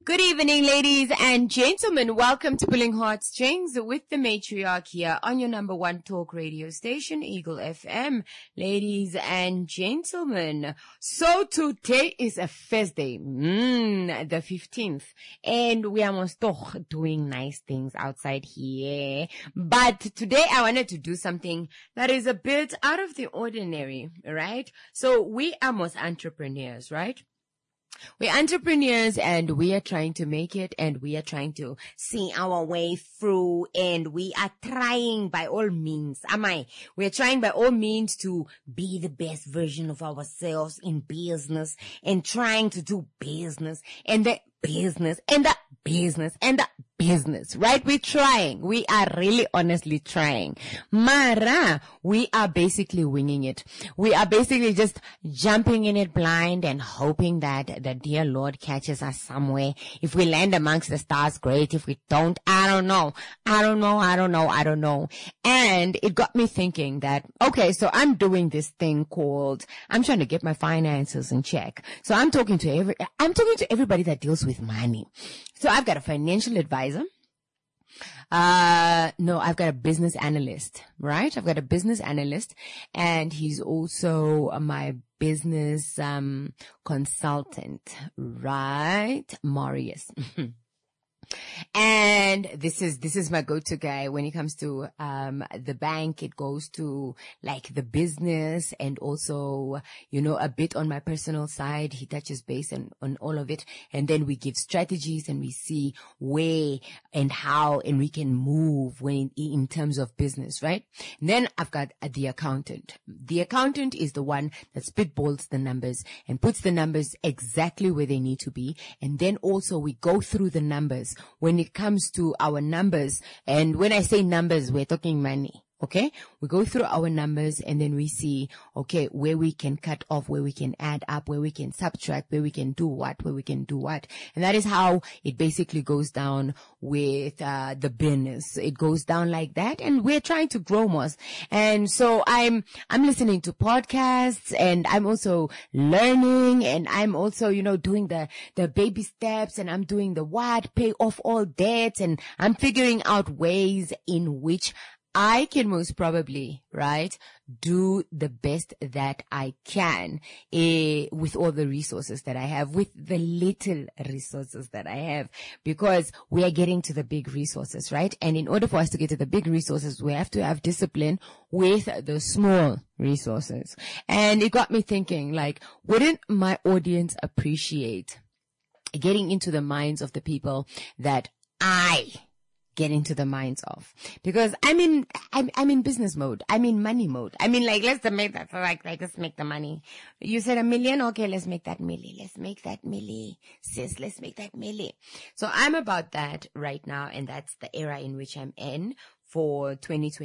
Good evening, ladies and gentlemen. Welcome to Pulling Heartstrings with the matriarch here on your number one talk radio station, Eagle FM. Ladies and gentlemen, so today is a Thursday, the 15th, and we are most doing nice things outside here. But today I wanted to do something that is a bit out of the ordinary, right? So we are most entrepreneurs, right? We're entrepreneurs and we are trying to make it and we are trying to see our way through and we are trying by all means. We're trying by all means to be the best version of ourselves in business and trying to do business and the business and the business and the business, right? We're trying. We are really honestly trying. Mara, we are basically winging it. We are basically just jumping in it blind and hoping that the dear Lord catches us somewhere. If we land amongst the stars, great. If we don't, I don't know. And it got me thinking that, okay, so I'm doing this thing called, I'm trying to get my finances in check. So I'm talking to everybody that deals with money. So I've got a financial advisor. No, I've got a business analyst, right? I've got a business analyst and he's also my business, consultant, right? Marius. And this is my go-to guy when it comes to the bank. It goes to like the business and also, a bit on my personal side. He touches base on all of it. And then we give strategies and we see where and how and we can move in terms of business, right? And then I've got the accountant. The accountant is the one that spitballs the numbers and puts the numbers exactly where they need to be. And then also we go through the numbers when it comes to our numbers. And when I say numbers, we're talking money. Okay, we go through our numbers and then we see, okay, where we can cut off, where we can add up, where we can subtract, where we can do what. And that is how it basically goes down with the business. It goes down like that and we're trying to grow more. And so I'm listening to podcasts and I'm also learning and I'm also, doing the baby steps and I'm doing the pay off all debts and I'm figuring out ways in which I can most probably, right, do the best that I can with all the resources that I have, with the little resources that I have, because we are getting to the big resources, right? And in order for us to get to the big resources, we have to have discipline with the small resources. And it got me thinking, like, wouldn't my audience appreciate getting into the minds of the people that I get into the minds of? Because I'm in business mode. I'm in money mode. Let's make that, let's make the money. You said $1 million? Okay, let's make that milli. Let's make that milli. Sis, let's make that milli. So I'm about that right now, and that's the era in which I'm in for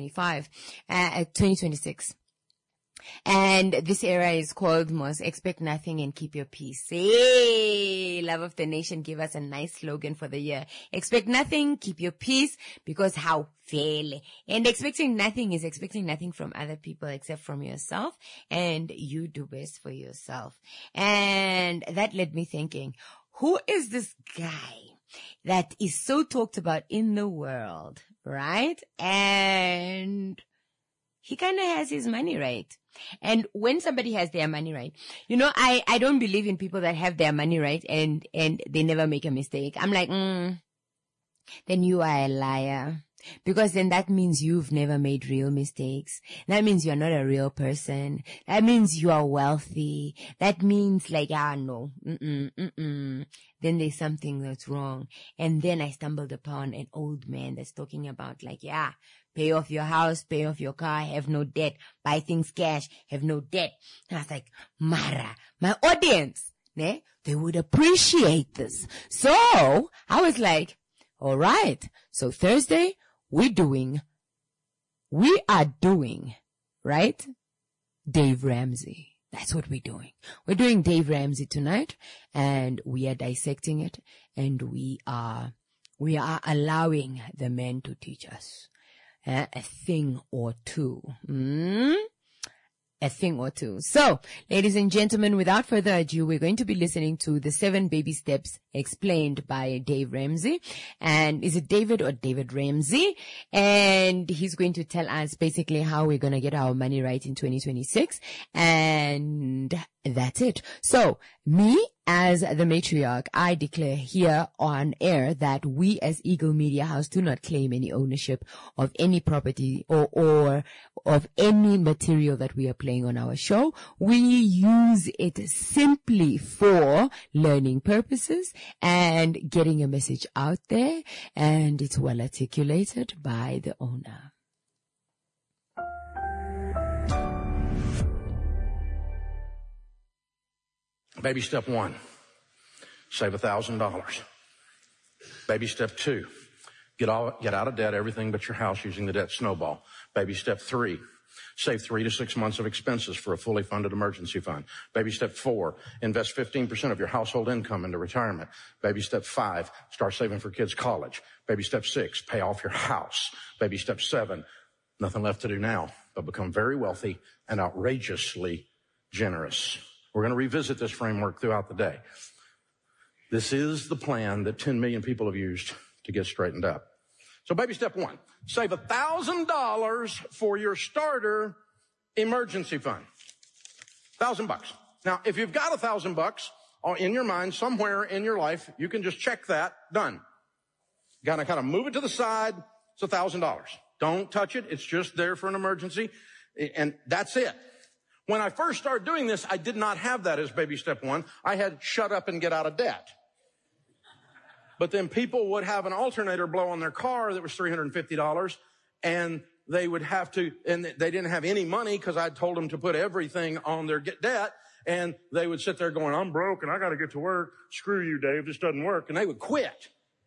2026. And this era is called Mos Expect Nothing and Keep Your Peace. Hey, Love of the Nation, give us a nice slogan for the year. Expect nothing, keep your peace, because how fail. And expecting nothing is expecting nothing from other people except from yourself, and you do best for yourself. And that led me thinking, who is this guy that is so talked about in the world, right? And he kind of has his money right. And when somebody has their money right, I don't believe in people that have their money right and they never make a mistake. I'm like, then you are a liar. Because then that means you've never made real mistakes. That means you're not a real person. That means you are wealthy. That means no. Then there's something that's wrong. And then I stumbled upon an old man that's talking about pay off your house, pay off your car, have no debt, buy things cash, have no debt. And I was like, Mara, my audience, they would appreciate this. So I was like, all right. So Thursday, we are doing, right? Dave Ramsey. That's what we're doing. We're doing Dave Ramsey tonight and we are dissecting it and we are allowing the men to teach us a thing or two. A thing or two. So, ladies and gentlemen, without further ado, we're going to be listening to the 7 baby steps explained by Dave Ramsey. And is it David or David Ramsey? And he's going to tell us basically how we're going to get our money right in 2026. And that's it. So me, as the matriarch, I declare here on air that we as Eagle Media House do not claim any ownership of any property or of any material that we are playing on our show. We use it simply for learning purposes and getting a message out there, and it's well articulated by the owner. Baby step 1, save $1,000. Baby step 2, get out of debt, everything but your house, using the debt snowball. Baby step 3, save 3 to 6 months of expenses for a fully funded emergency fund. Baby step 4, invest 15% of your household income into retirement. Baby step 5, start saving for kids' college. Baby step 6, pay off your house. Baby step 7, nothing left to do now but become very wealthy and outrageously generous. We're going to revisit this framework throughout the day. This is the plan that 10 million people have used to get straightened up. So baby step 1, save $1,000 for your starter emergency fund. $1,000. Now, if you've got $1,000 in your mind somewhere in your life, you can just check that, done. Gotta kind of move it to the side. It's $1,000. Don't touch it. It's just there for an emergency. And that's it. When I first started doing this, I did not have that as baby step 1. I had shut up and get out of debt. But then people would have an alternator blow on their car that was $350, and they would have to, and they didn't have any money because I told them to put everything on their debt, and they would sit there going, I'm broke and I got to get to work. Screw you, Dave. This doesn't work. And they would quit.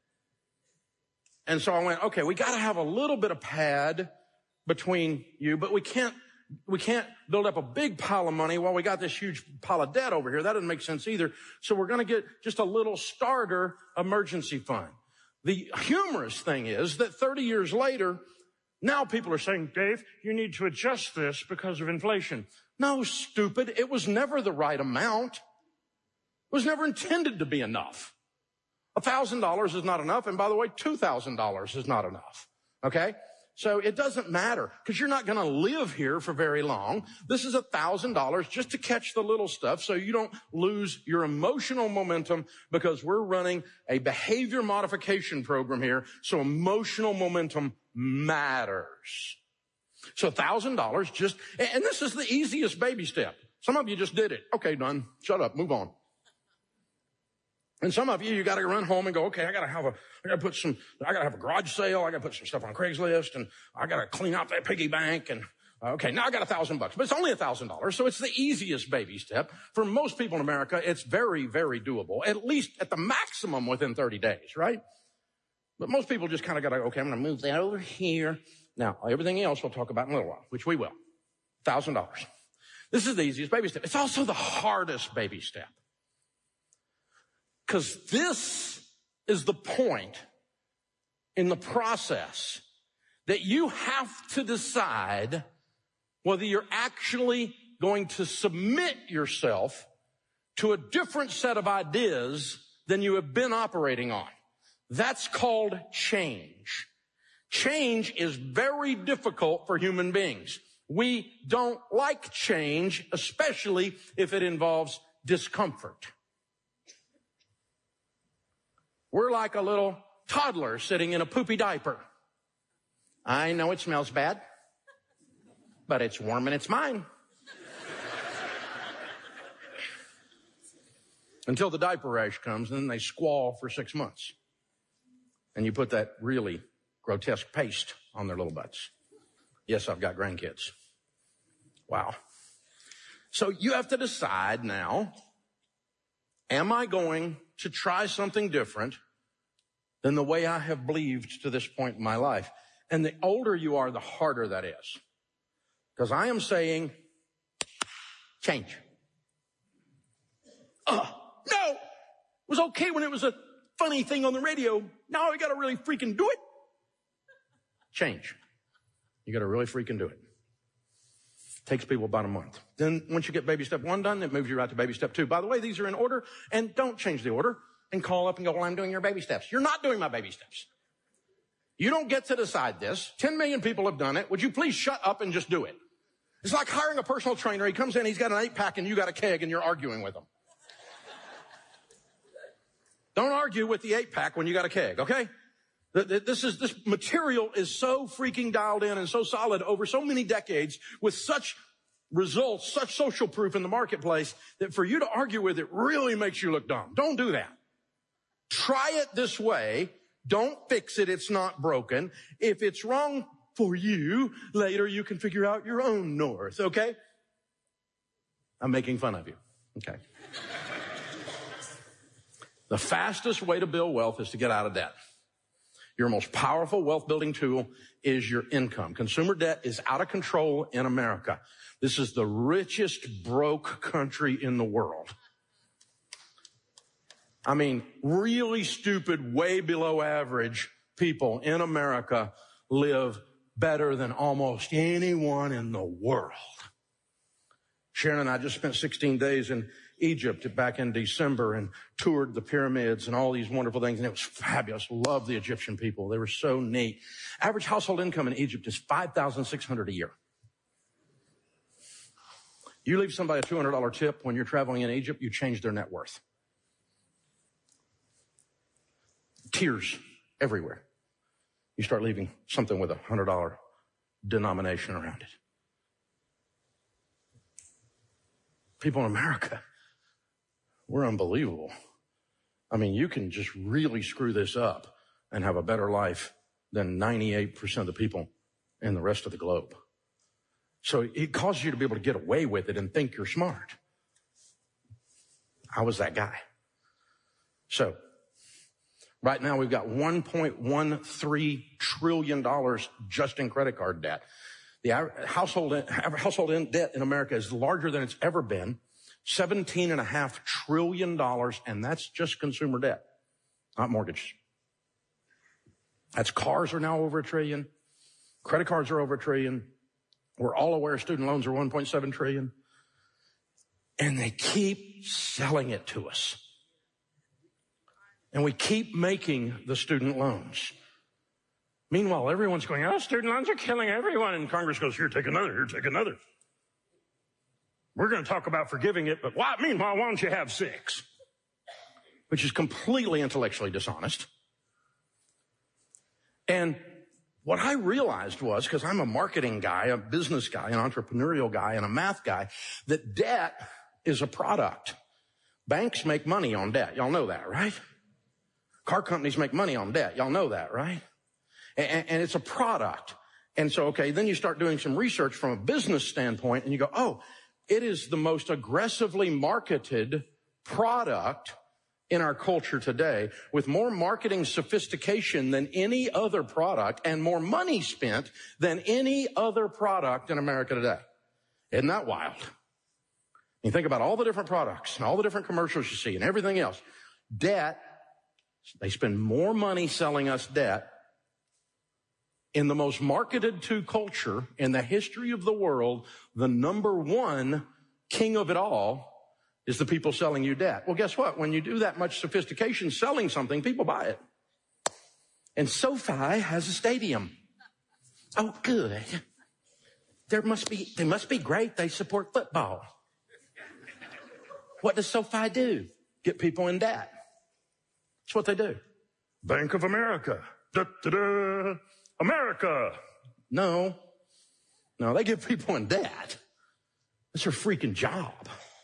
And so I went, okay, we got to have a little bit of pad between you, but we can't build up a big pile of money while we got this huge pile of debt over here. That doesn't make sense either. So we're going to get just a little starter emergency fund. The humorous thing is that 30 years later, now people are saying, Dave, you need to adjust this because of inflation. No, stupid. It was never the right amount. It was never intended to be enough. $1,000 is not enough. And by the way, $2,000 is not enough. Okay? So it doesn't matter because you're not going to live here for very long. This is $1,000 just to catch the little stuff so you don't lose your emotional momentum, because we're running a behavior modification program here. So emotional momentum matters. So $1,000 just, and this is the easiest baby step. Some of you just did it. Okay, done. Shut up. Move on. And some of you got to run home and go, okay, I got to have a garage sale. I got to put some stuff on Craigslist, and I got to clean out that piggy bank. And okay, now I got $1,000, but it's only $1,000. So it's the easiest baby step. For most people in America, it's very, very doable, at least at the maximum within 30 days, right? But most people just kind of got to, okay, I'm going to move that over here. Now, everything else we'll talk about in a little while, which we will. $1,000. This is the easiest baby step. It's also the hardest baby step. Because this is the point in the process that you have to decide whether you're actually going to submit yourself to a different set of ideas than you have been operating on. That's called change. Change is very difficult for human beings. We don't like change, especially if it involves discomfort. We're like a little toddler sitting in a poopy diaper. I know it smells bad, but it's warm and it's mine. Until the diaper rash comes, and then they squall for 6 months. And you put that really grotesque paste on their little butts. Yes, I've got grandkids. Wow. So you have to decide now, am I going to try something different than the way I have believed to this point in my life? And the older you are, the harder that is. Because I am saying, change. No, it was okay when it was a funny thing on the radio. Now we got to really freaking do it. Change. You got to really freaking do it. Takes people about a month. Then once you get baby step 1 done, it moves you right to baby step 2. By the way, these are in order, and don't change the order. and call up and go, well, I'm doing your baby steps. You're not doing my baby steps. You don't get to decide this. 10 million people have done it. Would you please shut up and just do it? It's like hiring a personal trainer. He comes in, he's got an 8-pack and you got a keg and you're arguing with him. Don't argue with the 8-pack when you got a keg, okay? This material is so freaking dialed in and so solid over so many decades with such results, such social proof in the marketplace that for you to argue with it really makes you look dumb. Don't do that. Try it this way. Don't fix it. It's not broken. If it's wrong for you, later you can figure out your own north, okay? I'm making fun of you, okay? The fastest way to build wealth is to get out of debt. Your most powerful wealth building tool is your income. Consumer debt is out of control in America. This is the richest broke country in the world. I mean, really stupid, way below average people in America live better than almost anyone in the world. Sharon and I just spent 16 days in Egypt back in December and toured the pyramids and all these wonderful things, and it was fabulous. Love the Egyptian people. They were so neat. Average household income in Egypt is $5,600 a year. You leave somebody a $200 tip when you're traveling in Egypt, you change their net worth. Tears everywhere. You start leaving something with a $100 denomination around it. People in America, we're unbelievable. I mean, you can just really screw this up and have a better life than 98% of the people in the rest of the globe. So it causes you to be able to get away with it and think you're smart. I was that guy. So right now we've got $1.13 trillion just in credit card debt. The average household debt in America is larger than it's ever been. $17.5 trillion, and that's just consumer debt, not mortgage. That's cars are now over $1 trillion. Credit cards are over $1 trillion. We're all aware student loans are $1.7 trillion. And they keep selling it to us. And we keep making the student loans. Meanwhile, everyone's going, oh, student loans are killing everyone. And Congress goes, here, take another, here, take another. We're going to talk about forgiving it, but meanwhile, why don't you have 6? Which is completely intellectually dishonest. And what I realized was, because I'm a marketing guy, a business guy, an entrepreneurial guy, and a math guy, that debt is a product. Banks make money on debt. Y'all know that, right? Car companies make money on debt. Y'all know that, right? And it's a product. And so, okay, then you start doing some research from a business standpoint, and you go, oh, it is the most aggressively marketed product in our culture today, with more marketing sophistication than any other product and more money spent than any other product in America today. Isn't that wild? You think about all the different products and all the different commercials you see and everything else. Debt, they spend more money selling us debt. In the most marketed to culture in the history of the world, the number one king of it all is the people selling you debt. Well, guess what? When you do that much sophistication selling something, people buy it. And SoFi has a stadium. Oh, good. They must be great. They support football. What does SoFi do? Get people in debt. That's what they do. Bank of America. Da, da, da. America. No, they get people in debt. That's their freaking job.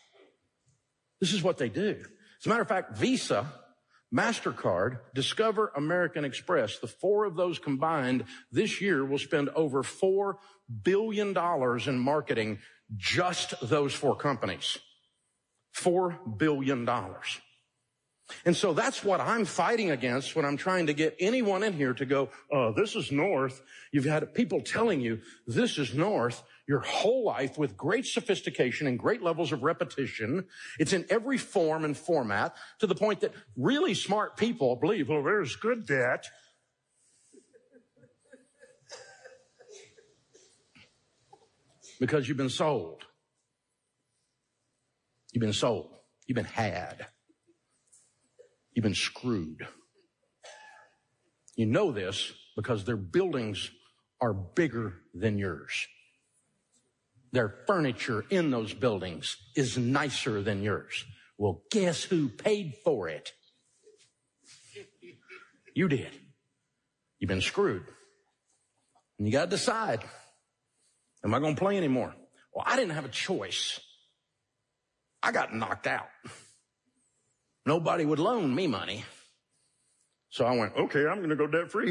This is what they do. As a matter of fact, Visa, MasterCard, Discover, American Express, the 4 of those combined this year will spend over $4 billion in marketing, just those 4 companies. $4 billion. And so that's what I'm fighting against when I'm trying to get anyone in here to go, oh, this is north. You've had people telling you this is north your whole life with great sophistication and great levels of repetition. It's in every form and format to the point that really smart people believe, well, there's good debt. Because you've been sold. You've been sold. You've been had. You've been screwed. You know this because their buildings are bigger than yours. Their furniture in those buildings is nicer than yours. Well, guess who paid for it? You did. You've been screwed. And you got to decide, am I going to play anymore? Well, I didn't have a choice. I got knocked out. Nobody would loan me money. So I went, okay, I'm going to go debt free.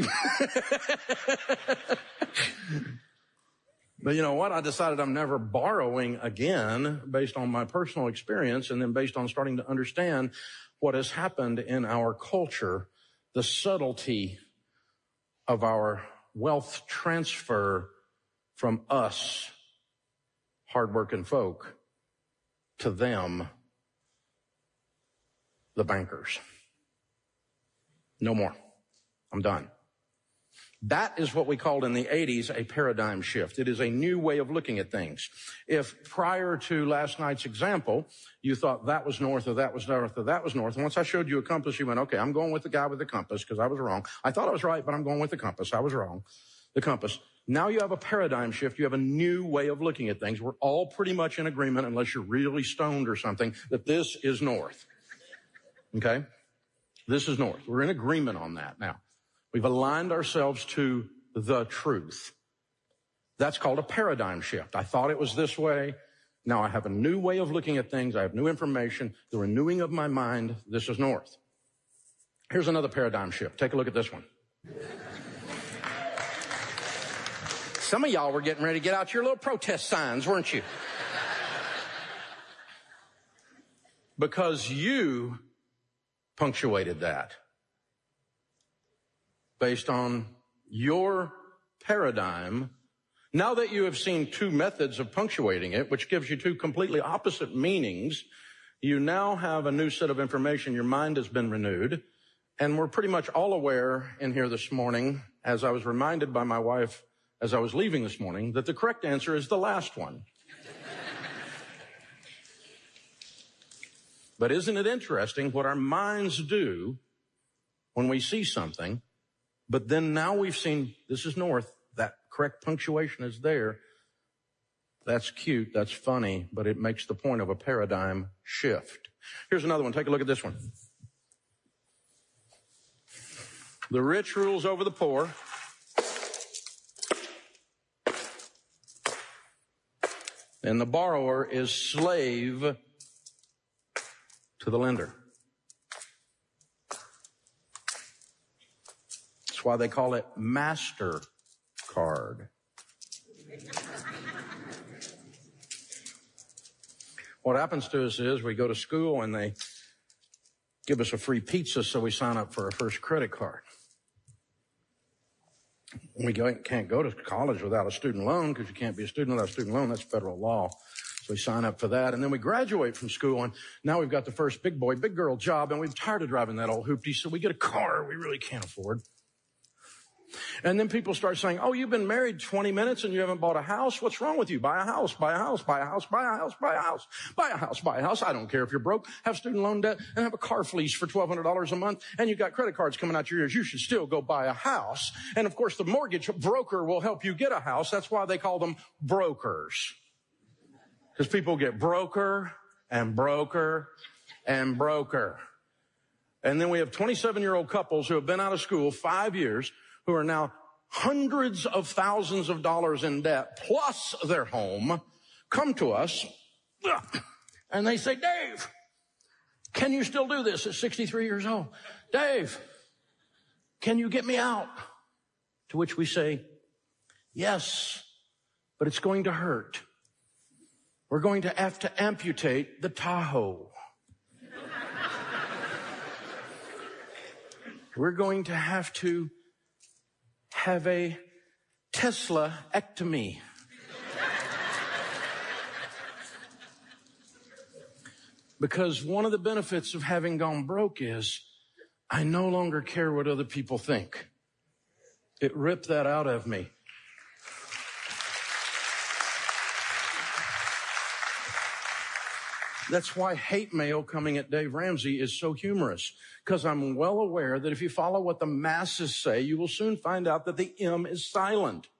But you know what? I decided I'm never borrowing again based on my personal experience and then based on starting to understand what has happened in our culture, the subtlety of our wealth transfer from us, hardworking folk, to them, the bankers. No more. I'm done. That is what we called in the 80s a paradigm shift. It is a new way of looking at things. If prior to last night's example, you thought that was north or that was north or that was north, and once I showed you a compass, you went, okay, I'm going with the guy with the compass because I was wrong. I thought I was right, but I'm going with the compass. I was wrong. The compass. Now you have a paradigm shift. You have a new way of looking at things. We're all pretty much in agreement, unless you're really stoned or something, that this is north. Okay? This is north. We're in agreement on that now. We've aligned ourselves to the truth. That's called a paradigm shift. I thought it was this way. Now I have a new way of looking at things. I have new information. The renewing of my mind. This is north. Here's another paradigm shift. Take a look at this one. Some of y'all were getting ready to get out your little protest signs, weren't you? Because you punctuated that. Based on your paradigm, now that you have seen two methods of punctuating it, which gives you two completely opposite meanings, you now have a new set of information. Your mind has been renewed. And we're pretty much all aware in here this morning, as I was reminded by my wife as I was leaving this morning, that the correct answer is the last one. But isn't it interesting what our minds do when we see something? But then now we've seen this is north. That correct punctuation is there. That's cute. That's funny. But it makes the point of a paradigm shift. Here's another one. Take a look at this one. The rich rules over the poor. And the borrower is slave to the lender. That's why they call it MasterCard. What happens to us is we go to school and they give us a free pizza, so we sign up for our first credit card. We can't go to college without a student loan because you can't be a student without a student loan. That's federal law. So we sign up for that. And then we graduate from school, and now we've got the first big boy, big girl job, and we're tired of driving that old hoopty, so we get a car we really can't afford. And then people start saying, oh, you've been married 20 minutes and you haven't bought a house. What's wrong with you? Buy a house, buy a house, buy a house, buy a house, buy a house, buy a house, buy a house. I don't care if you're broke, have student loan debt, and have a car fleece for $1,200 a month, and you've got credit cards coming out your ears. You should still go buy a house. And of course, the mortgage broker will help you get a house. That's why they call them brokers. Because people get broker and broker and broker. And then we have 27-year-old couples who have been out of school 5 years, who are now hundreds of thousands of dollars in debt, plus their home, come to us, and they say, Dave, can you still do this at 63 years old? Dave, can you get me out? To which we say, yes, but it's going to hurt. We're going to have to amputate the Tahoe. We're going to have a Tesla-ectomy. Because one of the benefits of having gone broke is I no longer care what other people think. It ripped that out of me. That's why hate mail coming at Dave Ramsey is so humorous, because I'm well aware that if you follow what the masses say, you will soon find out that the M is silent.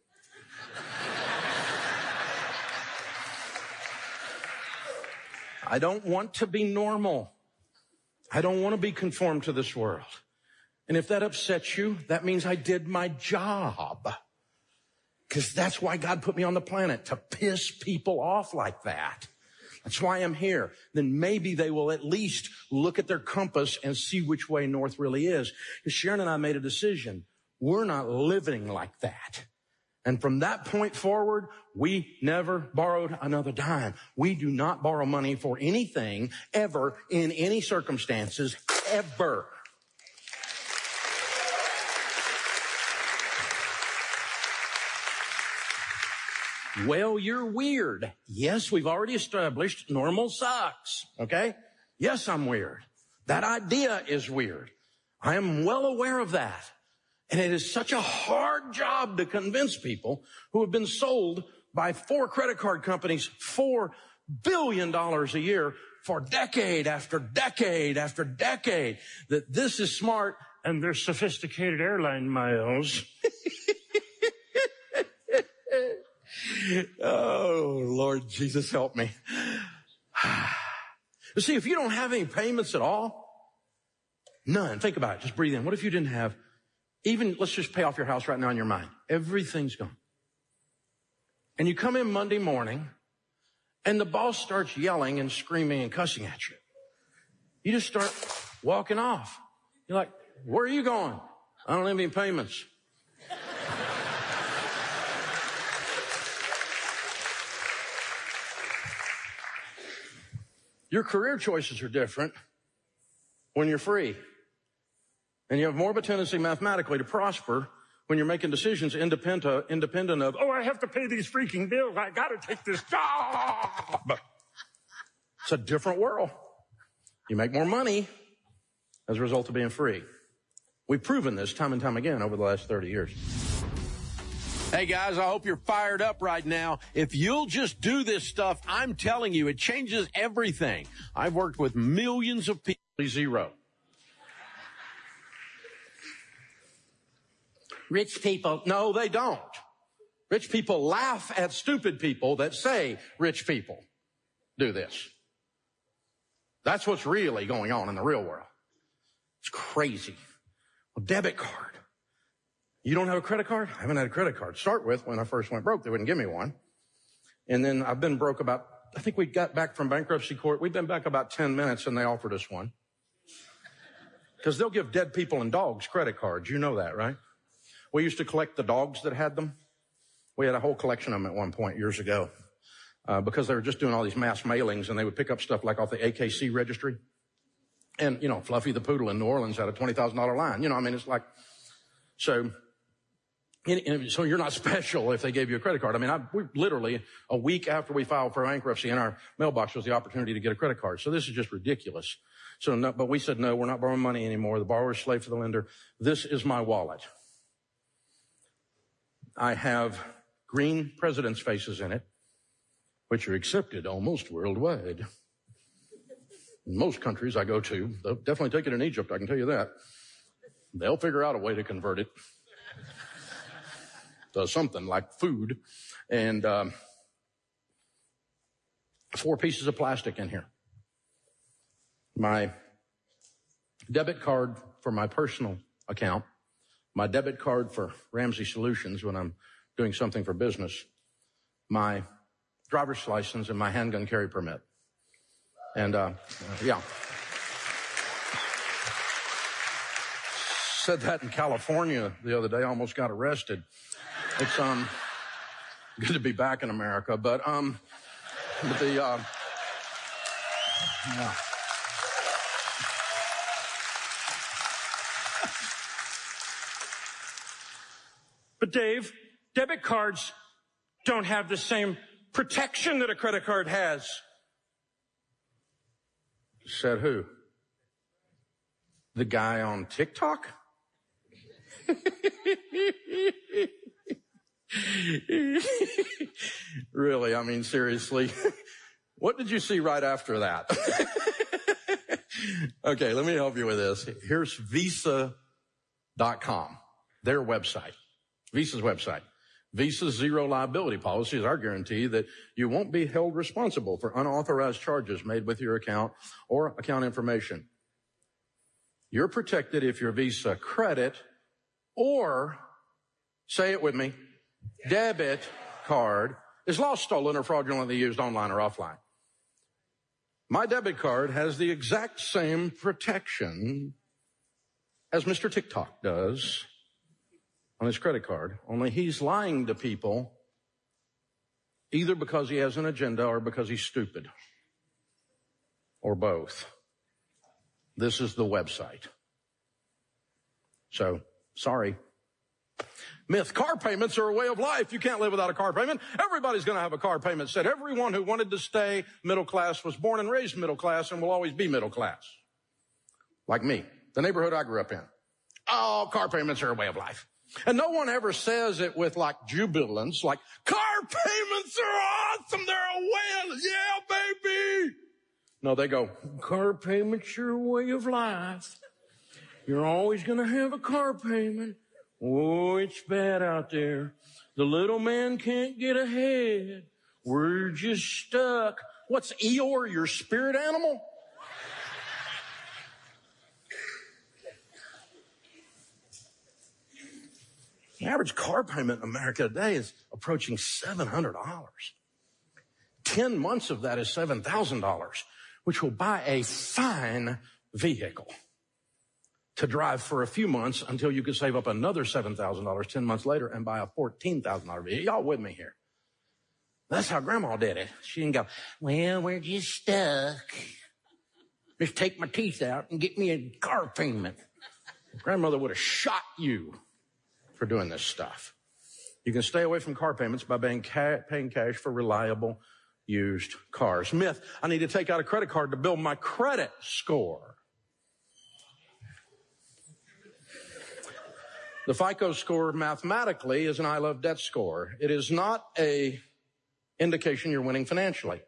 I don't want to be normal. I don't want to be conformed to this world. And if that upsets you, that means I did my job. Because that's why God put me on the planet, to piss people off like that. That's why I'm here. Then maybe they will at least look at their compass and see which way north really is. Because Sharon and I made a decision. We're not living like that. And from that point forward, we never borrowed another dime. We do not borrow money for anything, ever, in any circumstances, ever. Well, you're weird. Yes, we've already established normal sucks, okay? Yes, I'm weird. That idea is weird. I am well aware of that. And it is such a hard job to convince people who have been sold by 4 credit card companies $4 billion a year for decade after decade after decade that this is smart and they're sophisticated airline miles. Oh, Lord Jesus, help me. You see, if you don't have any payments at all, none, think about it, just breathe in. What if you didn't have, even, let's just pay off your house right now in your mind. Everything's gone. And you come in Monday morning, and the boss starts yelling and screaming and cussing at you. You just start walking off. You're like, where are you going? I don't have any payments. Your career choices are different when you're free. And you have more of a tendency mathematically to prosper when you're making decisions independent of, oh, I have to pay these freaking bills. I got to take this job. It's a different world. You make more money as a result of being free. We've proven this time and time again over the last 30 years. Hey, guys, I hope you're fired up right now. If you'll just do this stuff, I'm telling you, it changes everything. I've worked with millions of people. 0. Rich people, no, they don't. Rich people laugh at stupid people that say rich people do this. That's what's really going on in the real world. It's crazy. A debit card. You don't have a credit card? I haven't had a credit card. To start with, when I first went broke, they wouldn't give me one. And then I've been broke I think we got back from bankruptcy court. We've been back about 10 minutes and they offered us one. Because they'll give dead people and dogs credit cards. You know that, right? We used to collect the dogs that had them. We had a whole collection of them at one point years ago. Because they were just doing all these mass mailings and they would pick up stuff like off the AKC registry. And, Fluffy the Poodle in New Orleans had a $20,000 line. It's like, so you're not special if they gave you a credit card. We literally, a week after we filed for bankruptcy, in our mailbox was the opportunity to get a credit card. So this is just ridiculous. But we said, no, we're not borrowing money anymore. The borrower is slave to the lender. This is my wallet. I have green presidents' faces in it, which are accepted almost worldwide. In most countries I go to, they'll definitely take it in Egypt, I can tell you that. They'll figure out a way to convert it to something like food. And 4 pieces of plastic in here. My debit card for my personal account, my debit card for Ramsey Solutions when I'm doing something for business, my driver's license, and my handgun carry permit. And, yeah. Said that in California the other day, almost got arrested. It's, good to be back in America, but yeah. But Dave, debit cards don't have the same protection that a credit card has. Said who? The guy on TikTok? Really, seriously. What did you see right after that? Okay, let me help you with this. Here's Visa.com, their website, Visa's website. Visa's zero liability policy is our guarantee that you won't be held responsible for unauthorized charges made with your account or account information. You're protected if your Visa credit or, say it with me, debit card is lost, stolen, or fraudulently used online or offline. My debit card has the exact same protection as Mr. TikTok does on his credit card, only he's lying to people either because he has an agenda or because he's stupid, or both. This is the website. So, sorry. Myth, car payments are a way of life. You can't live without a car payment. Everybody's going to have a car payment set. Everyone who wanted to stay middle class was born and raised middle class and will always be middle class. Like me, the neighborhood I grew up in. Oh, car payments are a way of life. And no one ever says it with like jubilance, like, car payments are awesome. They're a way of, yeah, baby. No, they go, car payments are a way of life. You're always going to have a car payment. Oh, it's bad out there. The little man can't get ahead. We're just stuck. What's Eeyore, your spirit animal? The average car payment in America today is approaching $700. 10 months of that is $7,000, which will buy a fine vehicle to drive for a few months until you can save up another $7,000 10 months later and buy a $14,000 vehicle. Y'all with me here? That's how Grandma did it. She didn't go, well, we're just stuck. Just take my teeth out and get me a car payment. Grandmother would have shot you for doing this stuff. You can stay away from car payments by paying cash for reliable used cars. Myth, I need to take out a credit card to build my credit score. The FICO score mathematically is an I love debt score. It is not a indication you're winning financially.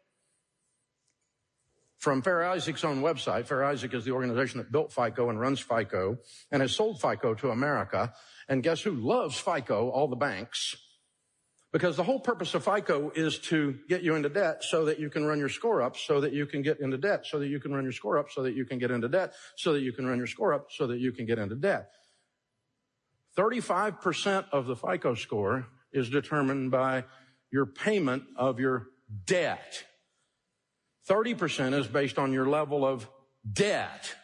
From Fair Isaac's own website, Fair Isaac is the organization that built FICO and runs FICO and has sold FICO to America. And guess who loves FICO? All the banks. Because the whole purpose of FICO is to get you into debt so that you can run your score up, so that you can get into debt, so that you can run your score up, so that you can get into debt, so that you can run your score up, so that you can get into debt. 35% of the FICO score is determined by your payment of your debt. 30% is based on your level of debt.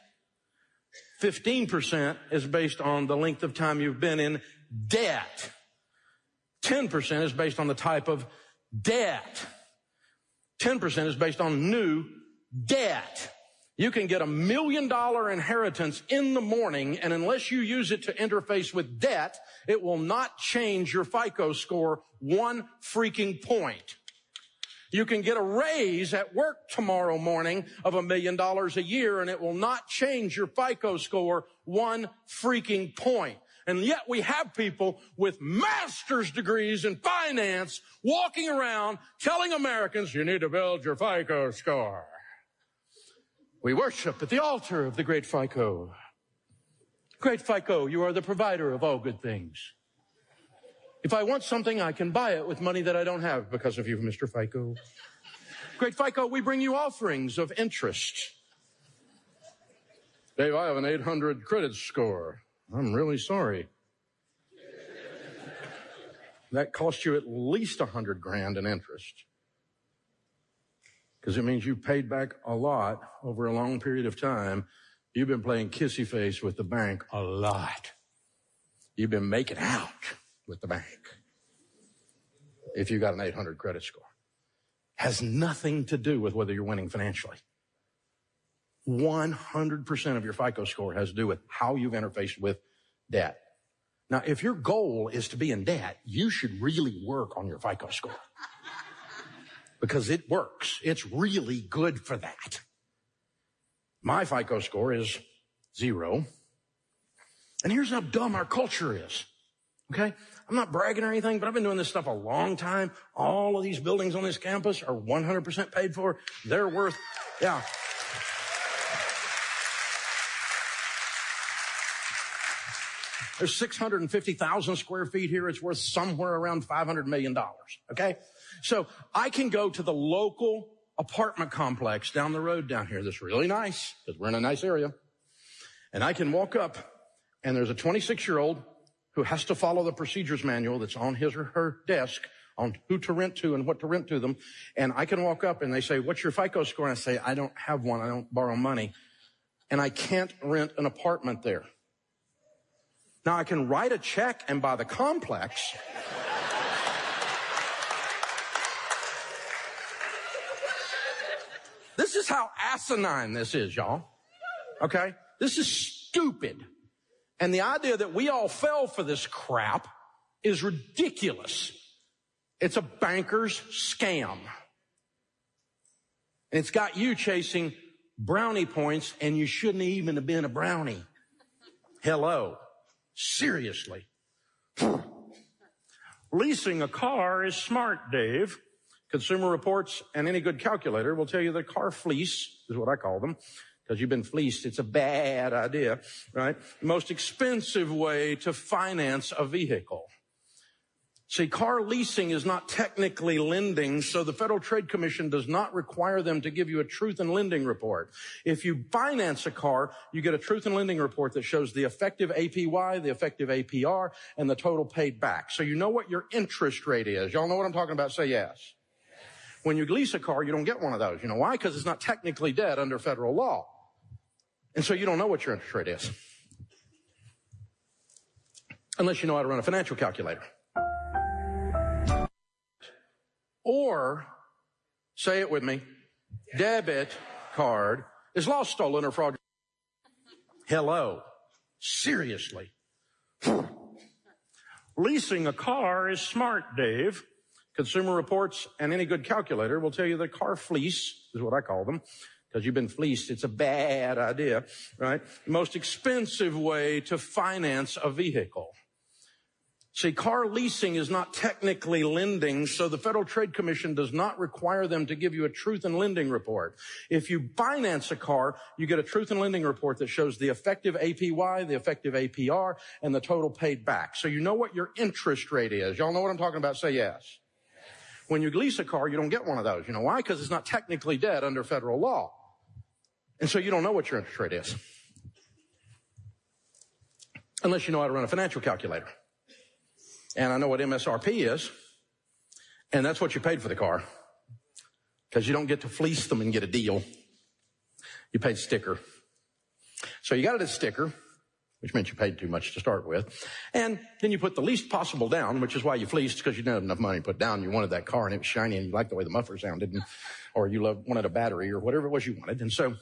15% is based on the length of time you've been in debt. 10% is based on the type of debt. 10% is based on new debt. You can get $1 million inheritance in the morning, and unless you use it to interface with debt, it will not change your FICO score one freaking point. You can get a raise at work tomorrow morning of $1 million a year, and it will not change your FICO score one freaking point. And yet we have people with master's degrees in finance walking around telling Americans, you need to build your FICO score. We worship at the altar of the great FICO. Great FICO, you are the provider of all good things. If I want something, I can buy it with money that I don't have because of you, Mr. FICO. Great FICO, we bring you offerings of interest. Dave, I have an 800 credit score. I'm really sorry. That cost you at least $100,000 in interest. Because it means you paid back a lot over a long period of time. You've been playing kissy face with the bank a lot. You've been making out with the bank. If you got an 800 credit score. Has nothing to do with whether you're winning financially. 100% of your FICO score has to do with how you've interfaced with debt. Now, if your goal is to be in debt, you should really work on your FICO score. Because it works. It's really good for that. My FICO score is 0. And here's how dumb our culture is. Okay? I'm not bragging or anything, but I've been doing this stuff a long time. All of these buildings on this campus are 100% paid for. They're worth, yeah. There's 650,000 square feet here. It's worth somewhere around $500 million. Okay? So I can go to the local apartment complex down the road down here that's really nice because we're in a nice area. And I can walk up and there's a 26-year-old who has to follow the procedures manual that's on his or her desk on who to rent to and what to rent to them. And I can walk up and they say, what's your FICO score? And I say, I don't have one. I don't borrow money. And I can't rent an apartment there. Now I can write a check and buy the complex. This is how asinine this is, y'all. Okay? This is stupid. And the idea that we all fell for this crap is ridiculous. It's a banker's scam. And it's got you chasing brownie points, and you shouldn't even have been a brownie. Hello. Seriously. Leasing a car is smart, Dave. Consumer Reports and any good calculator will tell you that car fleece is what I call them. Because you've been fleeced, it's a bad idea, right? The most expensive way to finance a vehicle. See, car leasing is not technically lending, so the Federal Trade Commission does not require them to give you a truth in lending report. If you finance a car, you get a truth in lending report that shows the effective APY, the effective APR, and the total paid back. So you know what your interest rate is. Y'all know what I'm talking about? Say yes. When you lease a car, you don't get one of those. You know why? Because it's not technically debt under federal law. And so you don't know what your interest rate is. Unless you know how to run a financial calculator. Or, say it with me, debit card is lost, stolen, or fraudulent. Hello. Seriously. Leasing a car is smart, Dave. Consumer Reports and any good calculator will tell you that car fleece is what I call them. Because you've been fleeced, it's a bad idea, right? The most expensive way to finance a vehicle. See, car leasing is not technically lending, so the Federal Trade Commission does not require them to give you a truth in lending report. If you finance a car, you get a truth in lending report that shows the effective APY, the effective APR, and the total paid back. So you know what your interest rate is. Y'all know what I'm talking about? Say yes. When you lease a car, you don't get one of those. You know why? Because it's not technically debt under federal law. And so you don't know what your interest rate is. Unless you know how to run a financial calculator. And I know what MSRP is. And that's what you paid for the car. Because you don't get to fleece them and get a deal. You paid sticker. So you got a sticker, which meant you paid too much to start with. And then you put the least possible down, which is why you fleeced, because you didn't have enough money to put down. You wanted that car and it was shiny and you liked the way the muffler sounded. Or you wanted a battery or whatever it was you wanted. And so,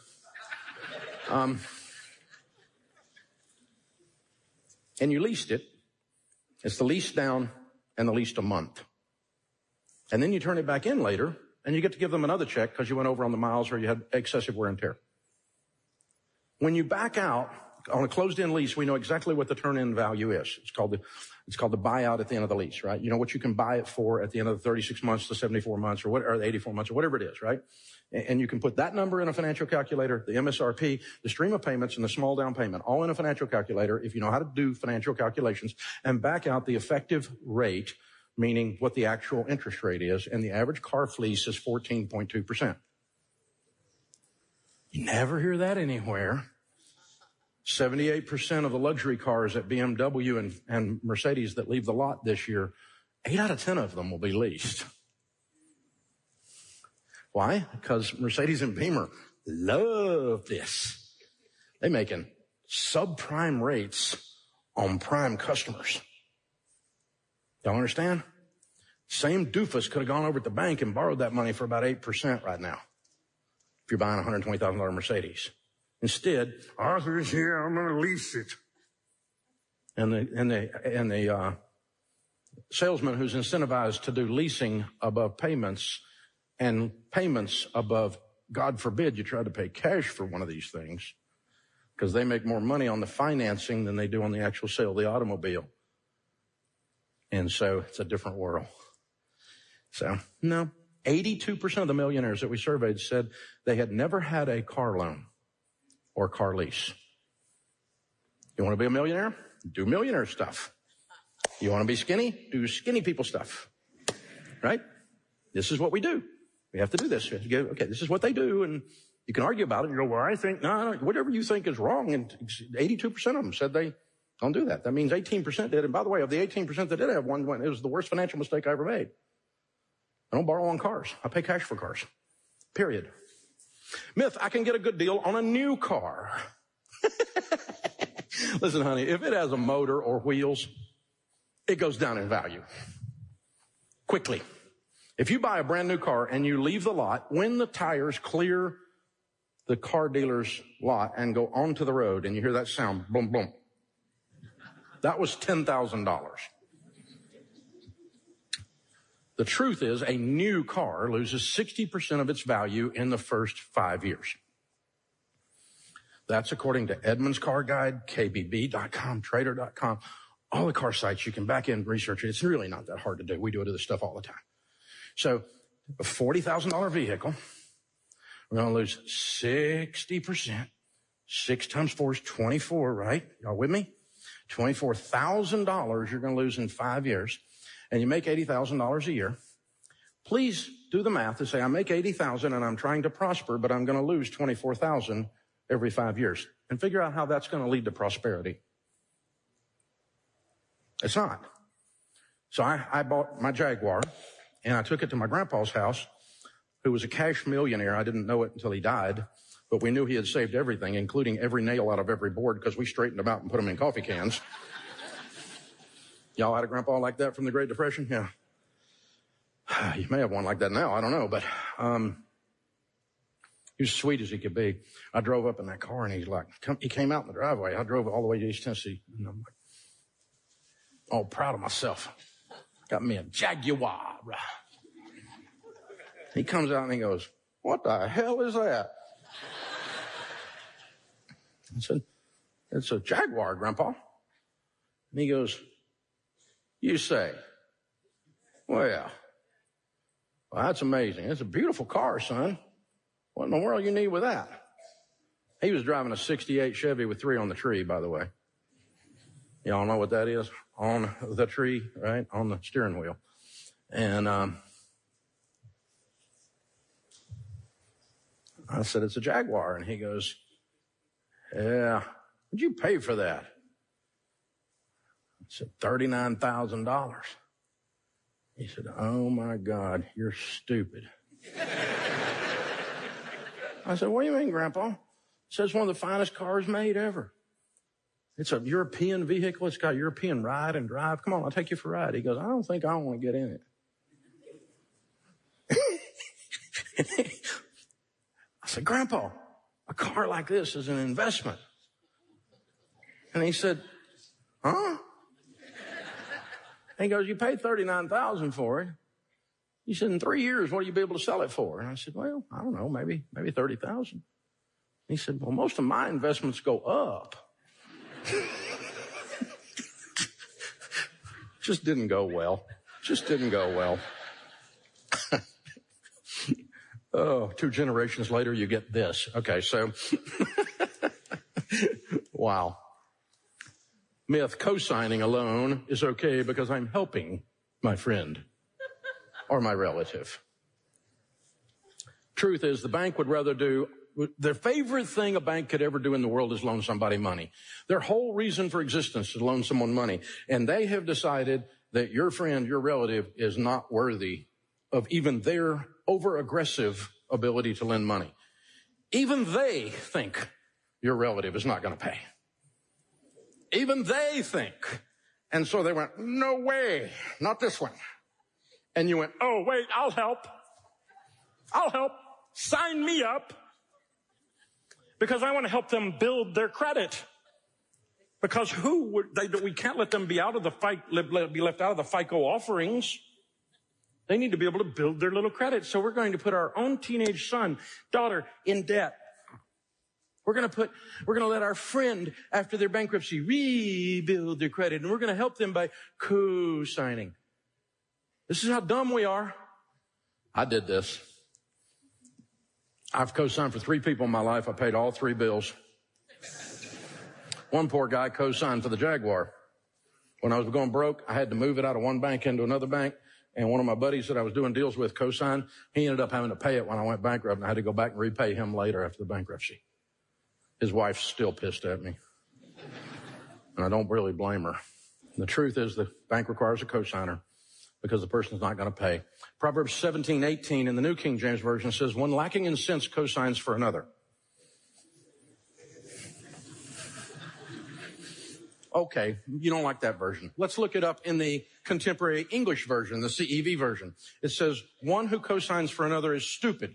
and you leased it. It's the lease down and the leased a month. And then you turn it back in later and you get to give them another check because you went over on the miles or you had excessive wear and tear. When you back out on a closed-in lease, we know exactly what the turn-in value is. It's called the buyout at the end of the lease, right? You know what you can buy it for at the end of the 36 months, the 74 months, or the 84 months, or whatever it is, right? And you can put that number in a financial calculator, the MSRP, the stream of payments, and the small down payment, all in a financial calculator if you know how to do financial calculations, and back out the effective rate, meaning what the actual interest rate is, and the average car fleece is 14.2%. You never hear that anywhere. 78% of the luxury cars at BMW and Mercedes that leave the lot this year, 8 out of 10 of them will be leased. Why? Because Mercedes and Beamer love this. They're making subprime rates on prime customers. Y'all understand? Same doofus could have gone over at the bank and borrowed that money for about 8% right now. If you're buying a $120,000 Mercedes. Instead, Arthur's here, I'm going to lease it. And the salesman who's incentivized to do leasing above payments and payments above, God forbid, you try to pay cash for one of these things because they make more money on the financing than they do on the actual sale of the automobile. And so it's a different world. So, no, 82% of the millionaires that we surveyed said they had never had a car loan or car lease. You want to be a millionaire? Do millionaire stuff. You want to be skinny? Do skinny people stuff. Right? This is what we do. We have to do this. Okay, this is what they do, and you can argue about it. You go, well, I think, no, whatever you think is wrong, and 82% of them said they don't do that. That means 18% did, and by the way, of the 18% that did have one, it was the worst financial mistake I ever made. I don't borrow on cars. I pay cash for cars. Period. Myth, I can get a good deal on a new car. Listen, honey, if it has a motor or wheels, it goes down in value quickly. If you buy a brand new car and you leave the lot, when the tires clear the car dealer's lot and go onto the road and you hear that sound, boom, boom, that was $10,000. The truth is a new car loses 60% of its value in the first 5 years. That's according to Edmunds Car Guide, KBB.com, Trader.com, all the car sites. You can back in research it. It's really not that hard to do. We do this stuff all the time. So a $40,000 vehicle, we're going to lose 60%. 6 times 4 is 24, right? Y'all with me? $24,000 you're going to lose in 5 years. And you make $80,000 a year. Please do the math and say, I make $80,000 and I'm trying to prosper, but I'm going to lose $24,000 every 5 years. And figure out how that's going to lead to prosperity. It's not. So I bought my Jaguar, and I took it to my grandpa's house, who was a cash millionaire. I didn't know it until he died, but we knew he had saved everything, including every nail out of every board, because we straightened them out and put them in coffee cans. Y'all had a grandpa like that from the Great Depression? Yeah. You may have one like that now. I don't know, but he was as sweet as he could be. I drove up in that car, and he came out in the driveway. I drove all the way to East Tennessee, and I'm like, all proud of myself. Got me a Jaguar. He comes out and he goes, what the hell is that? I said, it's a Jaguar, Grandpa. And he goes, you say? Well, that's amazing. It's a beautiful car, son. What in the world you need with that? He was driving a 68 Chevy with 3 on the tree, by the way. Y'all know what that is? On the tree, right? On the steering wheel. And I said, it's a Jaguar. And he goes, yeah. What'd you pay for that? I said, $39,000. He said, oh, my God, you're stupid. I said, what do you mean, Grandpa? He said, it's one of the finest cars made ever. It's a European vehicle. It's got European ride and drive. Come on, I'll take you for a ride. He goes, I don't think I want to get in it. I said, Grandpa, a car like this is an investment. And he said, huh? And he goes, you paid $39,000 for it. He said, in 3 years, what will you be able to sell it for? And I said, well, I don't know, maybe $30,000. He said, well, most of my investments go up. Just didn't go well. Oh, 2 generations later, you get this. Okay, so, wow. Myth, co-signing a loan is okay because I'm helping my friend or my relative. Truth is, the bank would rather do, their favorite thing a bank could ever do in the world is loan somebody money. Their whole reason for existence is to loan someone money. And they have decided that your friend, your relative, is not worthy of even their over-aggressive ability to lend money. Even they think your relative is not going to pay. Even they think. And so they went, no way, not this one. And you went, oh, wait, I'll help. Sign me up. Because I want to help them build their credit. Because we can't let them be left out of the FICO offerings. They need to be able to build their little credit. So we're going to put our own teenage son, daughter in debt. We're going to let our friend, after their bankruptcy, rebuild their credit, and we're going to help them by co-signing. This is how dumb we are. I did this. I've co-signed for 3 people in my life. I paid all 3 bills. One poor guy co-signed for the Jaguar. When I was going broke, I had to move it out of one bank into another bank. And one of my buddies that I was doing deals with co-signed. He ended up having to pay it when I went bankrupt, and I had to go back and repay him later after the bankruptcy. His wife's still pissed at me. And I don't really blame her. The truth is the bank requires a co-signer because the person's not going to pay. Proverbs 17:18 in the New King James Version says, one lacking in sense co-signs for another. Okay, you don't like that version. Let's look it up in the contemporary English version, the CEV version. It says, one who co-signs for another is stupid.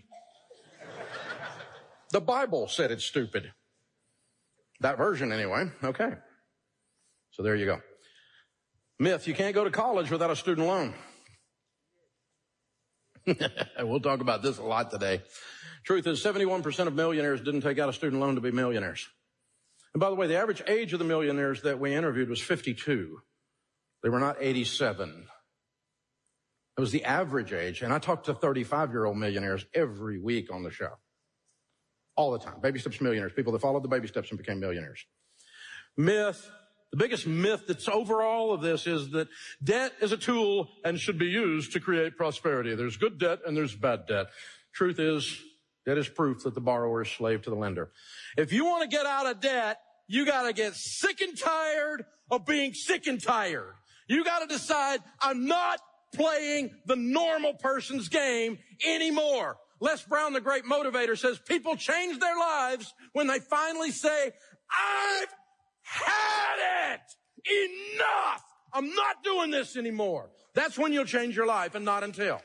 The Bible said it's stupid. That version anyway. Okay. So there you go. Myth, you can't go to college without a student loan. We'll talk about this a lot today. Truth is 71% of millionaires didn't take out a student loan to be millionaires. And by the way, the average age of the millionaires that we interviewed was 52. They were not 87. It was the average age. And I talked to 35-year-old millionaires every week on the show. All the time. Baby Steps millionaires. People that followed the baby steps and became millionaires. Myth. The biggest myth that's over all of this is that debt is a tool and should be used to create prosperity. There's good debt and there's bad debt. Truth is, debt is proof that the borrower is slave to the lender. If you want to get out of debt, you got to get sick and tired of being sick and tired. You got to decide, I'm not playing the normal person's game anymore. Les Brown, the great motivator, says people change their lives when they finally say, I've had it. Enough. I'm not doing this anymore. That's when you'll change your life, and not until.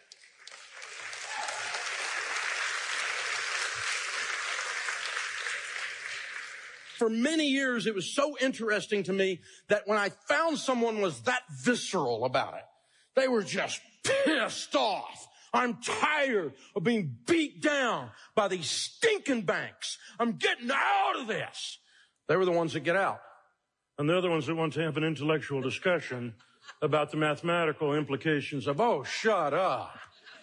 For many years, it was so interesting to me that when I found someone was that visceral about it, they were just pissed off. I'm tired of being beat down by these stinking banks. I'm getting out of this. They were the ones that get out. And they're the ones that want to have an intellectual discussion about the mathematical implications of, oh, shut up.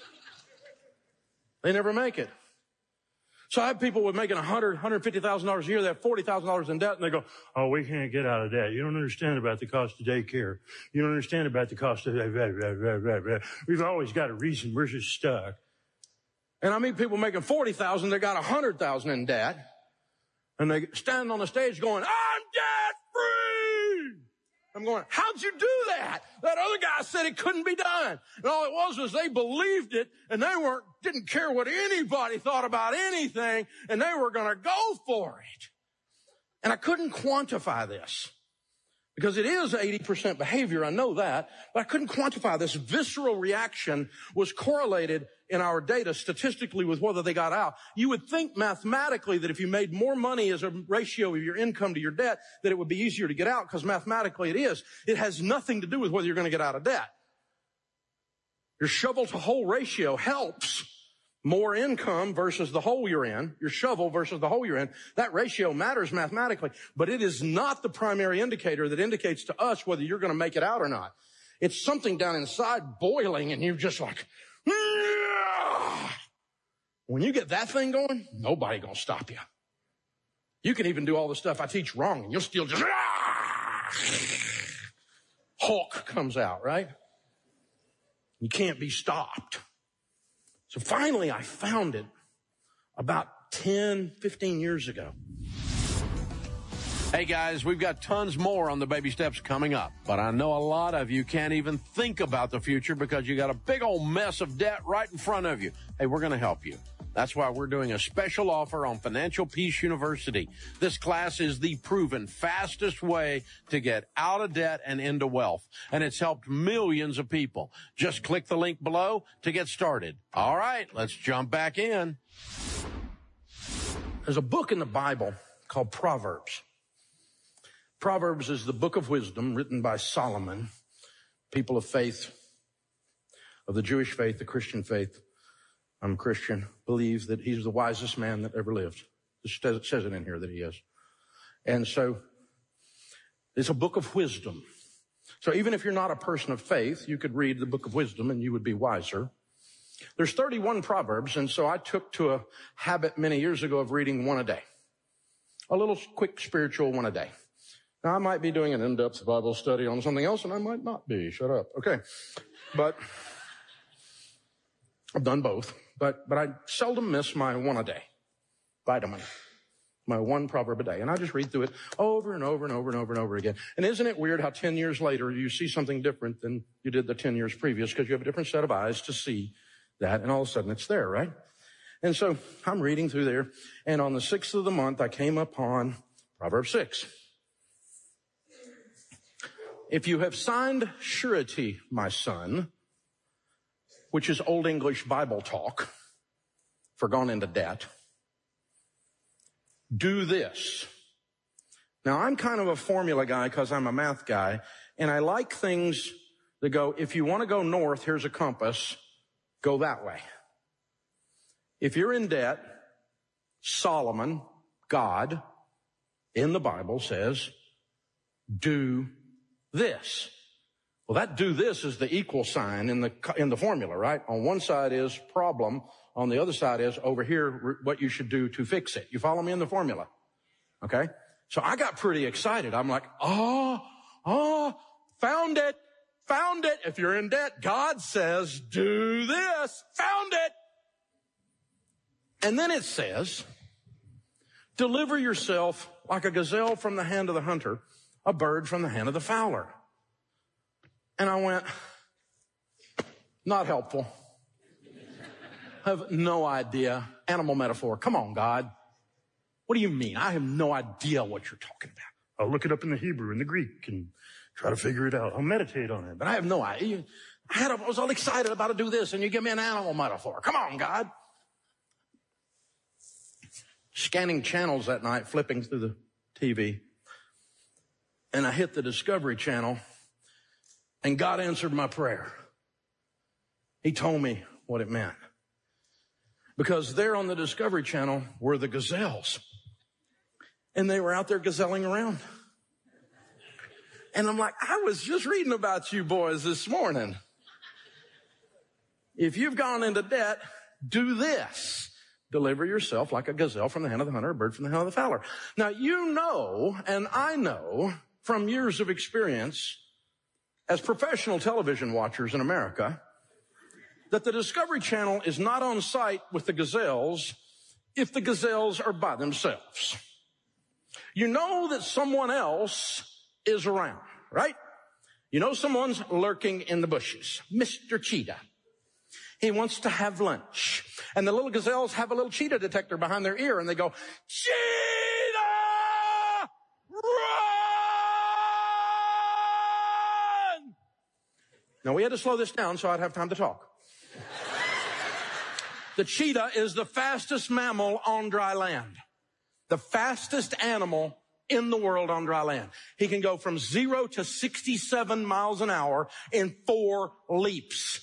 They never make it. So I have people with making $100,000, $150,000 a year. They have $40,000 in debt, and they go, oh, we can't get out of debt. You don't understand about the cost of daycare. You don't understand about the cost of... We've always got a reason. We're just stuck. And I meet people making $40,000. They got $100,000 in debt. And they stand on the stage going, I'm debt-free. I'm going, how'd you do that? That other guy said it couldn't be done. And all it was they believed it, and they didn't care what anybody thought about anything, and they were going to go for it. And I couldn't quantify this because it is 80% behavior. I know that, but I couldn't quantify this. Visceral reaction was correlated in our data statistically with whether they got out. You would think mathematically that if you made more money as a ratio of your income to your debt, that it would be easier to get out, because mathematically it is. It has nothing to do with whether you're going to get out of debt. Your shovel to hole ratio helps. More income versus the hole you're in, your shovel versus the hole you're in, that ratio matters mathematically, but it is not the primary indicator that indicates to us whether you're going to make it out or not. It's something down inside boiling, and you're just like, yeah! When you get that thing going, nobody going to stop you. You can even do all the stuff I teach wrong, and you'll still just, Hulk comes out, right? You can't be stopped. So finally, I found it about 10, 15 years ago. Hey guys, we've got tons more on the baby steps coming up, but I know a lot of you can't even think about the future because you got a big old mess of debt right in front of you. Hey, we're going to help you. That's why we're doing a special offer on Financial Peace University. This class is the proven fastest way to get out of debt and into wealth, and it's helped millions of people. Just click the link below to get started. All right, let's jump back in. There's a book in the Bible called Proverbs. Proverbs is the book of wisdom written by Solomon, people of faith, of the Jewish faith, the Christian faith. I'm a Christian, believe that he's the wisest man that ever lived. It says it in here that he is. And so it's a book of wisdom. So even if you're not a person of faith, you could read the book of wisdom and you would be wiser. There's 31 Proverbs, and so I took to a habit many years ago of reading one a day. A little quick spiritual one a day. Now, I might be doing an in-depth Bible study on something else, and I might not be. Shut up. Okay. But I've done both. But I seldom miss my one a day vitamin, my one proverb a day. And I just read through it over and over and over and over and over again. And isn't it weird how 10 years later you see something different than you did the 10 years previous because you have a different set of eyes to see that, and all of a sudden it's there, right? And so I'm reading through there, and on the 6th of the month I came upon Proverbs 6. If you have signed surety, my son, which is Old English Bible talk for gone into debt, do this. Now, I'm kind of a formula guy because I'm a math guy, and I like things that go, if you want to go north, here's a compass, go that way. If you're in debt, Solomon, God, in the Bible says, do this. Well, that do this is the equal sign in the formula, right? On one side is problem. On the other side is over here what you should do to fix it. You follow me in the formula? Okay? So I got pretty excited. I'm like, found it. Found it. If you're in debt, God says, do this. Found it. And then it says, deliver yourself like a gazelle from the hand of the hunter, a bird from the hand of the fowler. And I went, not helpful. I have no idea. Animal metaphor. Come on, God. What do you mean? I have no idea what you're talking about. I'll look it up in the Hebrew and the Greek and try to figure it out. I'll meditate on it. But I have no idea. I was all excited about to do this, and you give me an animal metaphor. Come on, God. Scanning channels that night, flipping through the TV. And I hit the Discovery Channel, and God answered my prayer. He told me what it meant. Because there on the Discovery Channel were the gazelles. And they were out there gazelling around. And I'm like, I was just reading about you boys this morning. If you've gone into debt, do this. Deliver yourself like a gazelle from the hand of the hunter, a bird from the hand of the fowler. Now, you know, and I know from years of experience as professional television watchers in America, that the Discovery Channel is not on site with the gazelles if the gazelles are by themselves. You know that someone else is around, right? You know someone's lurking in the bushes. Mr. Cheetah. He wants to have lunch. And the little gazelles have a little cheetah detector behind their ear, and they go, Cheetah! Run! Now, we had to slow this down so I'd have time to talk. The cheetah is the fastest mammal on dry land. The fastest animal in the world on dry land. He can go from 0 to 67 miles an hour in 4 leaps.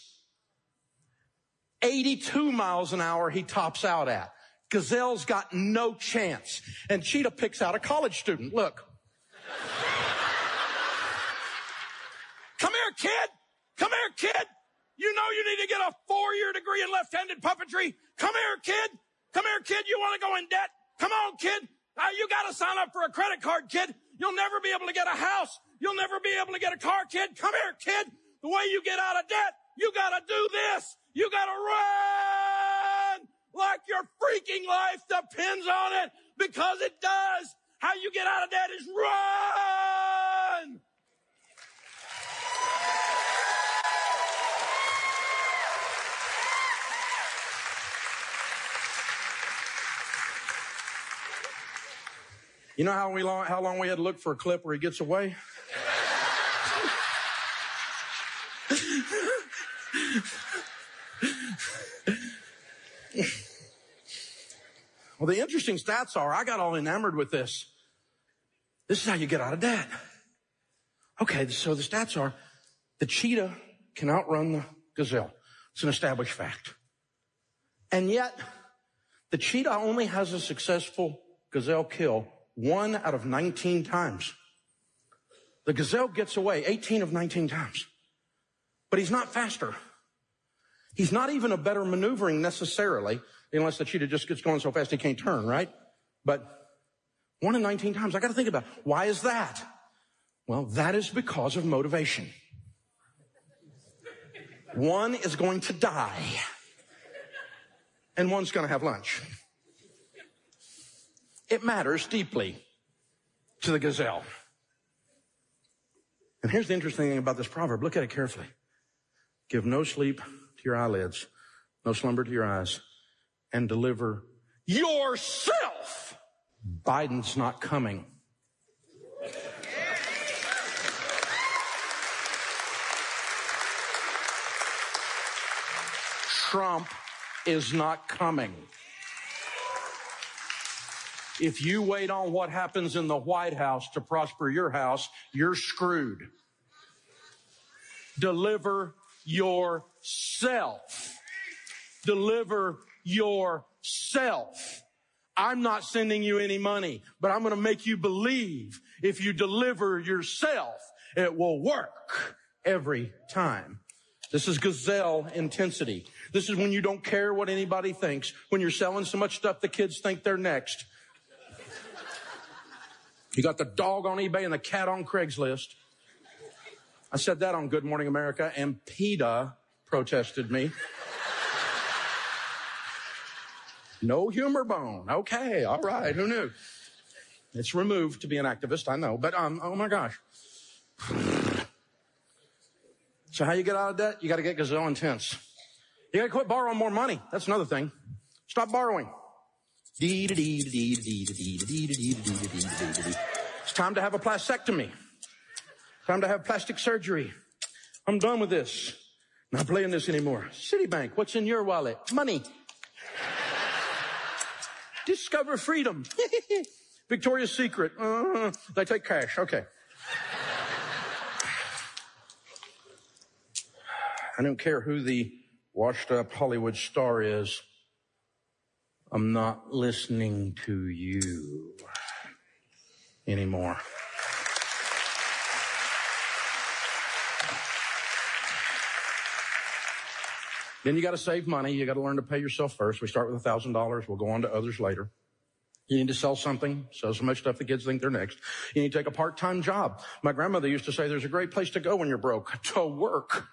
82 miles an hour he tops out at. Gazelle's got no chance. And cheetah picks out a college student. Look. Come here, kid. Come here, kid. You know you need to get a 4-year degree in left-handed puppetry. Come here, kid. Come here, kid. You want to go in debt? Come on, kid. You got to sign up for a credit card, kid. You'll never be able to get a house. You'll never be able to get a car, kid. Come here, kid. The way you get out of debt, you got to do this. You got to run like your freaking life depends on it, because it does. How you get out of debt is run. You know how long we had to look for a clip where he gets away? Well, the interesting stats are, I got all enamored with this. This is how you get out of debt. Okay, so the stats are, the cheetah can outrun the gazelle. It's an established fact. And yet, the cheetah only has a successful gazelle kill 1 out of 19 times. The gazelle gets away 18 of 19 times. But he's not faster. He's not even a better maneuvering necessarily, unless the cheetah just gets going so fast he can't turn, right? But 1 in 19 times. I got to think about it. Why is that? Well, that is because of motivation. One is going to die, and one's going to have lunch. It matters deeply to the gazelle. And here's the interesting thing about this proverb. Look at it carefully. Give no sleep to your eyelids, no slumber to your eyes, and deliver yourself. Biden's not coming. Trump is not coming. If you wait on what happens in the White House to prosper your house, you're screwed. Deliver yourself. Deliver yourself. I'm not sending you any money, but I'm going to make you believe if you deliver yourself, it will work every time. This is gazelle intensity. This is when you don't care what anybody thinks, when you're selling so much stuff the kids think they're next. You got the dog on eBay and the cat on Craigslist. I said that on Good Morning America, and PETA protested me. No humor bone. Okay, all right, who knew? It's removed to be an activist, I know, but oh my gosh. So how you get out of debt? You got to get gazelle intense. You got to quit borrowing more money. That's another thing. Stop borrowing. It's time to have a plastectomy. Time to have plastic surgery. I'm done with this. Not playing this anymore. Citibank, what's in your wallet? Money. Discover freedom. Victoria's Secret. They take cash. Okay. I don't care who the washed-up Hollywood star is. I'm not listening to you anymore. Then you got to save money. You got to learn to pay yourself first. We start with $1,000. We'll go on to others later. You need to sell something, sell so much stuff the kids think they're next. You need to take a part-time job. My grandmother used to say there's a great place to go when you're broke, to work.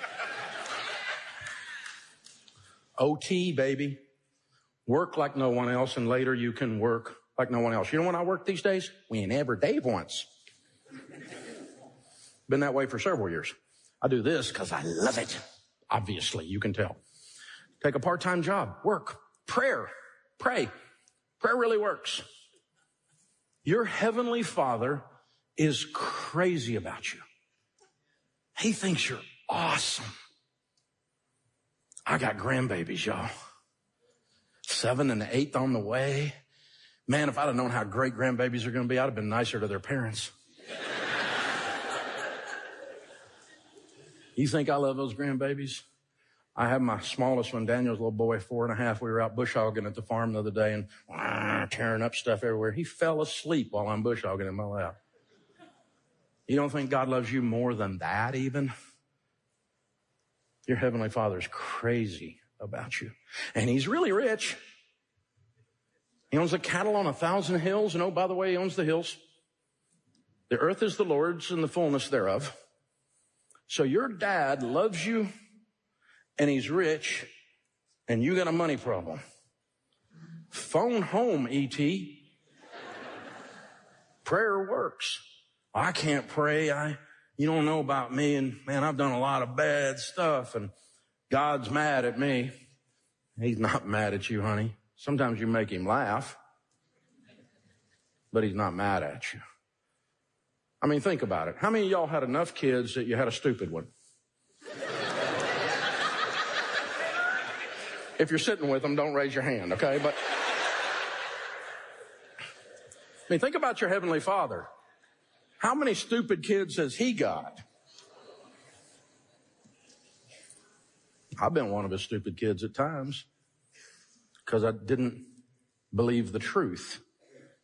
OT, baby. Work like no one else, and later you can work like no one else. You know when I work these days? Whenever Dave wants. Been that way for several years. I do this because I love it. Obviously, you can tell. Take a part-time job. Work. Prayer. Pray. Prayer really works. Your heavenly Father is crazy about you. He thinks you're awesome. I got grandbabies, y'all. 7 and the 8th on the way. Man, if I'd have known how great grandbabies are going to be, I'd have been nicer to their parents. You think I love those grandbabies? I have my smallest one, Daniel's little boy, 4.5. We were out bush hogging at the farm the other day and tearing up stuff everywhere. He fell asleep while I'm bush hogging in my lap. You don't think God loves you more than that even? Your heavenly Father is crazy about you. And he's really rich. He owns the cattle on 1,000 hills. And oh, by the way, he owns the hills. The earth is the Lord's and the fullness thereof. So your dad loves you and he's rich and you got a money problem. Phone home, E.T. Prayer works. I can't pray. You don't know about me, and man, I've done a lot of bad stuff, and God's mad at me. He's not mad at you, honey. Sometimes you make him laugh, but he's not mad at you. I mean, think about it. How many of y'all had enough kids that you had a stupid one? If you're sitting with them, don't raise your hand, okay? But I mean, think about your heavenly Father. How many stupid kids has he got? I've been one of his stupid kids at times because I didn't believe the truth.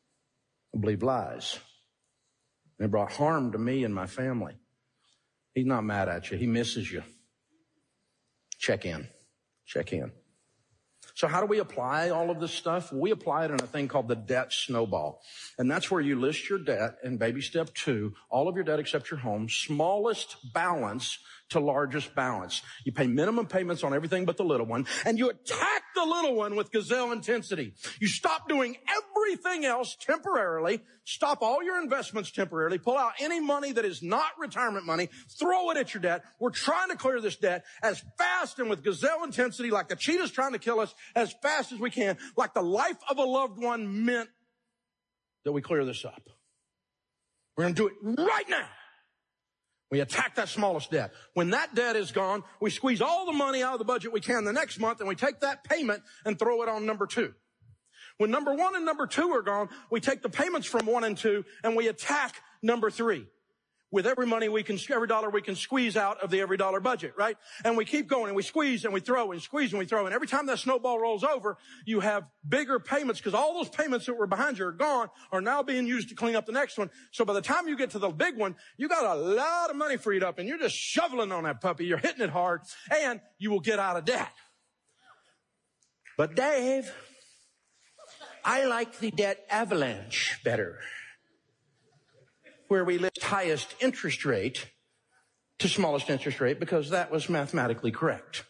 will believe lies. And it brought harm to me and my family. He's not mad at you. He misses you. Check in. Check in. So how do we apply all of this stuff? We apply it in a thing called the debt snowball. And that's where you list your debt in baby step 2, all of your debt except your home, smallest balance to largest balance. You pay minimum payments on everything but the little one, and you attack the little one with gazelle intensity. You stop doing everything else temporarily, stop all your investments temporarily, pull out any money that is not retirement money, throw it at your debt. We're trying to clear this debt as fast and with gazelle intensity, like the cheetah's trying to kill us, as fast as we can, like the life of a loved one meant that we clear this up. We're going to do it right now. We attack that smallest debt. When that debt is gone, we squeeze all the money out of the budget we can the next month, and we take that payment and throw it on number 2. When number 1 and number 2 are gone, we take the payments from 1 and 2, and we attack number 3. With every dollar we can squeeze out of the every dollar budget, right? And we keep going, and we squeeze and we throw and squeeze and we throw. And every time that snowball rolls over, you have bigger payments because all those payments that were behind you are gone, are now being used to clean up the next one. So by the time you get to the big one, you got a lot of money freed up, and you're just shoveling on that puppy. You're hitting it hard, and you will get out of debt. But Dave, I like the debt avalanche better, where we list highest interest rate to smallest interest rate because that was mathematically correct.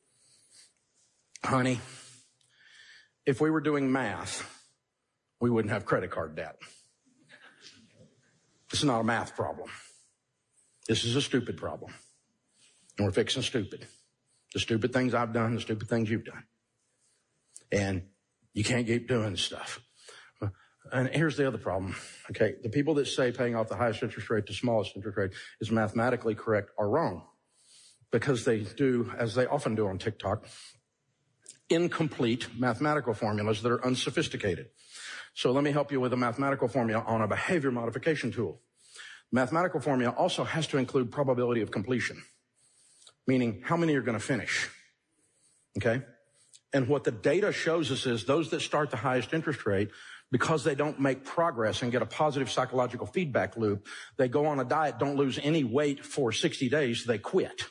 Honey, if we were doing math, we wouldn't have credit card debt. This is not a math problem. This is a stupid problem. And we're fixing stupid. The stupid things I've done, the stupid things you've done. And you can't keep doing stuff. And here's the other problem, okay? The people that say paying off the highest interest rate to smallest interest rate is mathematically correct are wrong, because they do, as they often do on TikTok, incomplete mathematical formulas that are unsophisticated. So let me help you with a mathematical formula on a behavior modification tool. Mathematical formula also has to include probability of completion, meaning how many are going to finish, okay? And what the data shows us is those that start the highest interest rate, because they don't make progress and get a positive psychological feedback loop, they go on a diet, don't lose any weight for 60 days, they quit.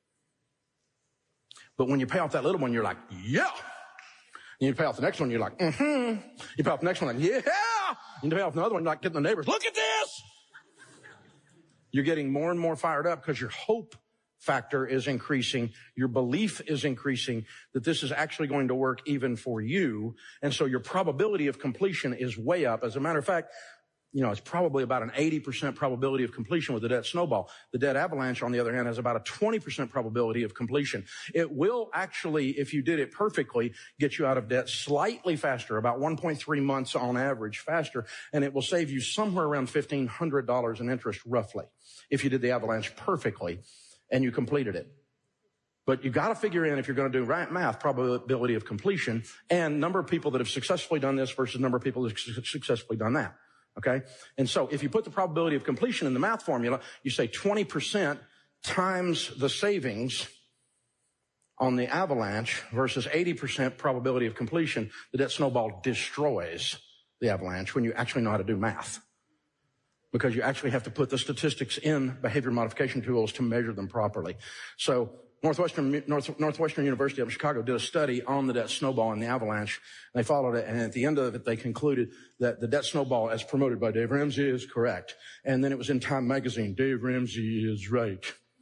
But when you pay off that little one, you're like, yeah. And you pay off the next one, you're like, mm-hmm. You pay off the next one, like, yeah. And you pay off another one, you're like getting the neighbors, look at this. You're getting more and more fired up because your hope factor is increasing. Your belief is increasing that this is actually going to work even for you. And so your probability of completion is way up. As a matter of fact, it's probably about an 80% probability of completion with the debt snowball. The debt avalanche, on the other hand, has about a 20% probability of completion. It will actually, if you did it perfectly, get you out of debt slightly faster, about 1.3 months on average faster, and it will save you somewhere around $1,500 in interest, roughly, if you did the avalanche perfectly and you completed it. But you got to figure in, if you're going to do right math, probability of completion and number of people that have successfully done this versus number of people that have successfully done that. Okay? And so if you put the probability of completion in the math formula, you say 20% times the savings on the avalanche versus 80% probability of completion, the debt snowball destroys the avalanche when you actually know how to do math. Because you actually have to put the statistics in behavior modification tools to measure them properly. So Northwestern University up in Chicago did a study on the debt snowball and the avalanche. And they followed it, and at the end of it, they concluded that the debt snowball, as promoted by Dave Ramsey, is correct. And then it was in Time magazine, Dave Ramsey is right.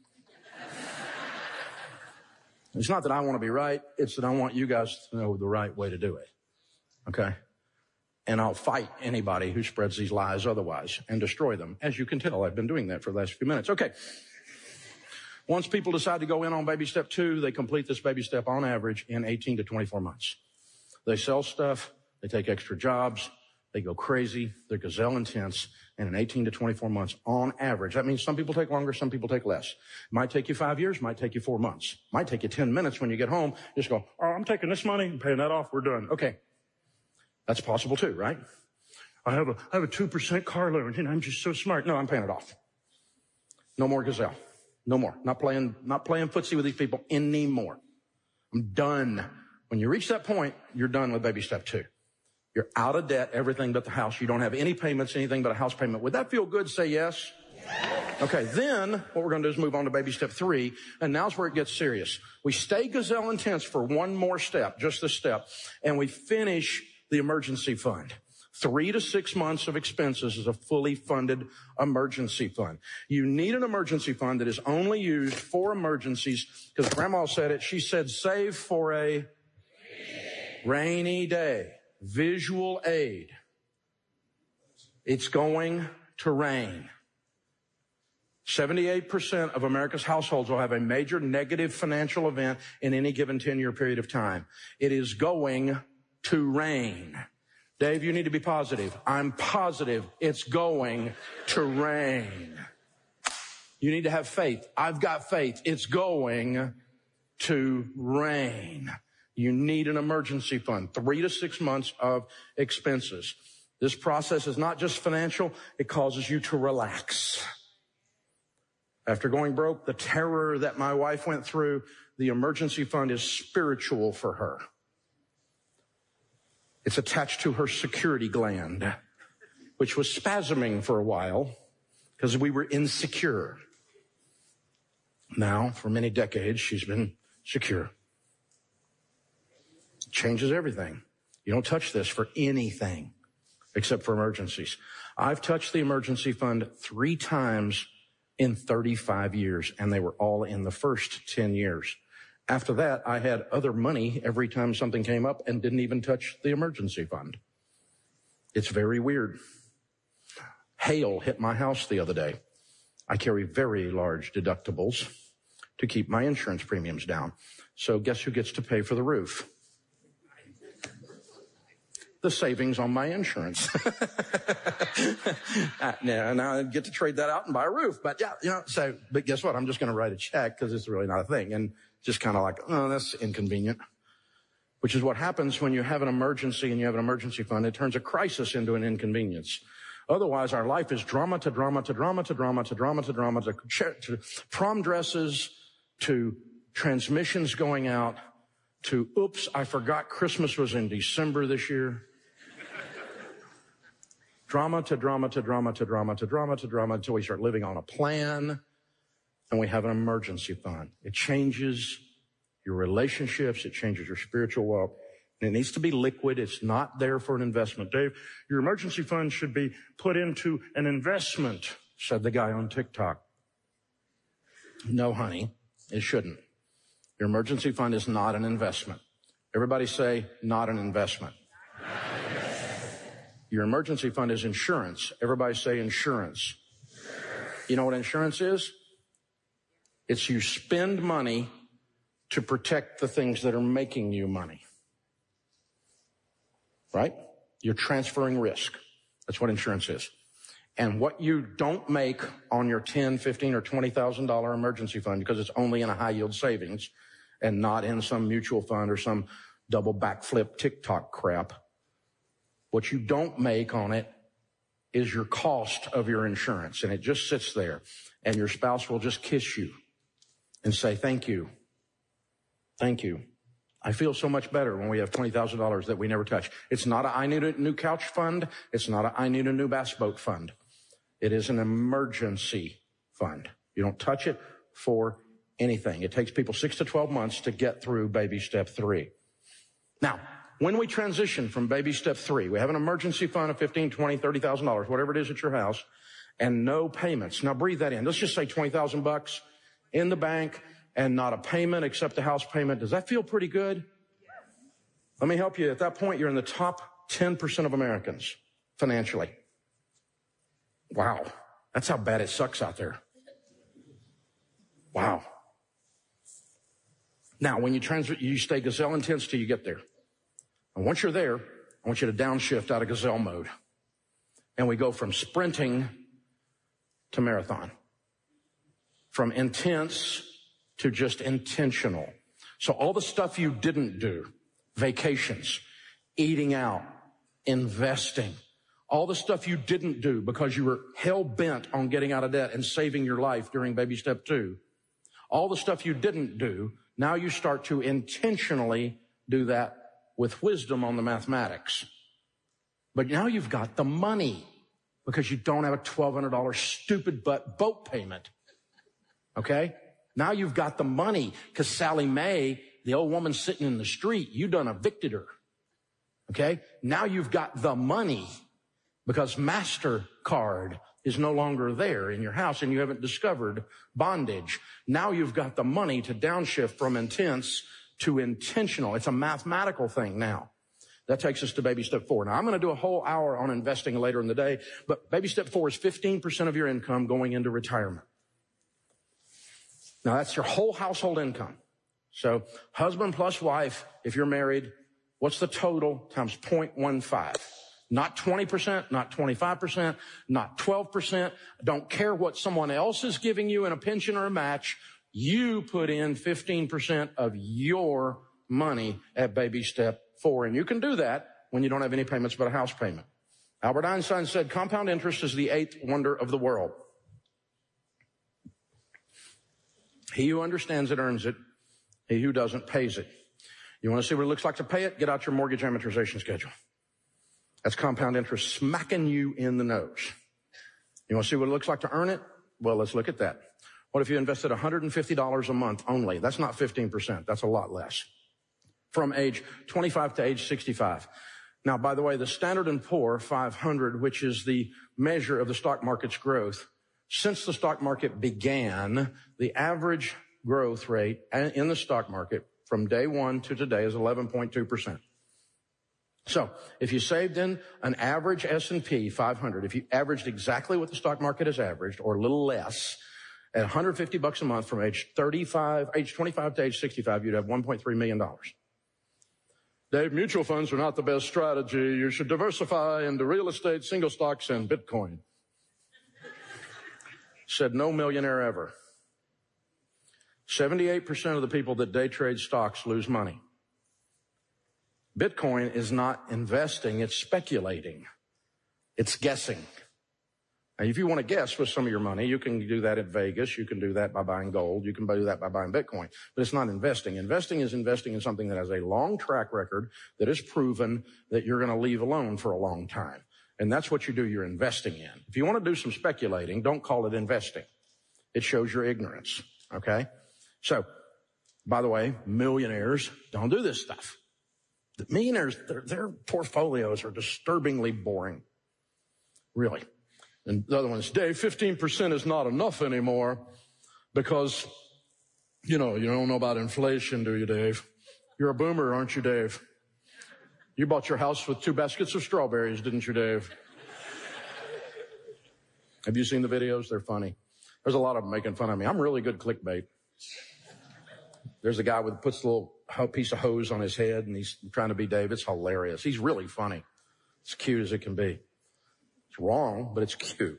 It's not that I want to be right. It's that I want you guys to know the right way to do it. Okay? And I'll fight anybody who spreads these lies otherwise and destroy them. As you can tell, I've been doing that for the last few minutes. Okay. Once people decide to go in on baby step 2, they complete this baby step on average in 18 to 24 months. They sell stuff. They take extra jobs. They go crazy. They're gazelle intense. And in 18 to 24 months on average, that means some people take longer, some people take less. It might take you 5 years, might take you 4 months. Might take you 10 minutes when you get home. Just go, oh, I'm taking this money and paying that off. We're done. Okay. That's possible too, right? I have a 2% car loan and I'm just so smart. No, I'm paying it off. No more gazelle. No more. Not playing footsie with these people anymore. I'm done. When you reach that point, you're done with baby step 2. You're out of debt, everything but the house. You don't have any payments, anything but a house payment. Would that feel good? Say yes. Okay, then what we're going to do is move on to baby step 3, and now's where it gets serious. We stay gazelle intense for one more step, just this step, and we finish the emergency fund. 3 to 6 months of expenses is a fully funded emergency fund. You need an emergency fund that is only used for emergencies, because Grandma said it. She said, save for a rainy day. Visual aid. It's going to rain. 78% of America's households will have a major negative financial event in any given 10-year period of time. It is going to rain. Dave, you need to be positive. I'm positive it's going to rain. You need to have faith. I've got faith. It's going to rain. You need an emergency fund, 3 to 6 months of expenses. This process is not just financial. It causes you to relax. After going broke, the terror that my wife went through, the emergency fund is spiritual for her. It's attached to her security gland, which was spasming for a while because we were insecure. Now, for many decades, she's been secure. It changes everything. You don't touch this for anything except for emergencies. I've touched the emergency fund 3 times in 35 years, and they were all in the first 10 years. After that, I had other money every time something came up and didn't even touch the emergency fund. It's very weird. Hail hit my house the other day. I carry very large deductibles to keep my insurance premiums down. So guess who gets to pay for the roof? The savings on my insurance. Now I get to trade that out and buy a roof. But yeah, but guess what? I'm just going to write a check because it's really not a thing. And just kind of like, oh, that's inconvenient. Which is what happens when you have an emergency and you have an emergency fund. It turns a crisis into an inconvenience. Otherwise, our life is drama to drama to drama to drama to drama to drama to prom dresses, to transmissions going out, to oops, I forgot Christmas was in December this year. Drama to drama to drama to drama to drama to drama until we start living on a plan and we have an emergency fund. It changes your relationships. It changes your spiritual wealth. And it needs to be liquid. It's not there for an investment. Dave, your emergency fund should be put into an investment, said the guy on TikTok. No, honey, it shouldn't. Your emergency fund is not an investment. Everybody say, not an investment. Your emergency fund is insurance. Everybody say insurance. You know what insurance is? It's you spend money to protect the things that are making you money. Right? You're transferring risk. That's what insurance is. And what you don't make on your $10, $15, or $20,000 emergency fund, because it's only in a high yield savings and not in some mutual fund or some double backflip TikTok crap, what you don't make on it is your cost of your insurance. And it just sits there. And your spouse will just kiss you and say, thank you. Thank you. I feel so much better when we have $20,000 that we never touch. It's not a I need a new couch fund. It's not a I need a new bass boat fund. It is an emergency fund. You don't touch it for anything. It takes people 6 to 12 months to get through baby step 3. Now, when we transition from baby step 3, we have an emergency fund of $15,000, $20,000, $30,000, whatever it is at your house, and no payments. Now breathe that in. Let's just say $20,000 in the bank and not a payment except the house payment. Does that feel pretty good? Let me help you. At that point, you're in the top 10% of Americans financially. Wow. That's how bad it sucks out there. Wow. Now, when you stay gazelle intense till you get there. And once you're there, I want you to downshift out of gazelle mode. And we go from sprinting to marathon. From intense to just intentional. So all the stuff you didn't do, vacations, eating out, investing, all the stuff you didn't do because you were hell-bent on getting out of debt and saving your life during baby step 2, all the stuff you didn't do, now you start to intentionally do that with wisdom on the mathematics. But now you've got the money because you don't have a $1,200 stupid boat payment. Okay? Now you've got the money because Sally Mae, the old woman sitting in the street, you done evicted her. Okay? Now you've got the money because MasterCard is no longer there in your house and you haven't discovered bondage. Now you've got the money to downshift from intense to intentional. It's a mathematical thing now. That takes us to baby step 4. Now, I'm going to do a whole hour on investing later in the day, but baby step 4 is 15% of your income going into retirement. Now, that's your whole household income. So husband plus wife, if you're married, what's the total times 0.15? Not 20%, not 25%, not 12%. Don't care what someone else is giving you in a pension or a match. You put in 15% of your money at baby step 4. And you can do that when you don't have any payments but a house payment. Albert Einstein said compound interest is the 8th wonder of the world. He who understands it earns it. He who doesn't pays it. You want to see what it looks like to pay it? Get out your mortgage amortization schedule. That's compound interest smacking you in the nose. You want to see what it looks like to earn it? Well, let's look at that. What if you invested $150 a month only? That's not 15%. That's a lot less. From age 25 to age 65. Now, by the way, the Standard & Poor 500, which is the measure of the stock market's growth, since the stock market began, the average growth rate in the stock market from day one to today is 11.2%. So if you saved in an average S&P 500, if you averaged exactly what the stock market has averaged or a little less at $150 a month from age 25 to age 65, you'd have $1.3 million. Dave, mutual funds are not the best strategy. You should diversify into real estate, single stocks, and Bitcoin. Said no millionaire ever. 78% of the people that day trade stocks lose money. Bitcoin is not investing, it's speculating. It's guessing. Now, if you want to guess with some of your money, you can do that at Vegas. You can do that by buying gold. You can do that by buying Bitcoin. But it's not investing. Investing is investing in something that has a long track record that is proven that you're going to leave alone for a long time. And that's what you do. You're investing in. If you want to do some speculating, don't call it investing. It shows your ignorance. Okay? So, by the way, millionaires don't do this stuff. The millionaires, their portfolios are disturbingly boring. Really. And the other one's, Dave, 15% is not enough anymore because, you don't know about inflation, do you, Dave? You're a boomer, aren't you, Dave? You bought your house with 2 baskets of strawberries, didn't you, Dave? Have you seen the videos? They're funny. There's a lot of them making fun of me. I'm really good clickbait. There's a guy puts a little piece of hose on his head, and he's trying to be Dave. It's hilarious. He's really funny. It's cute as it can be. It's wrong, but it's cute.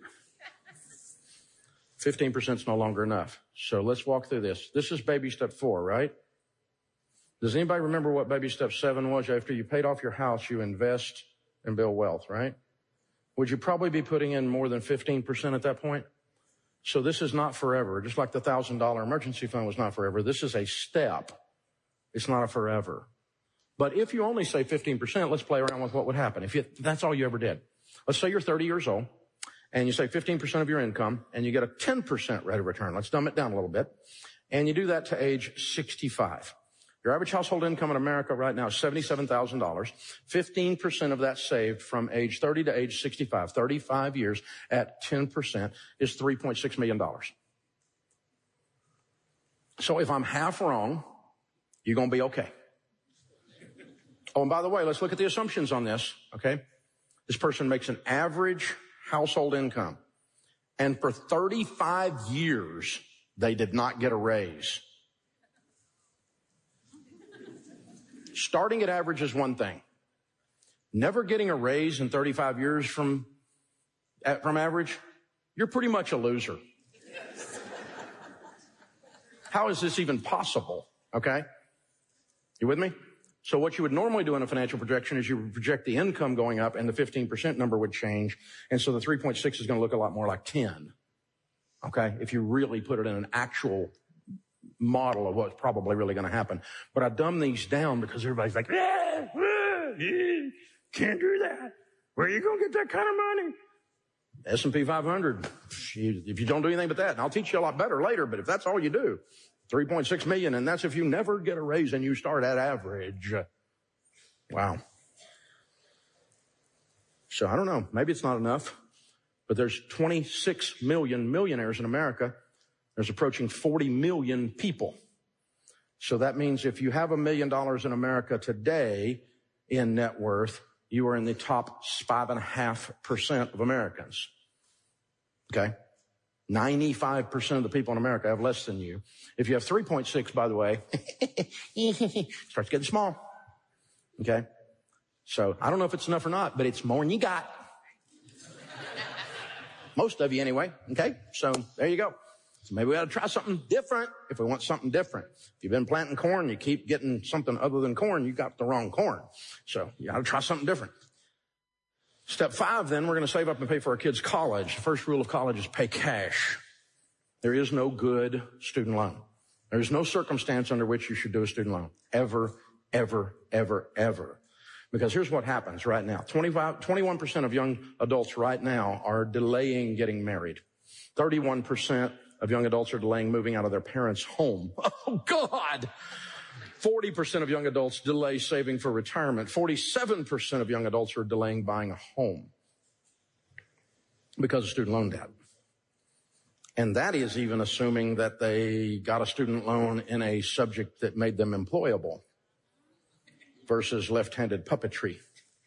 15% is no longer enough. So let's walk through this. This is baby step 4, right? Does anybody remember what baby step 7 was? After you paid off your house, you invest and build wealth, right? Would you probably be putting in more than 15% at that point? So this is not forever. Just like the $1,000 emergency fund was not forever. This is a step. It's not a forever. But if you only say 15%, let's play around with what would happen. If that's all you ever did. Let's say you're 30 years old and you say 15% of your income and you get a 10% rate of return. Let's dumb it down a little bit. And you do that to age 65. Your average household income in America right now is $77,000. 15% of that saved from age 30 to age 65, 35 years at 10% is $3.6 million. So if I'm half wrong, you're going to be okay. Oh, and by the way, let's look at the assumptions on this, okay? This person makes an average household income. And for 35 years, they did not get a raise. Starting at average is one thing. Never getting a raise in 35 years from average, you're pretty much a loser. How is this even possible? Okay? You with me? So what you would normally do in a financial projection is you would project the income going up and the 15% number would change. And so the 3.6 is going to look a lot more like 10. Okay? If you really put it in an actual model of what's probably really going to happen. But I dumb these down because everybody's like, can't do that. Where are you going to get that kind of money? S&P 500. If you don't do anything but that, and I'll teach you a lot better later, but if that's all you do, 3.6 million, and that's if you never get a raise and you start at average. Wow. So I don't know. Maybe it's not enough, but there's 26 million millionaires in America. There's approaching 40 million people. So that means if you have $1 million in America today in net worth, you are in the top 5.5% of Americans. Okay? 95% of the people in America have less than you. If you have 3.6, by the way, starts getting small. Okay? So I don't know if it's enough or not, but it's more than you got. Most of you anyway. Okay? So there you go. So maybe we ought to try something different if we want something different. If you've been planting corn, you keep getting something other than corn, you got the wrong corn. So you ought to try something different. Step 5, then, we're going to save up and pay for our kids' college. The first rule of college is pay cash. There is no good student loan. There is no circumstance under which you should do a student loan. Ever, ever, ever, ever. Because here's what happens right now. 21% of young adults right now are delaying getting married. 31% of young adults are delaying moving out of their parents' home. Oh, God! 40% of young adults delay saving for retirement. 47% of young adults are delaying buying a home because of student loan debt. And that is even assuming that they got a student loan in a subject that made them employable versus left-handed puppetry.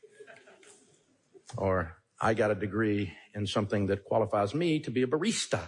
Or I got a degree in something that qualifies me to be a barista.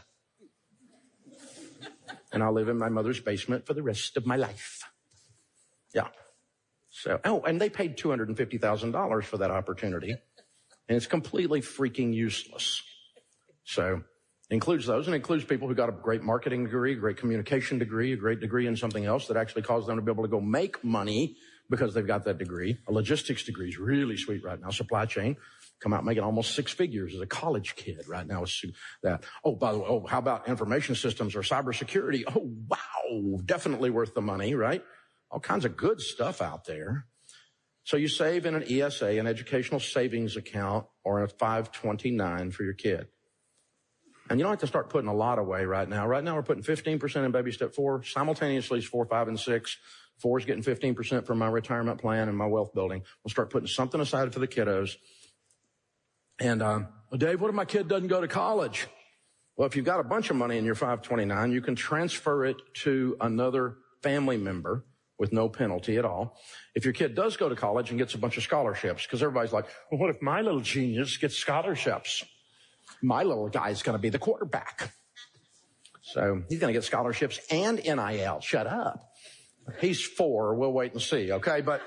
And I'll live in my mother's basement for the rest of my life. Yeah. So, and they paid $250,000 for that opportunity. And it's completely freaking useless. So, it includes those, and it includes people who got a great marketing degree, a great communication degree, a great degree in something else that actually caused them to be able to go make money because they've got that degree. A logistics degree is really sweet right now. Supply chain. Come out making almost 6 figures as a college kid right now. That. Oh, by the way, how about information systems or cybersecurity? Oh, wow. Definitely worth the money, right? All kinds of good stuff out there. So you save in an ESA, an educational savings account, or a 529 for your kid. And you don't have to start putting a lot away right now. Right now we're putting 15% in baby step 4. Simultaneously is 4, 5, and 6. 4 is getting 15% from my retirement plan and my wealth building. We'll start putting something aside for the kiddos. And, Dave, what if my kid doesn't go to college? Well, if you've got a bunch of money in your 529, you can transfer it to another family member with no penalty at all. If your kid does go to college and gets a bunch of scholarships, because everybody's like, well, what if my little genius gets scholarships? My little guy's going to be the quarterback. So he's going to get scholarships and NIL. Shut up. He's 4. We'll wait and see, okay? But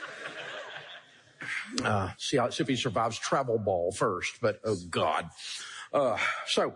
see if he survives travel ball first. But, oh, God. So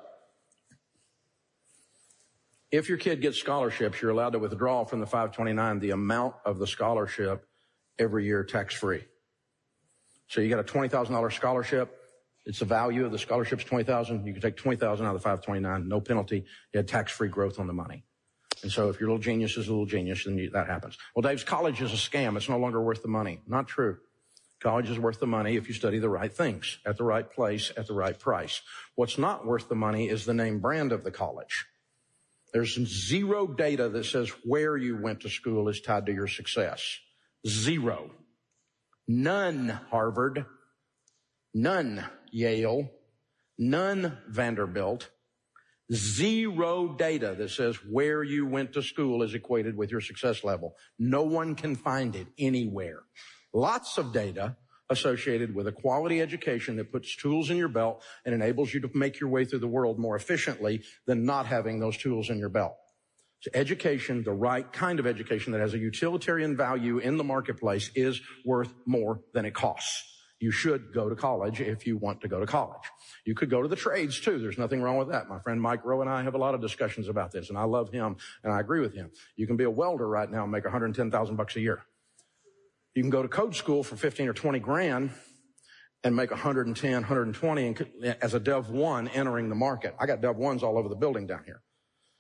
if your kid gets scholarships, you're allowed to withdraw from the 529 the amount of the scholarship every year tax-free. So you got a $20,000 scholarship. It's the value of the scholarship's $20,000. You can take $20,000 out of the 529, no penalty. You had tax-free growth on the money. And so if your little genius is a little genius, then that happens. Well, Dave's college is a scam. It's no longer worth the money. Not true. College is worth the money if you study the right things, at the right place, at the right price. What's not worth the money is the name brand of the college. There's zero data that says where you went to school is tied to your success. Zero. None Harvard. None Yale. None Vanderbilt. Zero data that says where you went to school is equated with your success level. No one can find it anywhere. Lots of data associated with a quality education that puts tools in your belt and enables you to make your way through the world more efficiently than not having those tools in your belt. So education, the right kind of education that has a utilitarian value in the marketplace, is worth more than it costs. You should go to college if you want to go to college. You could go to the trades too. There's nothing wrong with that. My friend Mike Rowe and I have a lot of discussions about this, and I love him and I agree with him. You can be a welder right now and make $110,000 a year. You can go to code school for 15 or 20 grand and make 110, 120 as a Dev 1 entering the market. I got Dev 1s all over the building down here.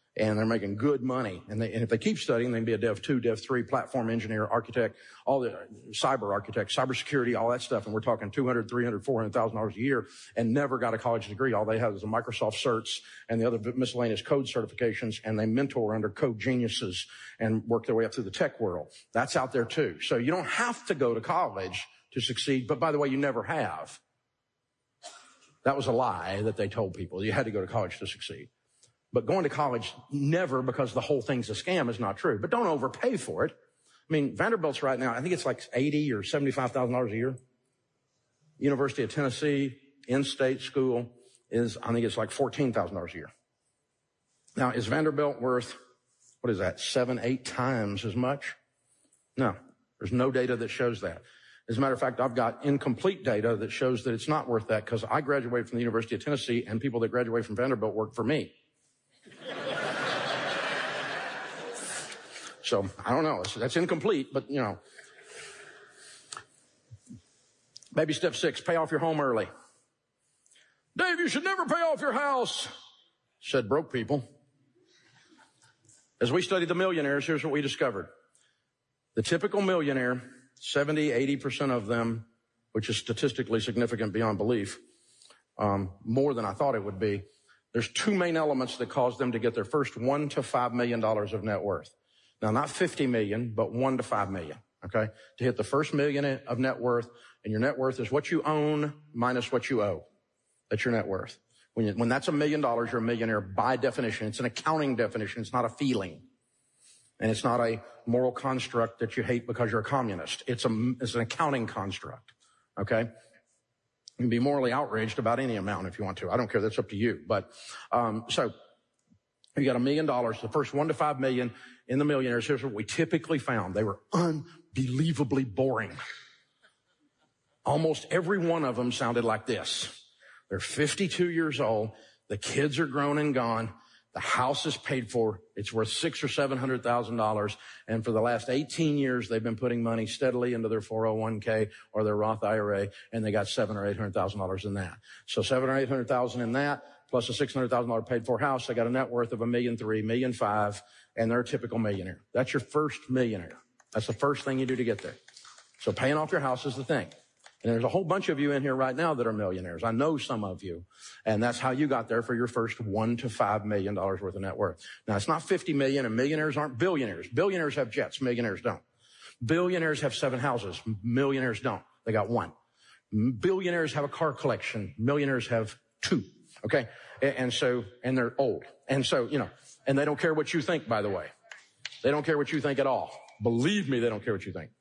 And they're making good money. And if they keep studying, they can be a Dev 2, Dev 3, platform engineer, architect, all the cyber architect, cybersecurity, all that stuff. And we're talking $200,000, $300,000, $400,000 a year and never got a college degree. All they have is a Microsoft certs and the other miscellaneous code certifications. And they mentor under code geniuses and work their way up through the tech world. That's out there too. So you don't have to go to college to succeed. But by the way, you never have. That was a lie that they told people. You had to go to college to succeed. But going to college, never, because the whole thing's a scam, is not true. But don't overpay for it. I mean, Vanderbilt's right now, I think it's like $80,000 or $75,000 a year. University of Tennessee, in-state school, I think it's like $14,000 a year. Now, is Vanderbilt worth, 7, 8 times as much? No, there's no data that shows that. As a matter of fact, I've got incomplete data that shows that it's not worth that, because I graduated from the University of Tennessee and people that graduate from Vanderbilt work for me. So, I don't know. That's incomplete, but, Baby step 6, pay off your home early. Dave, you should never pay off your house, said broke people. As we studied the millionaires, here's what we discovered. The typical millionaire, 70, 80% of them, which is statistically significant beyond belief, more than I thought it would be. There's 2 main elements that cause them to get their first $1 to $5 million of net worth. Now, not 50 million, but 1 to 5 million, okay? To hit the first million of net worth, and your net worth is what you own minus what you owe. That's your net worth. When that's $1 million, you're a millionaire by definition. It's an accounting definition. It's not a feeling. And it's not a moral construct that you hate because you're a communist. It's an accounting construct, okay? You can be morally outraged about any amount if you want to. I don't care. That's up to you. But, so you got $1 million, the first 1 to 5 million in the millionaires. Here's what we typically found. They were unbelievably boring. Almost every one of them sounded like this. They're 52 years old. The kids are grown and gone. The house is paid for. It's worth $600,000 or $700,000. And for the last 18 years, they've been putting money steadily into their 401k or their Roth IRA, and they got $700,000 or $800,000 in that. So $700,000 or $800,000 in that, plus a $600,000 paid for house. They got a net worth of $1.3 million, $1.5 million, and they're a typical millionaire. That's your first millionaire. That's the first thing you do to get there. So paying off your house is the thing. And there's a whole bunch of you in here right now that are millionaires. I know some of you. And that's how you got there for your first $1 to $5 million worth of net worth. Now, it's not 50 million, and millionaires aren't billionaires. Billionaires have jets. Millionaires don't. Billionaires have 7 houses. Millionaires don't. They got 1. Billionaires have a car collection. Millionaires have 2. Okay? And they're old. And so, and they don't care what you think, by the way. They don't care what you think at all. Believe me, they don't care what you think.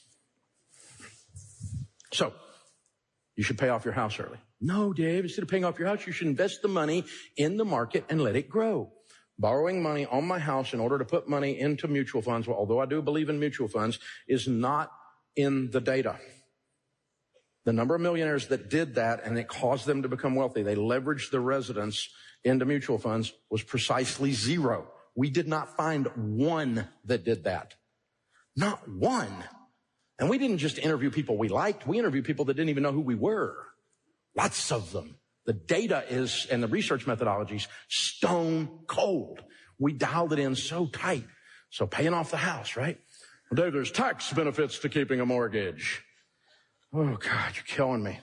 So, you should pay off your house early. No, Dave, instead of paying off your house, you should invest the money in the market and let it grow. Borrowing money on my house in order to put money into mutual funds, well, although I do believe in mutual funds, is not in the data. The number of millionaires that did that and it caused them to become wealthy, they leveraged their residence into mutual funds, was precisely 0. We did not find one that did that. Not one. And we didn't just interview people we liked. We interviewed people that didn't even know who we were. Lots of them. The data is, and the research methodologies, stone cold. We dialed it in so tight. So paying off the house, right? Well, Dave, there's tax benefits to keeping a mortgage. Oh, God, you're killing me.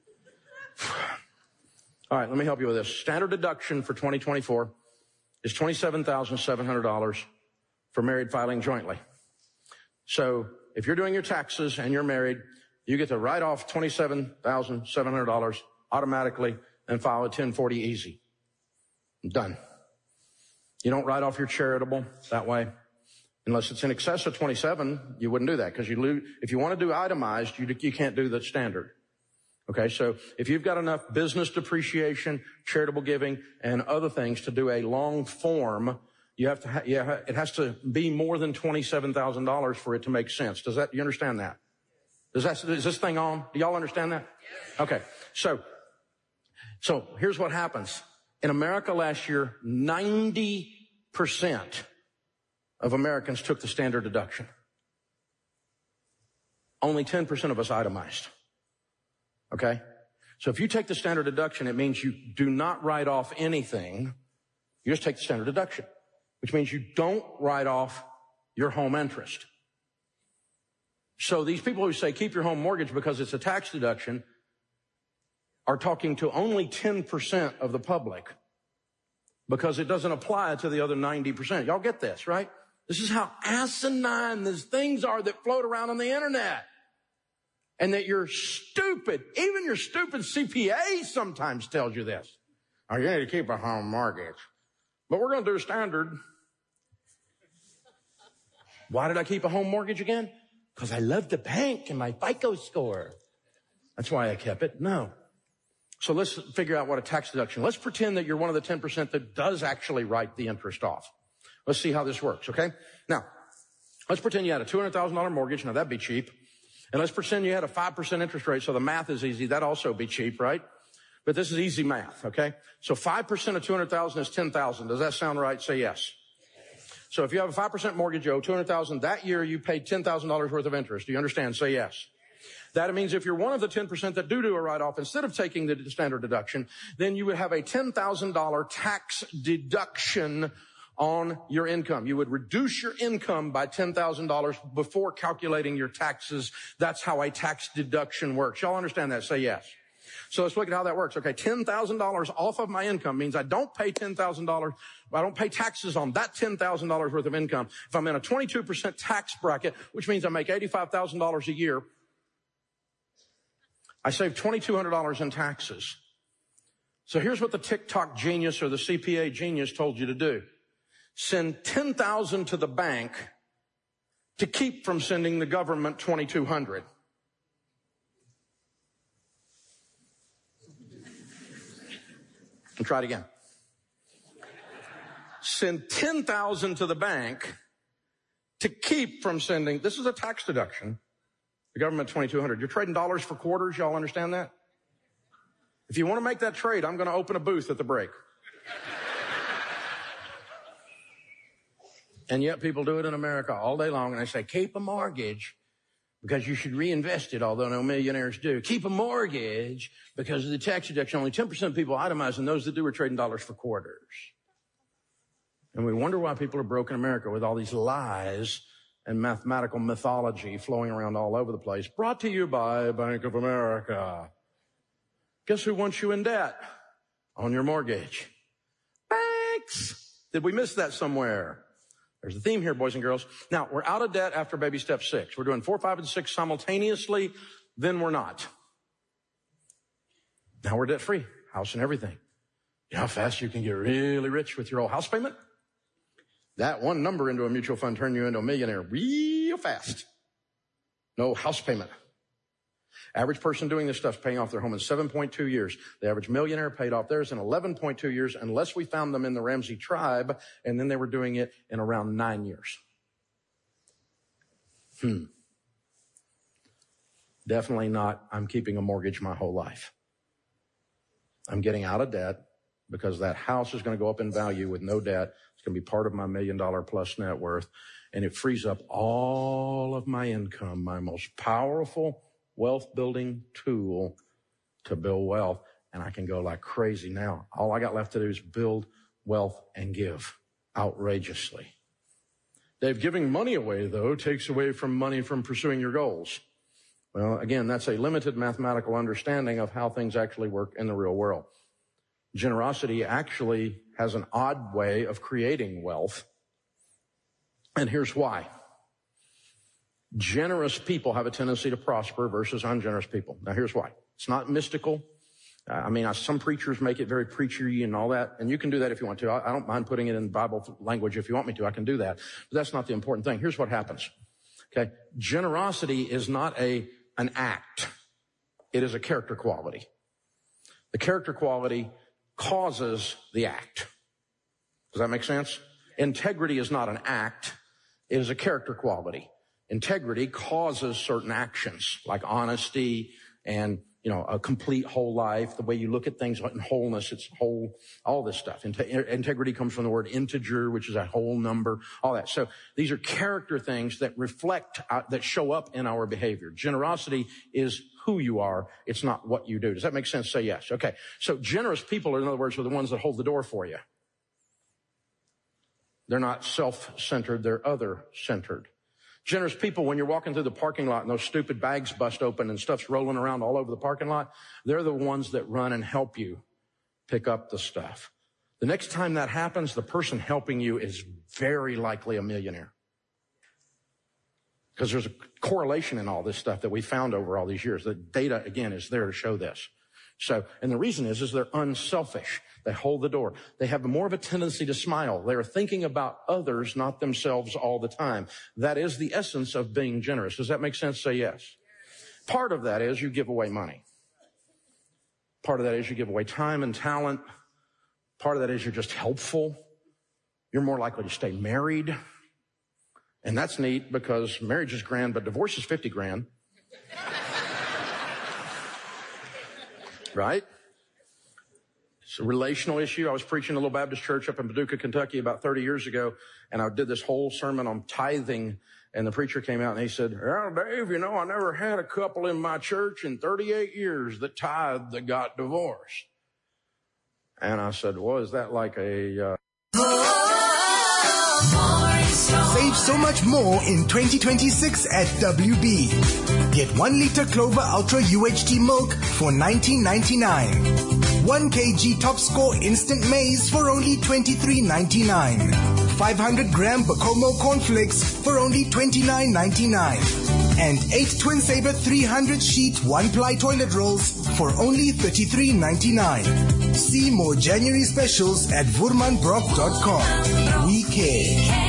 All right, let me help you with this. Standard deduction for 2024 is $27,700 for married filing jointly. So if you're doing your taxes and you're married, you get to write off $27,700 automatically and file a 1040 easy. Done. You don't write off your charitable that way. Unless it's in excess of 27, you wouldn't do that because you lose. If you want to do itemized, you can't do the standard. Okay, so if you've got enough business depreciation, charitable giving, and other things to do a long form, you have to. It has to be more than $27,000 for it to make sense. You understand that? Is this thing on? Do y'all understand that? Yes. Okay, so here's what happens. In America last year, 90% of Americans took the standard deduction. Only 10% of us itemized. Okay? So if you take the standard deduction, it means you do not write off anything. You just take the standard deduction. which means you don't write off your home interest. So these people who say keep your home mortgage because it's a tax deduction are talking to only 10% of the public because it doesn't apply to the other 90%. Y'all get this, right? This is how asinine these things are that float around on the internet. And that you're stupid. Even your stupid CPA sometimes tells you this. Oh, you need to keep a home mortgage. But we're going to do a standard. Why did I keep a home mortgage again? Because I love the bank and my FICO score. That's why I kept it. No. So let's figure out what a tax deduction. Let's pretend that you're one of the 10% that does actually write the interest off. Let's see how this works, okay? Now, let's pretend you had a $200,000 mortgage. Now, that'd be cheap. And let's pretend you had a 5% interest rate, so the math is easy. That'd also be cheap, right? But this is easy math, okay? So 5% of 200,000 is 10,000. Does that sound right? Say yes. So if you have a 5% mortgage, you owe 200,000. That year, you paid $10,000 worth of interest. Do you understand? Say yes. That means if you're one of the 10% that do a write-off, instead of taking the standard deduction, then you would have a $10,000 tax deduction on your income. You would reduce your income by $10,000 before calculating your taxes. That's how a tax deduction works. Y'all understand that? Say yes. So let's look at how that works. Okay, $10,000 off of my income means I don't pay $10,000. I don't pay taxes on that $10,000 worth of income. If I'm in a 22% tax bracket, which means I make $85,000 a year, I save $2,200 in taxes. So here's what the TikTok genius or the CPA genius told you to do. Send $10,000 to the bank to keep from sending the government $2,200. And try it again. Send $10,000 to the bank to keep from sending, this is a tax deduction, the government $2,200. You're trading dollars for quarters. Y'all understand that? If you want to make that trade, I'm going to open a booth at the break. And yet people do it in America all day long, and they say, keep a mortgage because you should reinvest it, although no millionaires do. Keep a mortgage because of the tax deduction. Only 10% of people itemize, and those that do are trading dollars for quarters. And we wonder why people are broke in America with all these lies and mathematical mythology flowing around all over the place. Brought to you by Bank of America. Guess who wants you in debt on your mortgage? Banks. Did we miss that somewhere? There's the theme here, boys and girls. Now, we're out of debt after baby step 6. We're doing 4, 5, and 6 simultaneously. Then we're not. Now we're debt free. House and everything. You know how fast you can get really rich with your old house payment? That one number into a mutual fund turned you into a millionaire real fast. No house payment. Average person doing this stuff is paying off their home in 7.2 years. The average millionaire paid off theirs in 11.2 years, unless we found them in the Ramsey tribe, and then they were doing it in around 9 years. Definitely not, I'm keeping a mortgage my whole life. I'm getting out of debt because that house is going to go up in value with no debt. It's going to be part of my $1 million plus net worth, and it frees up all of my income, my most powerful wealth building tool to build wealth. And I can go like crazy now. All I got left to do is build wealth and give outrageously. Dave, giving money away, though, takes away from money from pursuing your goals. Well, again, that's a limited mathematical understanding of how things actually work in the real world. Generosity actually has an odd way of creating wealth. And here's why. Generous people have a tendency to prosper versus ungenerous people. Now, here's why. It's not mystical. Some preachers make it very preachery and all that, and you can do that if you want to. I don't mind putting it in Bible language if you want me to. I can do that. But that's not the important thing. Here's what happens. Okay? Generosity is not an act. It is a character quality. The character quality causes the act. Does that make sense? Integrity is not an act. It is a character quality. Integrity causes certain actions like honesty and, a complete whole life, the way you look at things in wholeness, it's whole, all this stuff. Integrity comes from the word integer, which is a whole number, all that. So these are character things that reflect, that show up in our behavior. Generosity is who you are. It's not what you do. Does that make sense? Say yes. Okay. So generous people, in other words, are the ones that hold the door for you. They're not self-centered. They're other-centered. Generous people, when you're walking through the parking lot and those stupid bags bust open and stuff's rolling around all over the parking lot, they're the ones that run and help you pick up the stuff. The next time that happens, the person helping you is very likely a millionaire. Because there's a correlation in all this stuff that we found over all these years. The data, again, is there to show this. So, and the reason is they're unselfish. They hold the door. They have more of a tendency to smile. They're thinking about others, not themselves all the time. That is the essence of being generous. Does that make sense? Say yes. Part of that is you give away money. Part of that is you give away time and talent. Part of that is you're just helpful. You're more likely to stay married. And that's neat because marriage is grand, but divorce is 50 grand. Right? It's a relational issue. I was preaching at a little Baptist church up in Paducah, Kentucky about 30 years ago, and I did this whole sermon on tithing, and the preacher came out and he said, "Well, Dave, you know, I never had a couple in my church in 38 years that tithed that got divorced." And I said, "Well, is that like a..." Save so much more in 2026 at WB. Get 1 liter Clover Ultra UHT milk for $19.99. 1 kg Top Score Instant Maize for only $23.99. 500 gram Bacomo cornflakes for only $29.99. And 8 Twin Saver 300 sheet 1-ply toilet rolls for only $33.99. See more January specials at VurmanBrock.com. We care.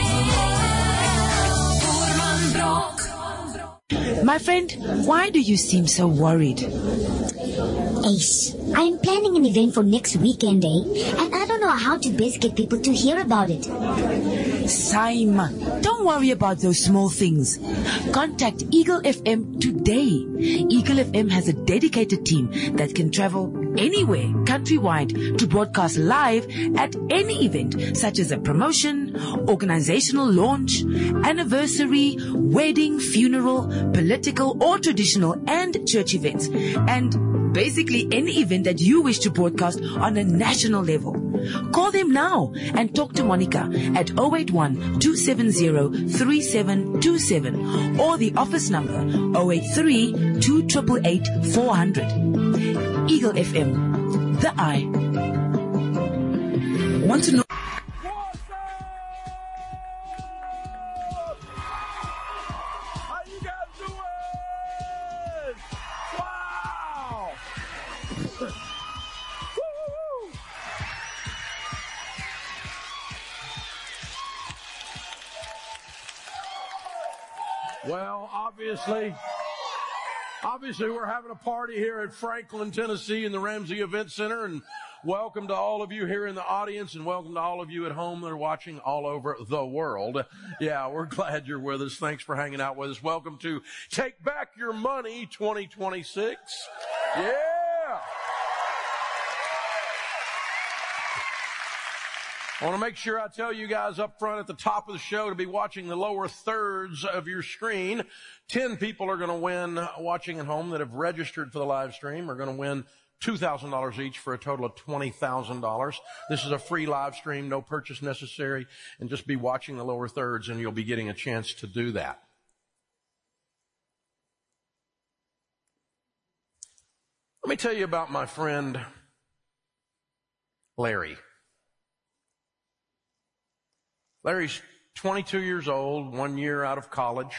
My friend, why do you seem so worried? Ace, I'm planning an event for next weekend, and I don't know how to best get people to hear about it. Simon, don't worry about those small things. Contact Eagle FM today. Eagle FM has a dedicated team that can travel anywhere countrywide to broadcast live at any event, such as a promotion, organizational launch, anniversary, wedding, funeral, political or traditional and church events, and basically any event that you wish to broadcast on a national level. Call them now and talk to Monica at 081-270-3727 or the office number 083-288-400. Eagle FM, the eye. Want to know? How you guys doing? Wow! Well, obviously we're having a party here at Franklin, Tennessee in the Ramsey Event Center, and welcome to all of you here in the audience and welcome to all of you at home that are watching all over the world. Yeah, we're glad you're with us. Thanks for hanging out with us. Welcome to Take Back Your Money 2026. Yeah. I want to make sure I tell you guys up front at the top of the show to be watching the lower thirds of your screen. 10 people are going to win watching at home that have registered for the live stream are going to win $2,000 each for a total of $20,000. This is a free live stream, no purchase necessary, and just be watching the lower thirds and you'll be getting a chance to do that. Let me tell you about my friend Larry. Larry's 22 years old, 1 year out of college.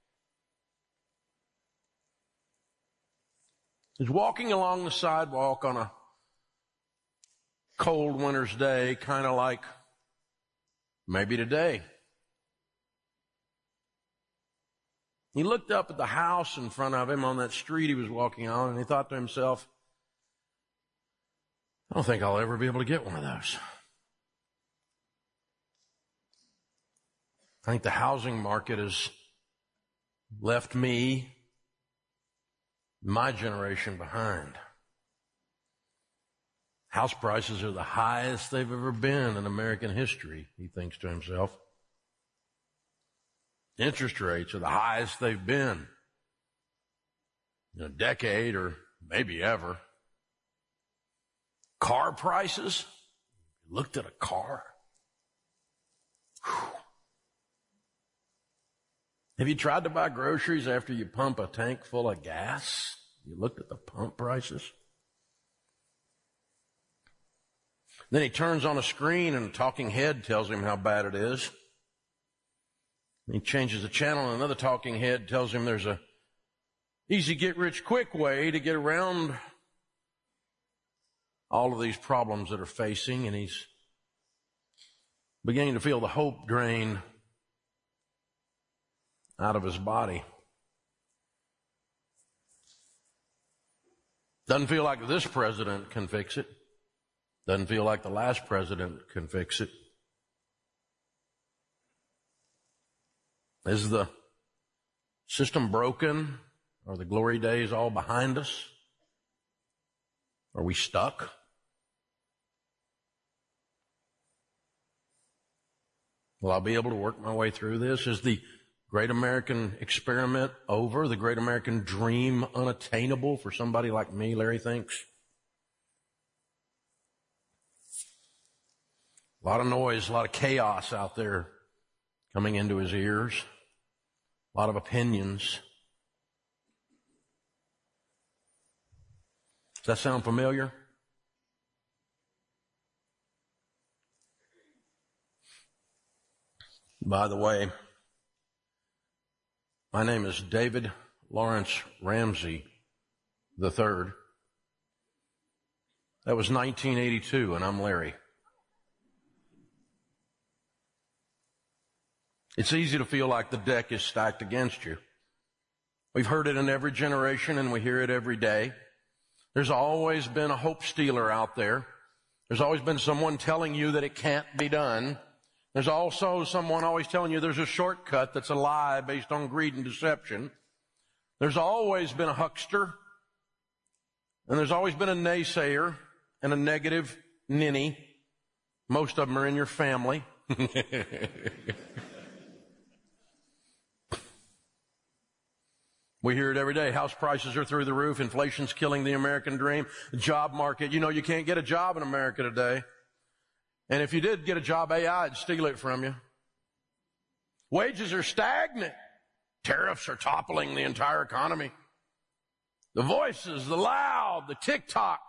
He's walking along the sidewalk on a cold winter's day, kind of like maybe today. He looked up at the house in front of him on that street he was walking on, and he thought to himself, I don't think I'll ever be able to get one of those. I think the housing market has left me, my generation, behind. House prices are the highest they've ever been in American history, he thinks to himself. Interest rates are the highest they've been in a decade or maybe ever. Car prices, looked at a car. Have you tried to buy groceries after you pump a tank full of gas? You looked at the pump prices? Then he turns on a screen and a talking head tells him how bad it is. He changes the channel and another talking head tells him there's a easy get-rich-quick way to get around all of these problems that are facing, and he's beginning to feel the hope drain out of his body. Doesn't feel like this president can fix it. Doesn't feel like the last president can fix it. Is the system broken? Are the glory days all behind us? Are we stuck? Will I be able to work my way through this? Is the great American experiment over? The great American dream unattainable for somebody like me, Larry thinks? A lot of noise, a lot of chaos out there coming into his ears. A lot of opinions. Does that sound familiar? By the way, my name is David Lawrence Ramsey III. That was 1982, and I'm Larry. It's easy to feel like the deck is stacked against you. We've heard it in every generation, and we hear it every day. There's always been a hope stealer out there. There's always been someone telling you that it can't be done. There's also someone always telling you there's a shortcut that's a lie based on greed and deception. There's always been a huckster, and there's always been a naysayer and a negative ninny. Most of them are in your family. We hear it every day. House prices are through the roof. Inflation's killing the American dream. The job market. You know, you can't get a job in America today. And if you did get a job, AI would steal it from you. Wages are stagnant. Tariffs are toppling the entire economy. The voices, the loud, the TikTok,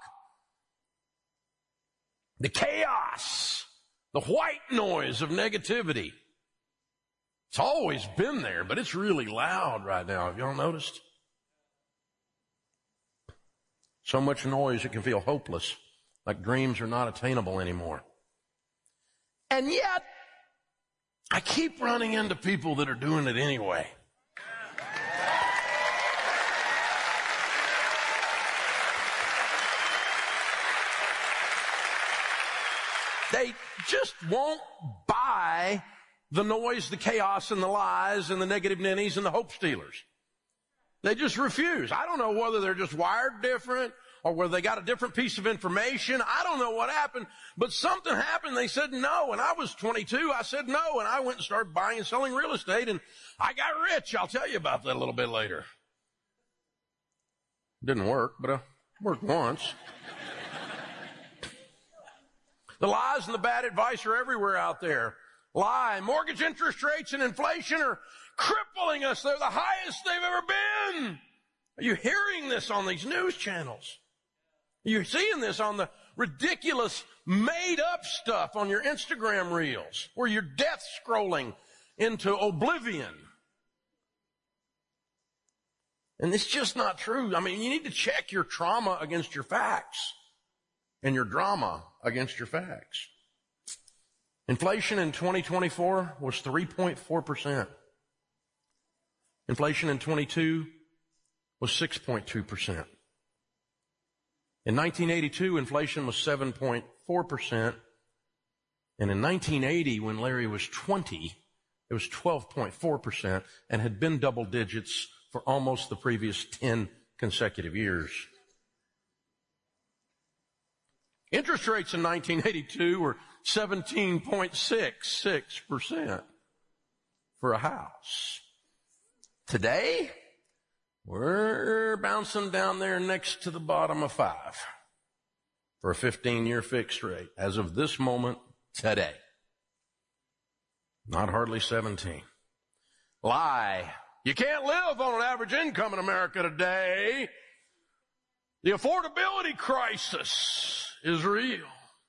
the chaos, the white noise of negativity. It's always been there, but it's really loud right now. Have y'all noticed? So much noise it can feel hopeless, like dreams are not attainable anymore. And yet, I keep running into people that are doing it anyway. They just won't buy the noise, the chaos, and the lies, and the negative ninnies, and the hope stealers. They just refuse. I don't know whether they're just wired different or whether they got a different piece of information. I don't know what happened, but something happened. They said no. When I was 22, I said no, and I went and started buying and selling real estate, and I got rich. I'll tell you about that a little bit later. Didn't work, but I worked once. The lies and the bad advice are everywhere out there. Lie. Mortgage interest rates and inflation are crippling us. They're the highest they've ever been. Are you hearing this on these news channels? You're seeing this on the ridiculous made-up stuff on your Instagram reels where you're death scrolling into oblivion. And it's just not true. I mean, you need to check your trauma against your facts and your drama against your facts. Inflation in 2024 was 3.4%. Inflation in 22 was 6.2%. In 1982, inflation was 7.4%. And in 1980, when Larry was 20, it was 12.4% and had been double digits for almost the previous 10 consecutive years. Interest rates in 1982 were 17.66% for a house. Today, we're bouncing down there next to the bottom of 5 for a 15-year fixed rate as of this moment today. Not hardly 17. Lie. You can't live on an average income in America today. The affordability crisis is real.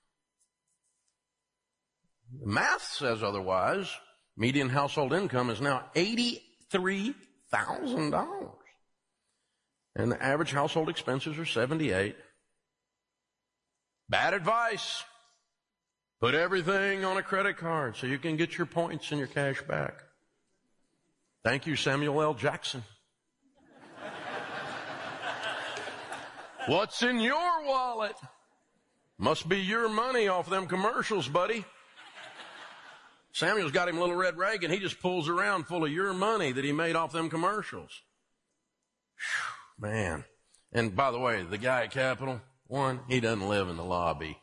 The math says otherwise. Median household income is now $83,000. And the average household expenses are $78,000. Bad advice. Put everything on a credit card so you can get your points and your cash back. Thank you, Samuel L. Jackson. What's in your wallet? Must be your money off them commercials, buddy. Samuel's got him a little red rag, and he just pulls around full of your money that he made off them commercials. Whew, man. And by the way, the guy at Capital One, he doesn't live in the lobby.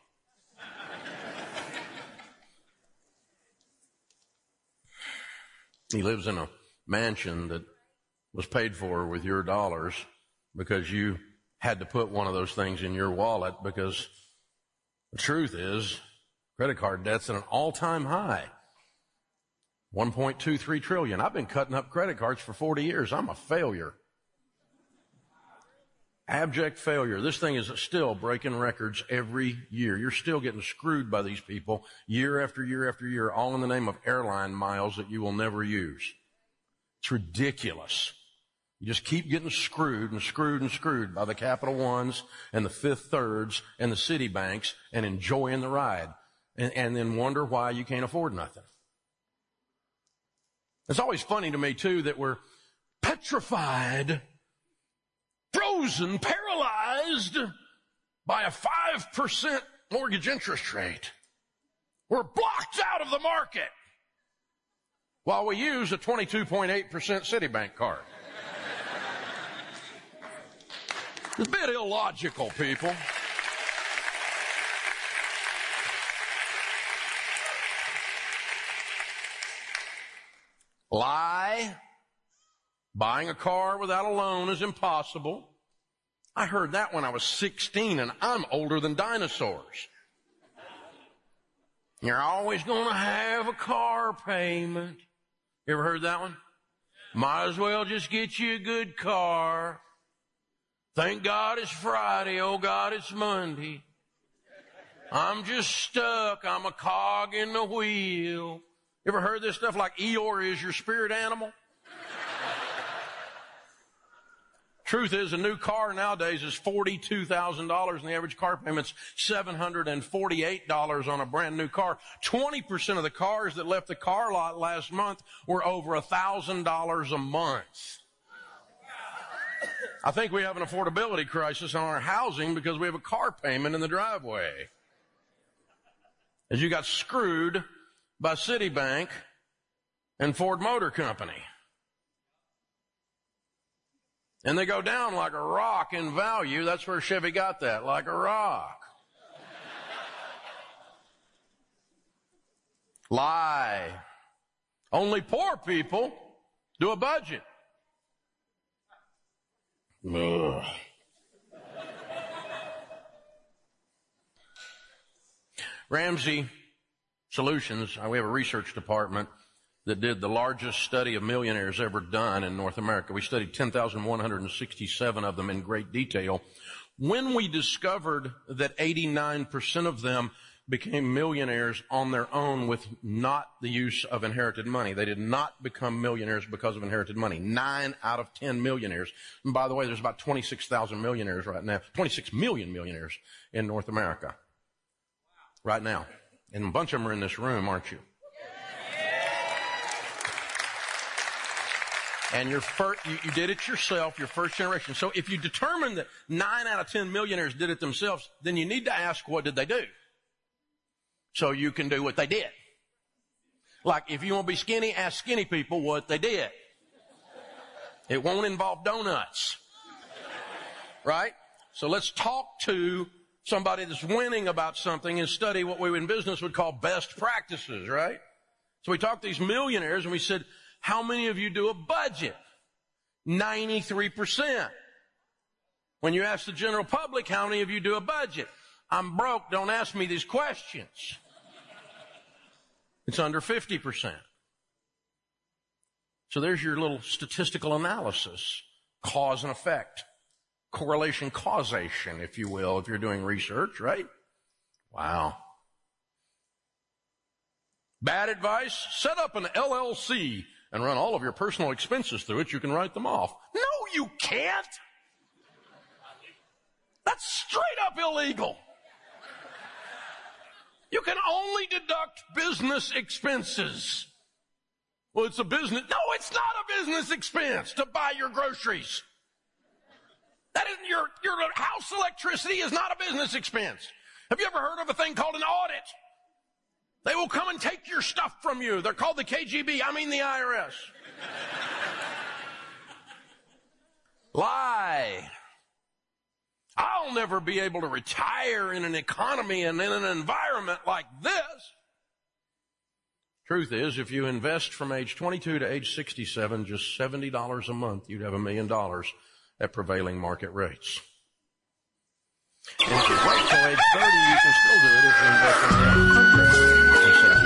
He lives in a mansion that was paid for with your dollars because you had to put one of those things in your wallet, because the truth is credit card debt's at an all-time high. 1.23 trillion. I've been cutting up credit cards for 40 years. I'm a failure. Abject failure. This thing is still breaking records every year. You're still getting screwed by these people year after year after year, all in the name of airline miles that you will never use. It's ridiculous. You just keep getting screwed and screwed and screwed by the Capital Ones and the Fifth Thirds and the Citibanks and enjoying the ride, and then wonder why you can't afford nothing. It's always funny to me, too, that we're petrified, frozen, paralyzed by a 5% mortgage interest rate. We're blocked out of the market while we use a 22.8% Citibank card. It's a bit illogical, people. Lie. Buying a car without a loan is impossible. I heard that when I was 16, and I'm older than dinosaurs. You're always going to have a car payment. You ever heard that one? Might as well just get you a good car. Thank God it's Friday. Oh, God, it's Monday. I'm just stuck. I'm a cog in the wheel. You ever heard this stuff like Eeyore is your spirit animal? Truth is, a new car nowadays is $42,000, and the average car payment's $748 on a brand new car. 20% of the cars that left the car lot last month were over $1,000 a month. I think we have an affordability crisis on our housing because we have a car payment in the driveway. As you got screwed by Citibank and Ford Motor Company. And they go down like a rock in value. That's where Chevy got that, like a rock. Lie. Only poor people do a budget. Ugh. Ramsey Solutions, we have a research department that did the largest study of millionaires ever done in North America. We studied 10,167 of them in great detail. When we discovered that 89% of them became millionaires on their own with not the use of inherited money. They did not become millionaires because of inherited money. 9 out of 10 millionaires. And by the way, there's about 26,000 millionaires right now, 26 million millionaires in North America right now. And a bunch of them are in this room, aren't you? And you did it yourself, your first generation. So if you determine that 9 out of 10 millionaires did it themselves, then you need to ask, what did they do? So you can do what they did. Like, if you want to be skinny, ask skinny people what they did. It won't involve donuts. Right? So let's talk to somebody that's winning about something and study what we in business would call best practices, right? So we talked to these millionaires and we said, how many of you do a budget? 93%. When you ask the general public, how many of you do a budget? I'm broke, don't ask me these questions. It's under 50%. So there's your little statistical analysis, cause and effect, correlation causation, if you will, if you're doing research, right? Wow. Bad advice, set up an LLC and run all of your personal expenses through it. You can write them off. No, you can't. That's straight up illegal. You can only deduct business expenses. Well, it's a business. No, it's not a business expense to buy your groceries. That isn't your house electricity is not a business expense. Have you ever heard of a thing called an audit? They will come and take your stuff from you. They're called the KGB. I mean the IRS. Lie. I'll never be able to retire in an economy and in an environment like this. Truth is, if you invest from age 22 to age 67, just $70 a month, you'd have $1 million at prevailing market rates. And if you wait till age 30, you can still do it if you invest in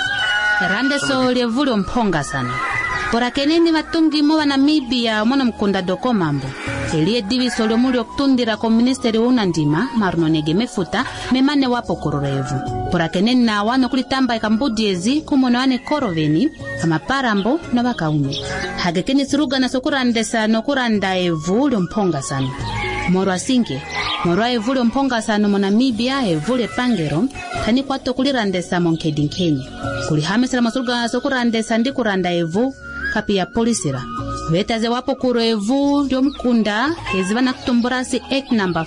$70. Rande so lievuli mphonga sana. Pora keneni vatungi mo wa Namibia mono mkunda doko mambo. Elie diviso liomuli okutundira ko ministeri una ndima marunonege mefuta memane wapo kororevu. Pora keneni na wano kulitamba ikambudiezi kumono wane koroveni amaparambo na wakaume. Hagekeni siruga na sokurandesa nokuranda evu liomphonga sana. Moro asinge, moro evule mponga sano mo Namibia evule pangero, tani kwato kulirandesa monkedinkeni. Kulihamesela masuruga sokurandesa ndi kuranda evu, kapi ya polisira. Vetaze wapo kuro evu liomkunda, ezivana kutumburasi Act number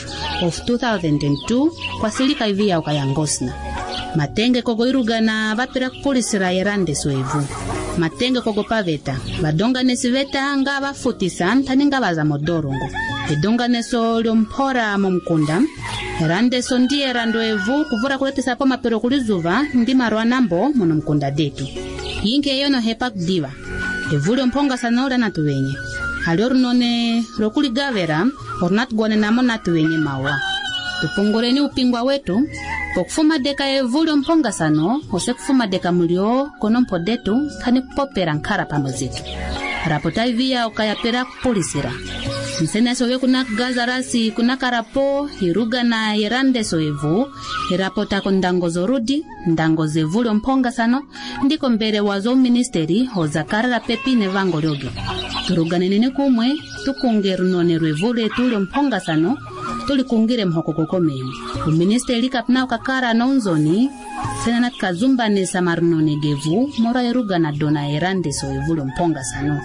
5 of 2002, kwa silika hivi ya ukayangosna. Matenge kogo iruga na vapira polisira yerandeso evu. Matenge kogo paveta, vadonga nesiveta nga vafutisan, tani nga vaza modorongo. Edonga neso liompora momkunda, erandeso ndiye rando evu kuvura kuletesa po mapero kulizuva, ndi marwa nambo mono mkunda detu. Yinke yono hepak diva, evu liomponga sanora natuwenye. Haliorunone rokuli gavera, ornat guane namo natuwenye mawa. Tupungureni upingwa wetu, pokufuma deka evu liomponga sano, ose kufuma deka mulio konompo detu, kani popera nkara pamozitu. Rapota hivi ya ukayapera kupolisira. Msene sowe kuna gazarasi kuna karapo hiruga na yerande soevu hirapota kondango zorudi ndango zevuli mponga sano ndiko mbere wazo ministeri hozakarara pepi nevango lyoge turugane nene kumwe tukungeru none rwevule tuli mponga sano tuli kungire mhoko kokomeni ministeri kapna ukakara nonzoni sena nat kazumba ne samarnone gevu mora yeruga na dona yerande soevu mponga sano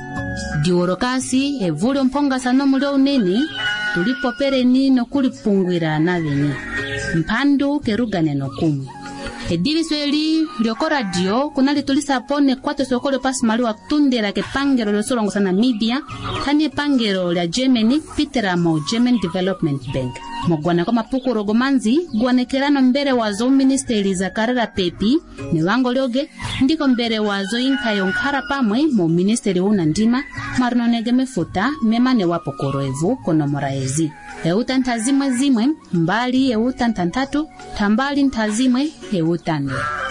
diorokasi evule mponga sano mulio uneni tulipopere nino kulipungwira na veni mpandu kerugane no kumu ediviso eli lioko radio kunali tulisapone kwato sokole pasi mali wa kutundera ke pangero liosolongo sa Namibia kani pangero la Germany Peteramo German Development Bank mogwana kwa mapuku rogomanzi guanekerano mbere wazo ministeri za karera pepi ni wango lioge ndiko mbere wazo inka yonkara pamwe mo ministeri una ndima marunonege mefuta memane wapo koroevu kono moraezi euta ntazimwe zimwe mbali euta ntantatu tambali ntazimwe eutane.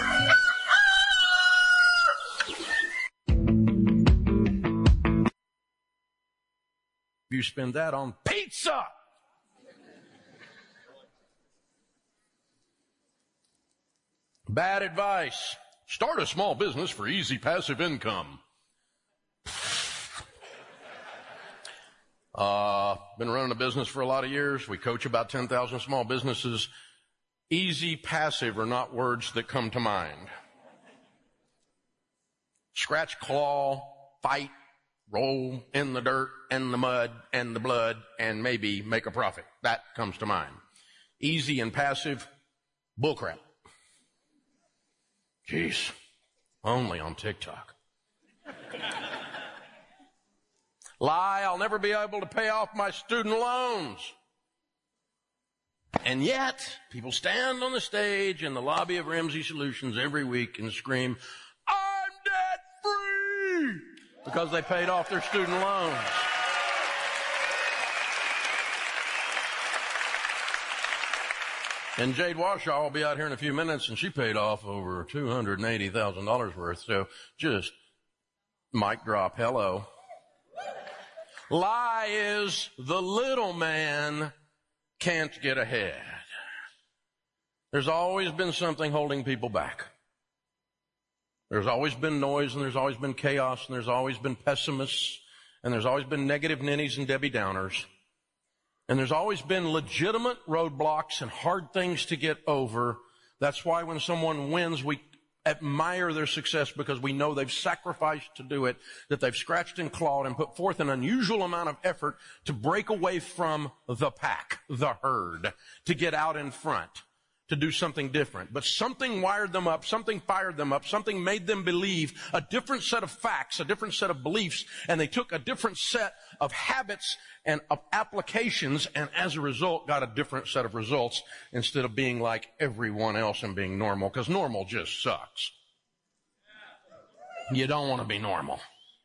You spend that on pizza. Bad advice. Start a small business for easy passive income. Been running a business for a lot of years. We coach about 10,000 small businesses. Easy, passive are not words that come to mind. Scratch, claw, fight, roll in the dirt and the mud and the blood and maybe make a profit. That comes to mind. Easy and passive, bullcrap. Jeez, only on TikTok. Lie, I'll never be able to pay off my student loans. And yet, people stand on the stage in the lobby of Ramsey Solutions every week and scream, I'm debt free, because they paid off their student loans. And Jade Washaw will be out here in a few minutes, and she paid off over $280,000 worth. So just Mic drop. Hello. Lie is the little man can't get ahead. There's always been something holding people back. There's always been noise, and there's always been chaos, and there's always been pessimists, and there's always been negative ninnies and Debbie Downers. And there's always been legitimate roadblocks and hard things to get over. That's why when someone wins, we admire their success, because we know they've sacrificed to do it, that they've scratched and clawed and put forth an unusual amount of effort to break away from the pack, the herd, to get out in front, to do something different. But something wired them up, something fired them up, something made them believe a different set of facts, a different set of beliefs, and they took a different set of habits and of applications, and as a result got a different set of results instead of being like everyone else and being normal, because normal just sucks. You don't want to be normal.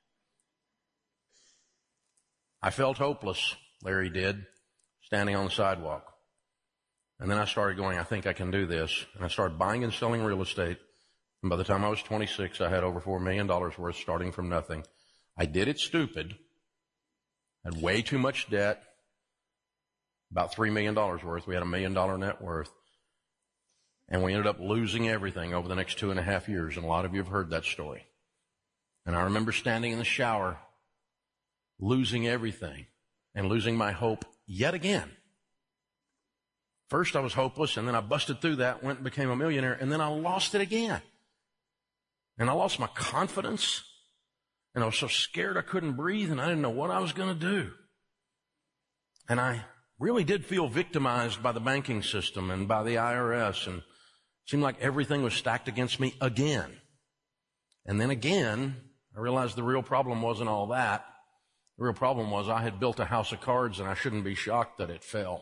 I felt hopeless, Larry did, standing on the sidewalk. And then I started going, I think I can do this. And I started buying and selling real estate. And by the time I was 26, I had over $4 million worth starting from nothing. I did it stupid. Had way too much debt. About $3 million worth. We had $1 million net worth. And we ended up losing everything over the next 2.5 years. And a lot of you have heard that story. And I remember standing in the shower, losing everything and losing my hope yet again. First I was hopeless, and then I busted through that, went and became a millionaire, and then I lost it again. And I lost my confidence, and I was so scared I couldn't breathe, and I didn't know what I was going to do. And I really did feel victimized by the banking system and by the IRS, and it seemed like everything was stacked against me again. And then again, I realized the real problem wasn't all that. The real problem was I had built a house of cards, and I shouldn't be shocked that it fell.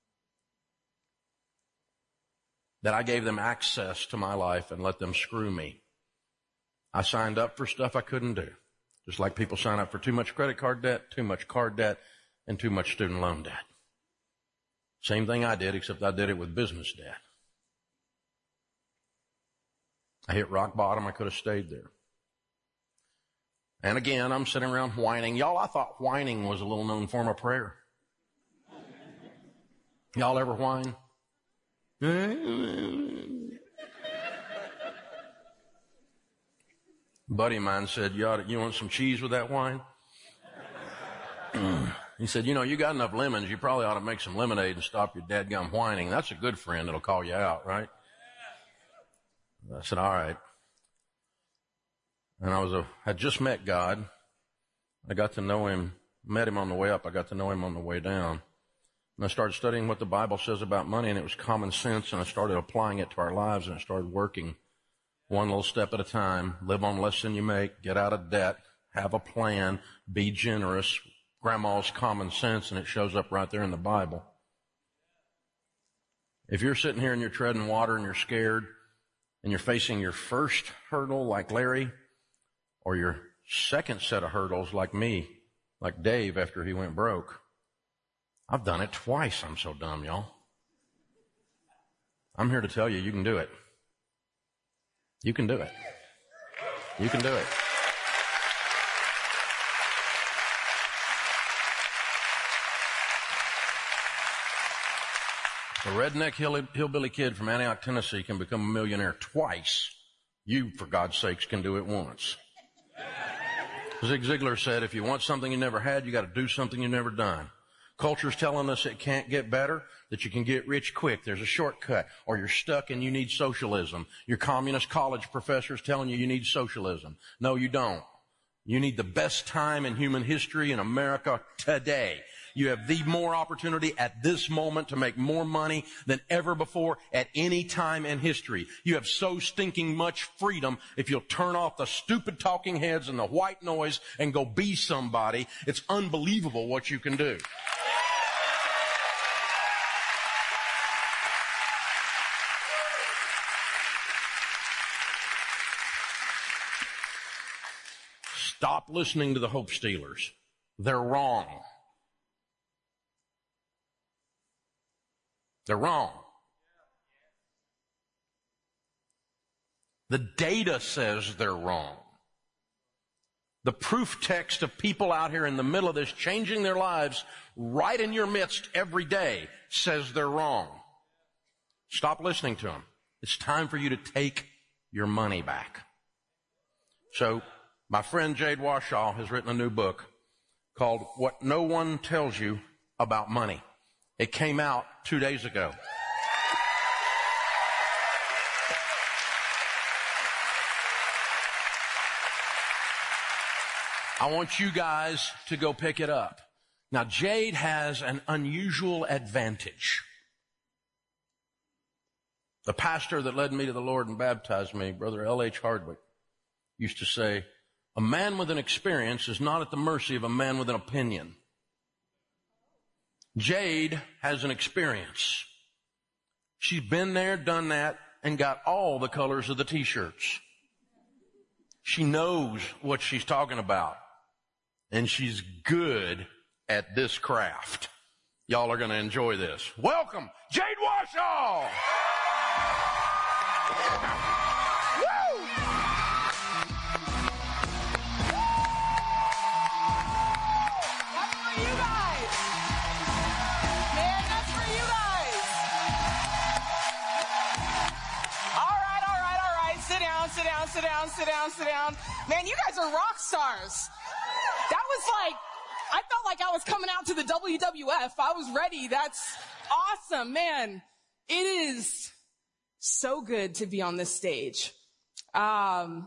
That I gave them access to my life and let them screw me. I signed up for stuff I couldn't do. Just like people sign up for too much credit card debt, too much card debt, and too much student loan debt. Same thing I did, except I did it with business debt. I hit rock bottom. I could have stayed there. And again, I'm sitting around whining. Y'all, I thought whining was a little known form of prayer. Y'all ever whine? Buddy of mine said, you want some cheese with that wine? He said, you got enough lemons, you probably ought to make some lemonade and stop your dadgum whining. That's a good friend that'll call you out, right? I said, all right. And I had just met God. I got to know him, met him on the way up. I got to know him on the way down. And I started studying what the Bible says about money, and it was common sense, and I started applying it to our lives, and it started working one little step at a time. Live on less than you make, get out of debt, have a plan, be generous. Grandma's common sense, and it shows up right there in the Bible. If you're sitting here and you're treading water and you're scared, and you're facing your first hurdle like Larry, or your second set of hurdles like me, like Dave after he went broke, I've done it twice. I'm so dumb, y'all. I'm here to tell you, you can do it. You can do it. You can do it. A redneck hillbilly kid from Antioch, Tennessee can become a millionaire twice. You, for God's sakes, can do it once. Zig Ziglar said, if you want something you never had, you got to do something you've never done. Culture's telling us it can't get better, that you can get rich quick. There's a shortcut, or you're stuck and you need socialism. Your communist college professor's telling you need socialism. No, you don't. You need the best time in human history in America today. You have the more opportunity at this moment to make more money than ever before at any time in history. You have so stinking much freedom if you'll turn off the stupid talking heads and the white noise and go be somebody. It's unbelievable what you can do. Stop listening to the hope stealers. They're wrong. They're wrong. The data says they're wrong. The proof text of people out here in the middle of this changing their lives right in your midst every day says they're wrong. Stop listening to them. It's time for you to take your money back. So my friend Jade Warshaw has written a new book called What No One Tells You About Money. It came out 2 days ago. I want you guys to go pick it up. Now, Jade has an unusual advantage. The pastor that led me to the Lord and baptized me, Brother L.H. Hardwick, used to say, a man with an experience is not at the mercy of a man with an opinion. Jade has an experience. She's been there, done that, and got all the colors of the t-shirts. She knows what she's talking about. And she's good at this craft. Y'all are going to enjoy this. Welcome, Jade Warshaw! Woo! That's for you guys. Man, that's for you guys. All right. Sit down. Man, you guys are rock stars. That was like, I felt like I was coming out to the WWF. I was ready. That's awesome, man. It is so good to be on this stage. I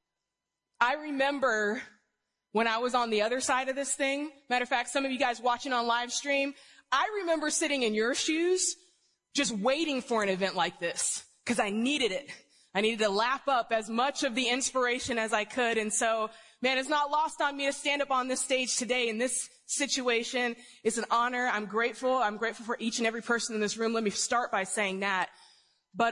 remember when I was on the other side of this thing. Matter of fact, some of you guys watching on live stream, I remember sitting in your shoes, just waiting for an event like this, because I needed it. I needed to lap up as much of the inspiration as I could. And so, man, it's not lost on me to stand up on this stage today in this situation. It's an honor. I'm grateful. I'm grateful for each and every person in this room. Let me start by saying that. But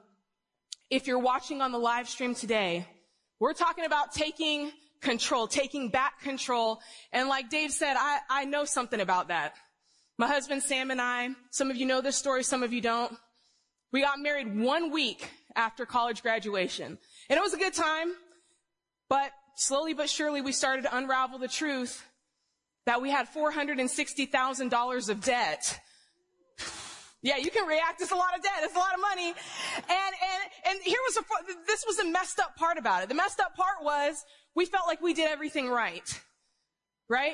if you're watching on the live stream today, we're talking about taking control, taking back control. And like Dave said, I know something about that. My husband Sam and I, some of you know this story, some of you don't. We got married 1 week after college graduation. And it was a good time, but slowly but surely we started to unravel the truth that we had $460,000 of debt. Yeah, you can react. It's a lot of debt. It's a lot of money. And this was the messed up part about it. The messed up part was we felt like we did everything right. Right?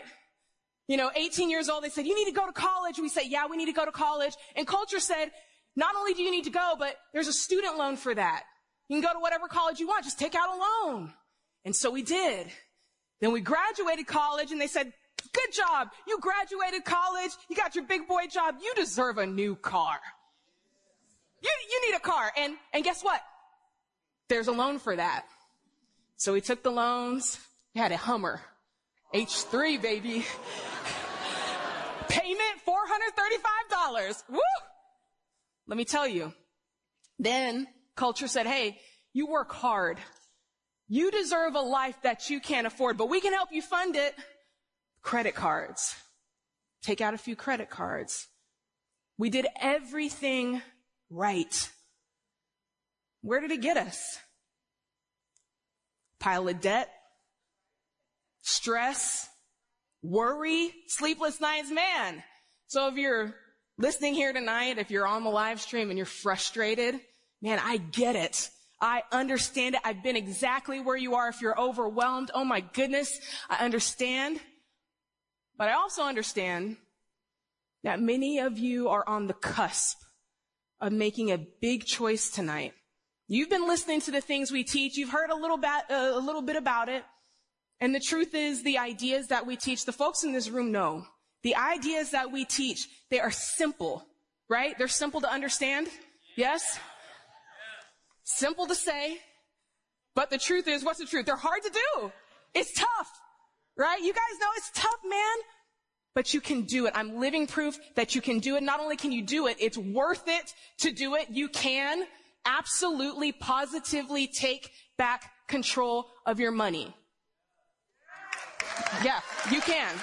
18 years old, they said, you need to go to college. We said, yeah, we need to go to college. And culture said, not only do you need to go, but there's a student loan for that. You can go to whatever college you want. Just take out a loan. And so we did. Then we graduated college and they said, good job. You graduated college. You got your big boy job. You deserve a new car. You need a car. And guess what? There's a loan for that. So we took the loans. We had a Hummer. H3, baby. Payment, $435. Woo! Let me tell you. Then culture said, hey, you work hard. You deserve a life that you can't afford, but we can help you fund it. Credit cards. Take out a few credit cards. We did everything right. Where did it get us? Pile of debt, stress, worry, sleepless nights, man. So if you're listening here tonight, if you're on the live stream and you're frustrated, man, I get it. I understand it. I've been exactly where you are. If you're overwhelmed, oh my goodness, I understand. But I also understand that many of you are on the cusp of making a big choice tonight. You've been listening to the things we teach. You've heard a little bit about it. And the truth is, the ideas that we teach, the folks in this room know. The ideas that we teach, they are simple, right? They're simple to understand. Yes? Simple to say. But the truth is, what's the truth? They're hard to do. It's tough, right? You guys know it's tough, man. But you can do it. I'm living proof that you can do it. Not only can you do it, it's worth it to do it. You can absolutely, positively take back control of your money. Yeah, you can.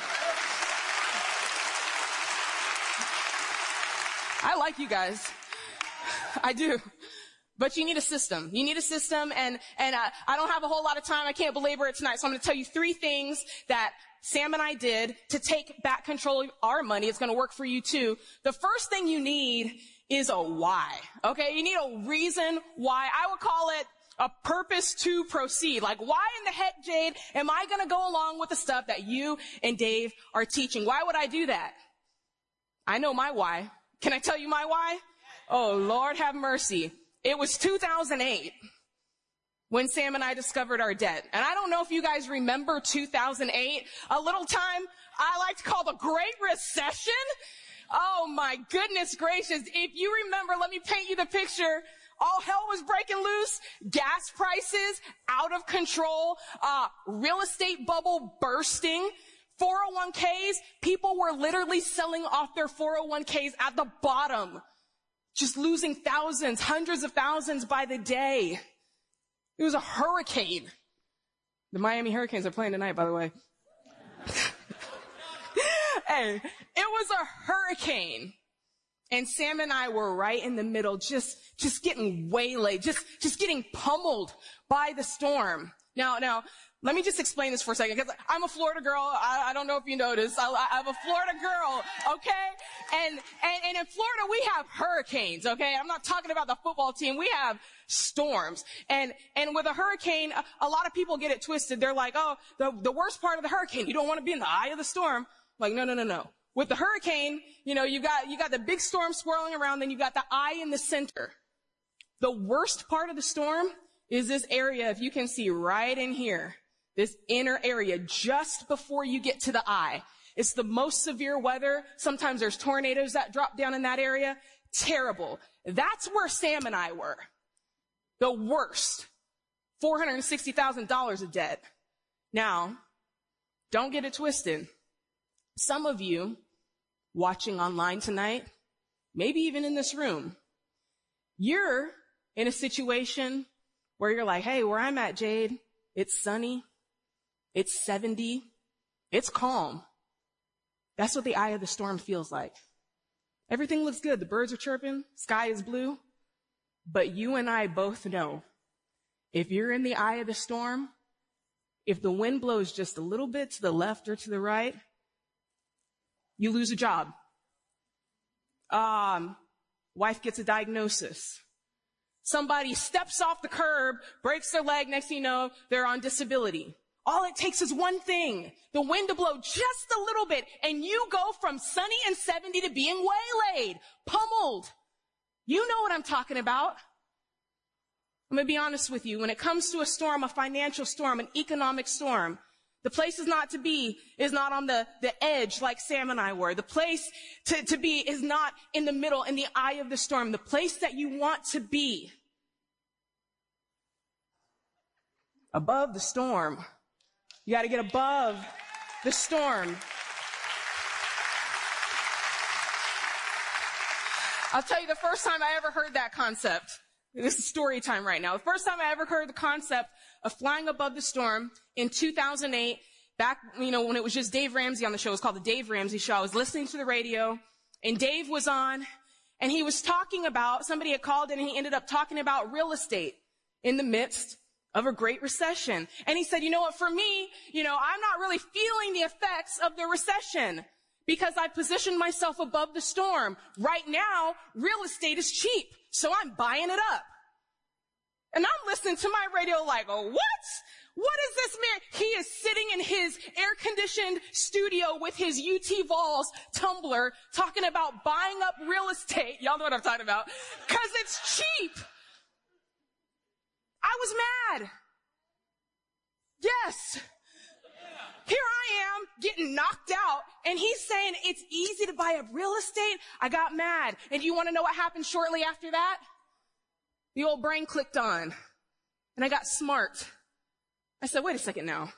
I like you guys. I do. But you need a system. You need a system, and I don't have a whole lot of time. I can't belabor it tonight, so I'm going to tell you 3 things that Sam and I did to take back control of our money. It's going to work for you too. The first thing you need is a why. Okay? You need a reason why. I would call it a purpose to proceed. Like, why in the heck, Jade, am I going to go along with the stuff that you and Dave are teaching? Why would I do that? I know my why. Can I tell you my why? Oh, Lord have mercy. It was 2008 when Sam and I discovered our debt. And I don't know if you guys remember 2008, a little time I like to call the Great Recession. Oh my goodness gracious. If you remember, let me paint you the picture. All hell was breaking loose. Gas prices out of control. Real estate bubble bursting. 401ks. People were literally selling off their 401ks at the bottom. Just losing thousands, hundreds of thousands by the day. It was a hurricane. The Miami Hurricanes are playing tonight, by the way. Hey, it was a hurricane. And Sam and I were right in the middle, just getting waylaid, just getting pummeled by the storm. Now, let me just explain this for a second, because I'm a Florida girl. I don't know if you noticed. I'm a Florida girl, okay? And in Florida, we have hurricanes, okay? I'm not talking about the football team. We have storms. And with a hurricane, a lot of people get it twisted. They're like, oh, the worst part of the hurricane, you don't want to be in the eye of the storm. Like, no. With the hurricane, you got the big storm swirling around, then you got the eye in the center. The worst part of the storm is this area, if you can see right in here. This inner area just before you get to the eye. It's the most severe weather. Sometimes there's tornadoes that drop down in that area. Terrible. That's where Sam and I were. The worst. $460,000 of debt. Now, don't get it twisted. Some of you watching online tonight, maybe even in this room, you're in a situation where you're like, hey, where I'm at, Jade, it's sunny. It's 70. It's calm. That's what the eye of the storm feels like. Everything looks good. The birds are chirping. Sky is blue. But you and I both know if you're in the eye of the storm, if the wind blows just a little bit to the left or to the right, you lose a job. Wife gets a diagnosis. Somebody steps off the curb, breaks their leg. Next thing you know, they're on disability. All it takes is one thing, the wind to blow just a little bit, and you go from sunny and 70 to being waylaid, pummeled. You know what I'm talking about. I'm going to be honest with you. When it comes to a storm, a financial storm, an economic storm, the place is not to be is not on the edge like Sam and I were. The place to be is not in the middle, in the eye of the storm. The place that you want to be above the storm. You got to get above the storm. I'll tell you the first time I ever heard that concept. This is story time right now. The first time I ever heard the concept of flying above the storm in 2008, back, when it was just Dave Ramsey on the show. It was called the Dave Ramsey Show. I was listening to the radio, and Dave was on, and he was talking about, somebody had called in, and he ended up talking about real estate in the midst of a great recession. And he said, you know what, for me, I'm not really feeling the effects of the recession because I positioned myself above the storm. Right now, real estate is cheap, so I'm buying it up. And I'm listening to my radio like, oh, what? What is this man? He is sitting in his air-conditioned studio with his UT Vols tumbler talking about buying up real estate. Y'all know what I'm talking about. Because it's cheap. I was mad. Yes. Here I am getting knocked out, and he's saying it's easy to buy up real estate. I got mad. And do you want to know what happened shortly after that? The old brain clicked on, and I got smart. I said, wait a second now.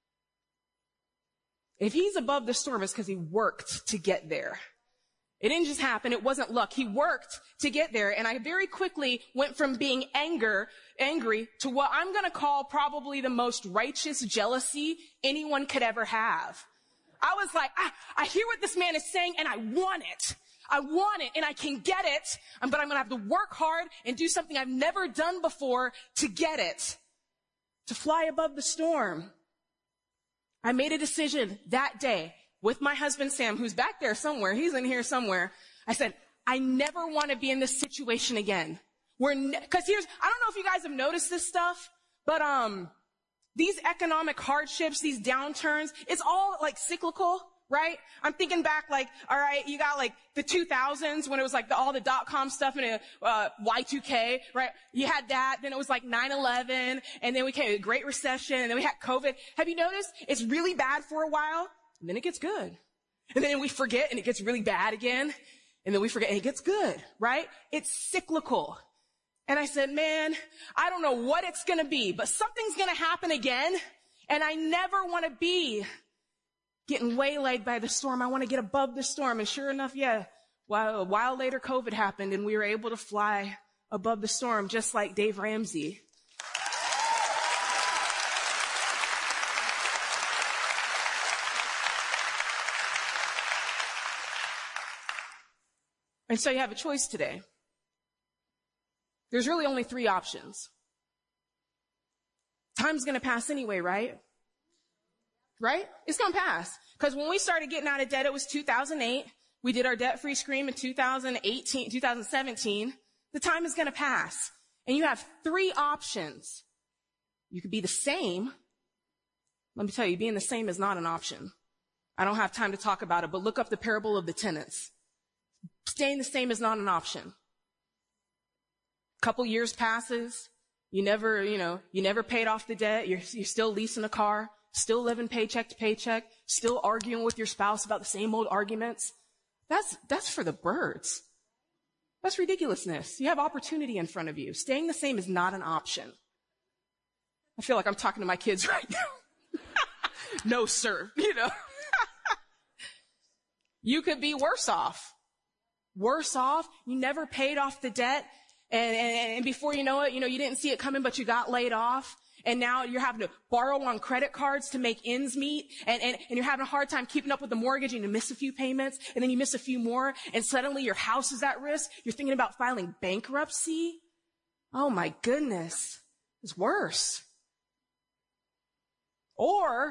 If he's above the storm, it's because he worked to get there. It didn't just happen. It wasn't luck. He worked to get there. And I very quickly went from being angry to what I'm going to call probably the most righteous jealousy anyone could ever have. I was like, I hear what this man is saying and I want it. I want it and I can get it, but I'm going to have to work hard and do something I've never done before to get it, to fly above the storm. I made a decision that day with my husband, Sam, who's back there somewhere. He's in here somewhere. I said, I never want to be in this situation again. Cause I don't know if you guys have noticed this stuff, but, these economic hardships, these downturns, it's all like cyclical, right? I'm thinking back like, all right, you got like the 2000s when it was like all the .com stuff and Y2K, right? You had that, then it was like 9/11, and then we came to the Great Recession, and then we had COVID. Have you noticed? It's really bad for a while, and then it gets good. And then we forget, and it gets really bad again, and then we forget, and it gets good, right? It's cyclical. And I said, man, I don't know what it's going to be, but something's going to happen again. And I never want to be getting waylaid by the storm. I want to get above the storm. And sure enough, a while later, COVID happened and we were able to fly above the storm, just like Dave Ramsey. And so you have a choice today. There's really only 3 options. Time's going to pass anyway, right? Right? It's going to pass. Because when we started getting out of debt, it was 2008. We did our debt-free scream in 2017. The time is going to pass. And you have 3 options. You could be the same. Let me tell you, being the same is not an option. I don't have time to talk about it, but look up the parable of the tenants. Staying the same is not an option. Couple years passes, you never paid off the debt, you're still leasing a car, still living paycheck to paycheck, still arguing with your spouse about the same old arguments. That's for the birds. That's ridiculousness. You have opportunity in front of you. Staying the same is not an option. I feel like I'm talking to my kids right now. No, sir, You could be worse off. Worse off, you never paid off the debt. And before you know it, you didn't see it coming, but you got laid off. And now you're having to borrow on credit cards to make ends meet. And you're having a hard time keeping up with the mortgage, and you miss a few payments, and then you miss a few more, and suddenly your house is at risk. You're thinking about filing bankruptcy. Oh my goodness. It's worse. Or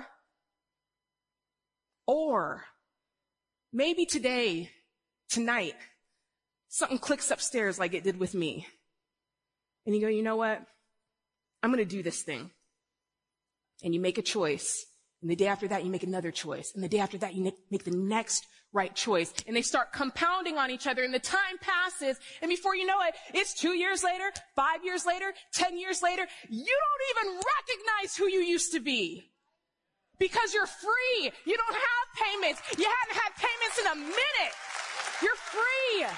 maybe tonight, something clicks upstairs like it did with me. And you go, you know what? I'm going to do this thing. And you make a choice. And the day after that, you make another choice. And the day after that, you make the next right choice. And they start compounding on each other. And the time passes. And before you know it, it's 2 years later, 5 years later, 10 years later. You don't even recognize who you used to be. Because you're free. You don't have payments. You haven't had payments in a minute. You're free.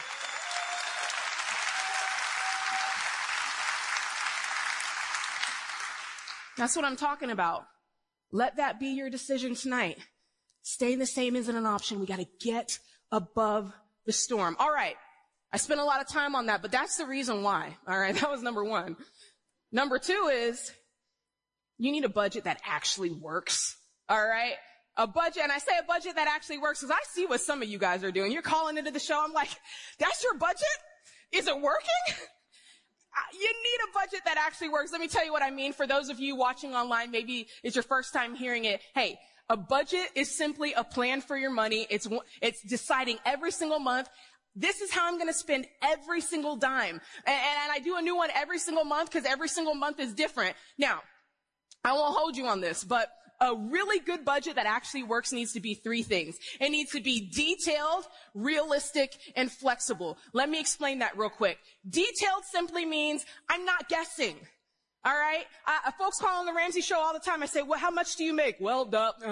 That's what I'm talking about. Let that be your decision tonight. Staying the same isn't an option. We got to get above the storm. All right. I spent a lot of time on that, but that's the reason why. All right. That was number 1. Number 2 is you need a budget that actually works. All right. A budget, and I say a budget that actually works because I see what some of you guys are doing. You're calling into the show. I'm like, that's your budget? Is it working? You need a budget that actually works. Let me tell you what I mean. For those of you watching online, maybe it's your first time hearing it. Hey, a budget is simply a plan for your money. It's deciding every single month, this is how I'm going to spend every single dime. And I do a new one every single month because every single month is different. Now, I won't hold you on this, but a really good budget that actually works needs to be 3 things. It needs to be detailed, realistic, and flexible. Let me explain that real quick. Detailed simply means I'm not guessing. All right? Folks call on the Ramsey Show all the time. I say, well, how much do you make? Well,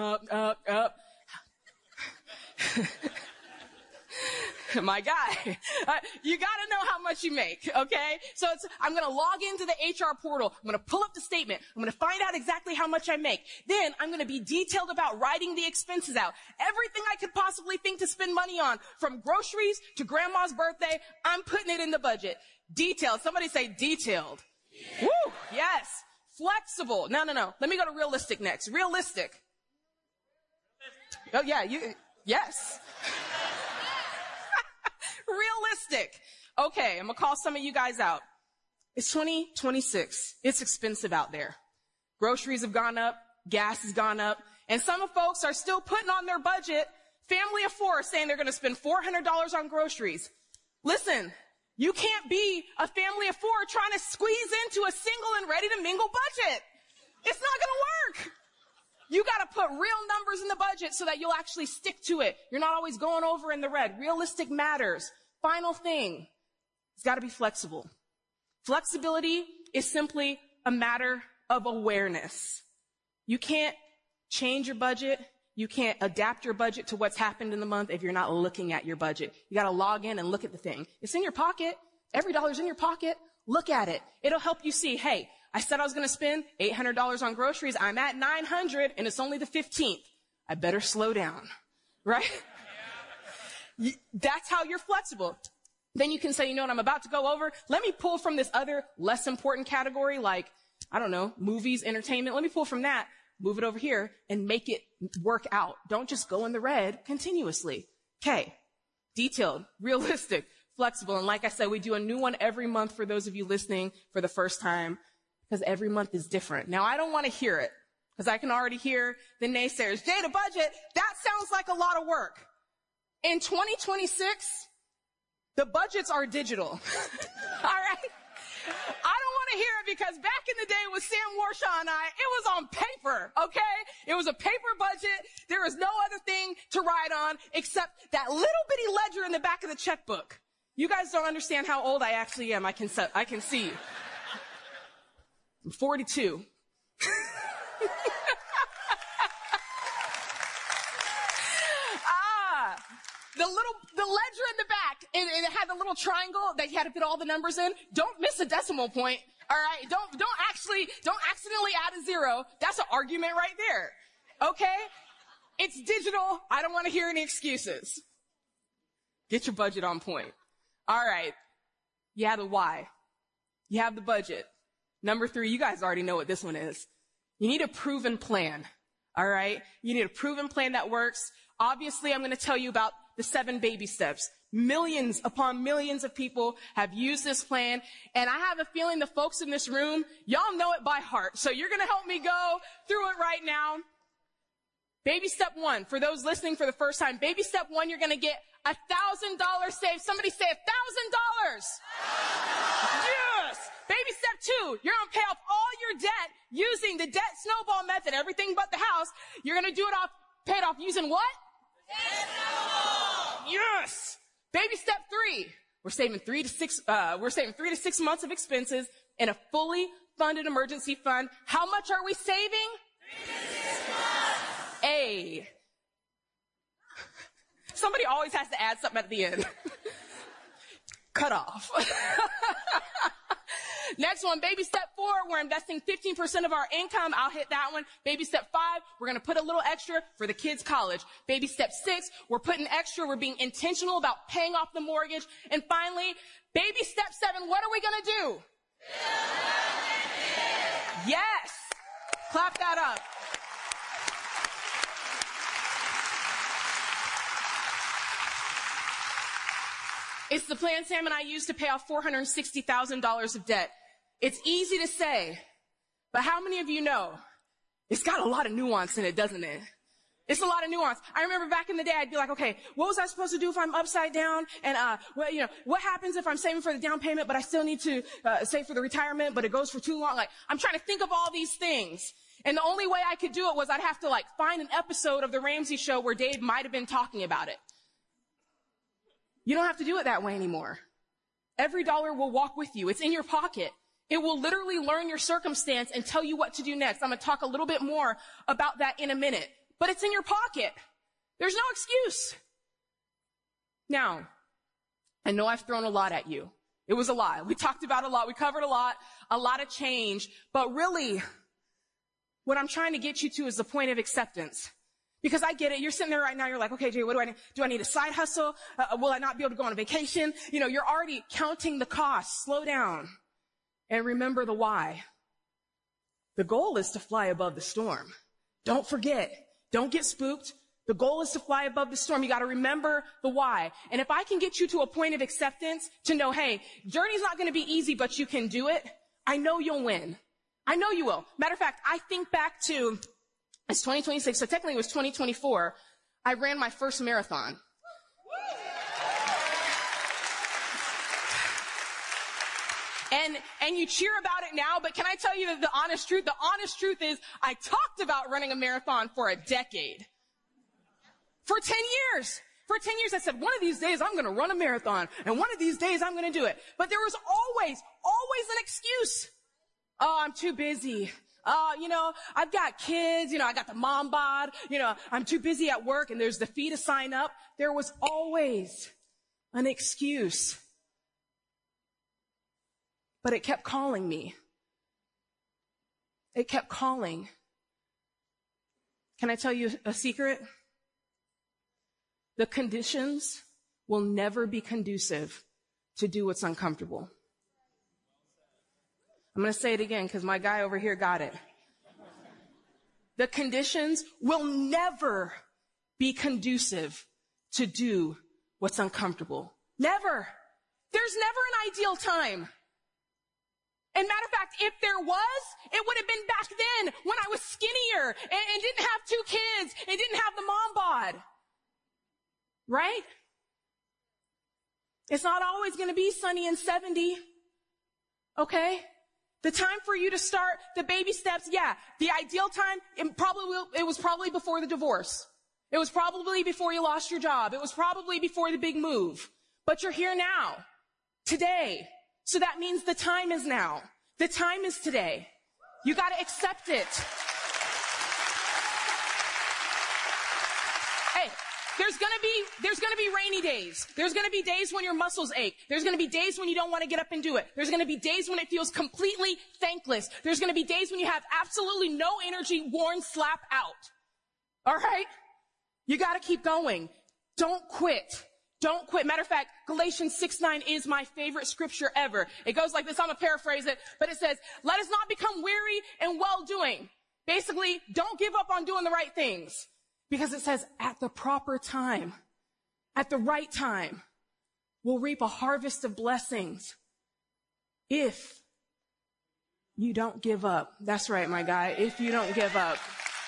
my guy, you got to know how much you make, okay? So I'm going to log into the HR portal. I'm going to pull up the statement. I'm going to find out exactly how much I make. Then I'm going to be detailed about writing the expenses out. Everything I could possibly think to spend money on, from groceries to grandma's birthday, I'm putting it in the budget. Detailed. Somebody say detailed. Yeah. Woo! Yes. Flexible. No. Let me go to realistic next. Realistic. Oh, yeah. Yes. Realistic. Okay, I'm gonna call some of you guys out. It's 2026. It's expensive out there. Groceries have gone up, gas has gone up, and some of folks are still putting on their budget. Family of four saying they're gonna spend $400 on groceries. Listen, you can't be a family of four trying to squeeze into a single and ready to mingle budget. It's not gonna work. You gotta put real numbers in the budget so that you'll actually stick to it. You're not always going over in the red. Realistic matters. Final thing, it's gotta be flexible. Flexibility is simply a matter of awareness. You can't change your budget. You can't adapt your budget to what's happened in the month if you're not looking at your budget. You gotta log in and look at the thing. It's in your pocket. Every dollar's in your pocket. Look at it. It'll help you see, hey, I said I was gonna spend $800 on groceries. I'm at $900 and it's only the 15th. I better slow down, right? That's how you're flexible. Then you can say, you know what, I'm about to go over. Let me pull from this other less important category like, I don't know, movies, entertainment. Let me pull from that, move it over here, and make it work out. Don't just go in the red continuously. Okay. Detailed, realistic, flexible. And like I said, we do a new one every month for those of you listening for the first time because every month is different. Now, I don't want to hear it because I can already hear the naysayers. Data budget, that sounds like a lot of work. In 2026, the budgets are digital. All right? I don't want to hear it because back in the day with Sam Warshaw and I, it was on paper, okay? It was a paper budget. There was no other thing to write on except that little bitty ledger in the back of the checkbook. You guys don't understand how old I actually am. I can see. I'm 42. The ledger in the back, and it had the little triangle that you had to put all the numbers in. Don't miss a decimal point. All right. Don't accidentally add a zero. That's an argument right there. Okay. It's digital. I don't want to hear any excuses. Get your budget on point. All right. You have the why. You have the budget. Number 3, you guys already know what this one is. You need a proven plan. All right. You need a proven plan that works. Obviously, I'm going to tell you about the 7 baby steps. Millions upon millions of people have used this plan, and I have a feeling the folks in this room, y'all know it by heart. So you're going to help me go through it right now. Baby step 1, for those listening for the first time, baby step 1, you're going to get $1,000 saved. Somebody say $1,000. Yes. Baby step 2, you're going to pay off all your debt using the debt snowball method, everything but the house. You're going to do it pay it off using what? Yes. Baby step 3. We're saving 3 to 6 months of expenses in a fully funded emergency fund. How much are we saving? 3 to 6 months. A. Somebody always has to add something at the end. Cut off. Next one, baby step 4, we're investing 15% of our income. I'll hit that one. Baby step 5, we're going to put a little extra for the kids' college. Baby step 6, we're putting extra. We're being intentional about paying off the mortgage. And finally, baby step 7, what are we going to do? Yes. Clap that up. It's the plan Sam and I used to pay off $460,000 of debt. It's easy to say, but how many of you know it's got a lot of nuance in it, doesn't it? It's a lot of nuance. I remember back in the day, I'd be like, okay, what was I supposed to do if I'm upside down? And, what happens if I'm saving for the down payment, but I still need to, save for the retirement, but it goes for too long? Like, I'm trying to think of all these things. And the only way I could do it was I'd have to find an episode of The Ramsey Show where Dave might have been talking about it. You don't have to do it that way anymore. Every dollar will walk with you. It's in your pocket. It will literally learn your circumstance and tell you what to do next. I'm going to talk a little bit more about that in a minute. But it's in your pocket. There's no excuse. Now, I know I've thrown a lot at you. It was a lot. We talked about a lot. We covered a lot of change. But really, what I'm trying to get you to is the point of acceptance. Because I get it. You're sitting there right now. You're like, okay, Jay, what do I need? Do I need a side hustle? Will I not be able to go on a vacation? You're already counting the costs. Slow down and remember the why. The goal is to fly above the storm. Don't forget. Don't get spooked. The goal is to fly above the storm. You got to remember the why. And if I can get you to a point of acceptance to know, hey, journey's not going to be easy, but you can do it, I know you'll win. I know you will. Matter of fact, I think back to, it's 2026, so technically it was 2024. I ran my first marathon. And you cheer about it now, but can I tell you the honest truth? The honest truth is I talked about running a marathon for a decade. For 10 years. For 10 years I said, one of these days I'm going to run a marathon, and one of these days I'm going to do it. But there was always an excuse. Oh, I'm too busy. I've got kids, I got the mom bod, I'm too busy at work, and there's the fee to sign up. There was always an excuse. But it kept calling me. It kept calling. Can I tell you a secret? The conditions will never be conducive to do what's uncomfortable. I'm going to say it again because my guy over here got it. The conditions will never be conducive to do what's uncomfortable. Never. There's never an ideal time. And matter of fact, if there was, it would have been back then when I was skinnier and didn't have 2 kids and didn't have the mom bod. Right? It's not always going to be sunny and 70. Okay? The time for you to start the baby steps, the ideal time, it was probably before the divorce. It was probably before you lost your job. It was probably before the big move. But you're here now, today. So that means the time is now. The time is today. You got to accept it. Hey, there's going to be rainy days. There's going to be days when your muscles ache. There's going to be days when you don't want to get up and do it. There's going to be days when it feels completely thankless. There's going to be days when you have absolutely no energy, worn slap out. All right? You got to keep going. Don't quit. Don't quit. Matter of fact, Galatians 6:9 is my favorite scripture ever. It goes like this. I'm going to paraphrase it, but it says, let us not become weary in well-doing. Basically, don't give up on doing the right things. Because it says, at the proper time, at the right time, we'll reap a harvest of blessings if you don't give up. That's right, my guy, if you don't give up.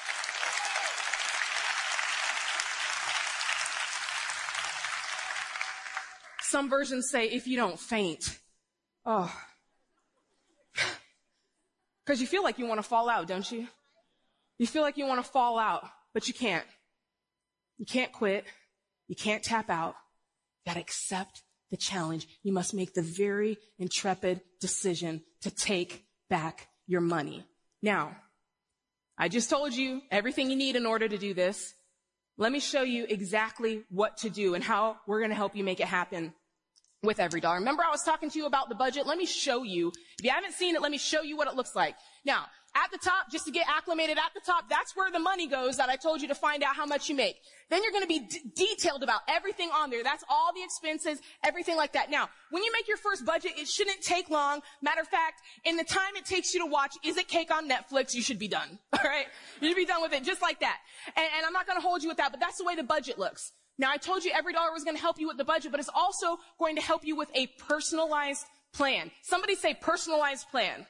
Some versions say, if you don't faint. Oh. Because you feel like you want to fall out, don't you? You feel like you want to fall out, but you can't. You can't quit. You can't tap out. You gotta accept the challenge. You must make the very intrepid decision to take back your money. Now, I just told you everything you need in order to do this. Let me show you exactly what to do and how we're going to help you make it happen with every dollar. Remember I was talking to you about the budget? Let me show you. If you haven't seen it, let me show you what it looks like. Now, at the top, just to get acclimated at the top, that's where the money goes that I told you to find out how much you make. Then you're going to be detailed about everything on there. That's all the expenses, everything like that. Now, when you make your first budget, it shouldn't take long. Matter of fact, in the time it takes you to watch Is It Cake on Netflix, you should be done. All right? You should be done with it just like that. And I'm not going to hold you with that, but that's the way the budget looks. Now, I told you every dollar was going to help you with the budget, but it's also going to help you with a personalized plan. Somebody say personalized plan.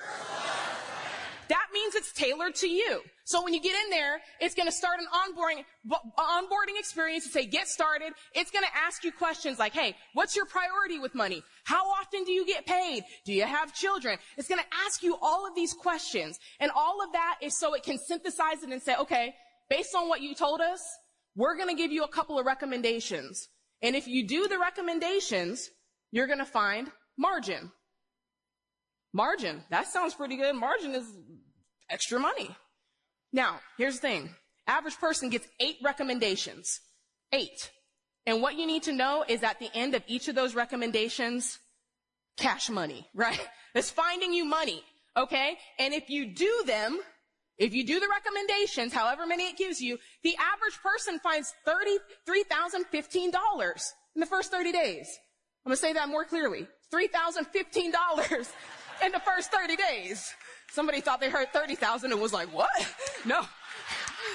That means it's tailored to you. So when you get in there, it's going to start an onboarding experience to say, get started. It's going to ask you questions like, hey, what's your priority with money? How often do you get paid? Do you have children? It's going to ask you all of these questions. And all of that is so it can synthesize it and say, okay, based on what you told us, we're going to give you a couple of recommendations. And if you do the recommendations, you're going to find margin. Margin. That sounds pretty good. Margin is extra money. Now, here's the thing. Average person gets 8 recommendations. 8. And what you need to know is at the end of each of those recommendations, cash money, right? It's finding you money, okay? And if you do them, if you do the recommendations, however many it gives you, the average person finds $33,015 in the first 30 days. I'm going to say that more clearly. $3,015 in the first 30 days. Somebody thought they heard 30,000 and was like, what? No.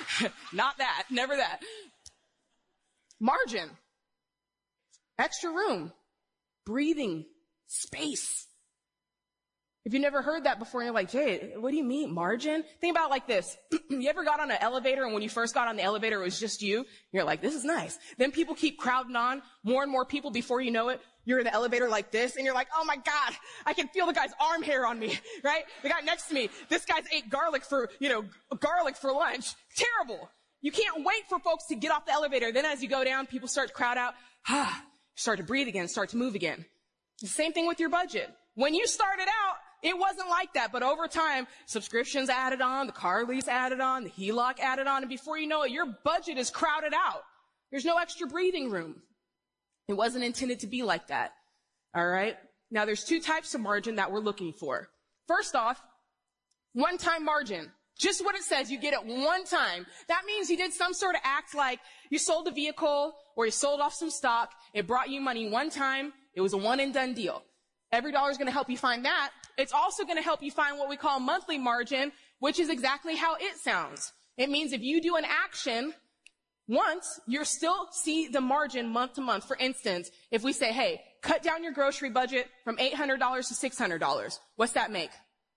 Not that. Never that. Margin. Extra room. Breathing space. If you never heard that before, you're like, Jay, what do you mean, margin? Think about it like this. You ever got on an elevator, and when you first got on the elevator, it was just you? You're like, this is nice. Then people keep crowding on, more and more people. Before you know it, you're in the elevator like this, and you're like, oh my God, I can feel the guy's arm hair on me, right? The guy next to me, this guy's ate garlic for lunch. Terrible. You can't wait for folks to get off the elevator. Then as you go down, people start to crowd out. Start to breathe again, start to move again. The same thing with your budget. When you started out, it wasn't like that, but over time, subscriptions added on, the car lease added on, the HELOC added on, and before you know it, your budget is crowded out. There's no extra breathing room. It wasn't intended to be like that. All right? Now, there's two types of margin that we're looking for. First off, one-time margin. Just what it says, you get it one time. That means you did some sort of act like you sold a vehicle or you sold off some stock. It brought you money one time. It was a one-and-done deal. Every dollar is going to help you find that. It's also going to help you find what we call monthly margin, which is exactly how it sounds. It means if you do an action once, you'll still see the margin month to month. For instance, if we say, hey, cut down your grocery budget from $800 to $600, what's that make?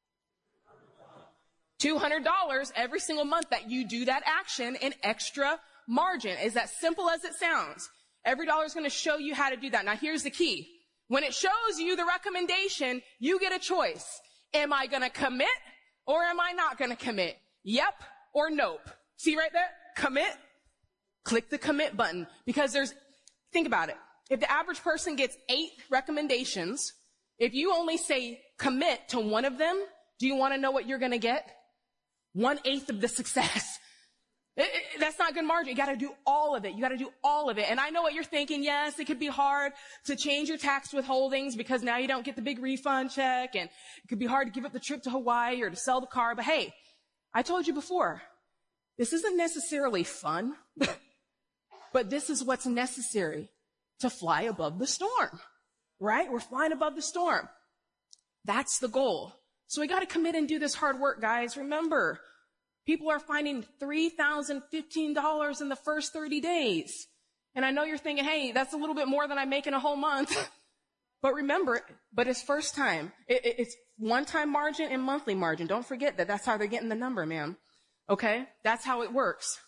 $200 every single month that you do that action in extra margin. Is that simple as it sounds? Every dollar is going to show you how to do that. Now, here's the key. When it shows you the recommendation, you get a choice. Am I going to commit or am I not going to commit? Yep or nope. See right there? Commit. Click the commit button because think about it. If the average person gets 8 recommendations, if you only say commit to one of them, do you want to know what you're going to get? 1/8 of the success. That's not good margin. You got to do all of it. You got to do all of it. And I know what you're thinking. Yes, it could be hard to change your tax withholdings because now you don't get the big refund check, and it could be hard to give up the trip to Hawaii or to sell the car. But hey, I told you before, this isn't necessarily fun, but this is what's necessary to fly above the storm, right? We're flying above the storm. That's the goal. So we got to commit and do this hard work, guys. Remember, people are finding $3,015 in the first 30 days. And I know you're thinking, hey, that's a little bit more than I make in a whole month. But remember, it's first time. It's one-time margin and monthly margin. Don't forget that that's how they're getting the number, ma'am. Okay? That's how it works.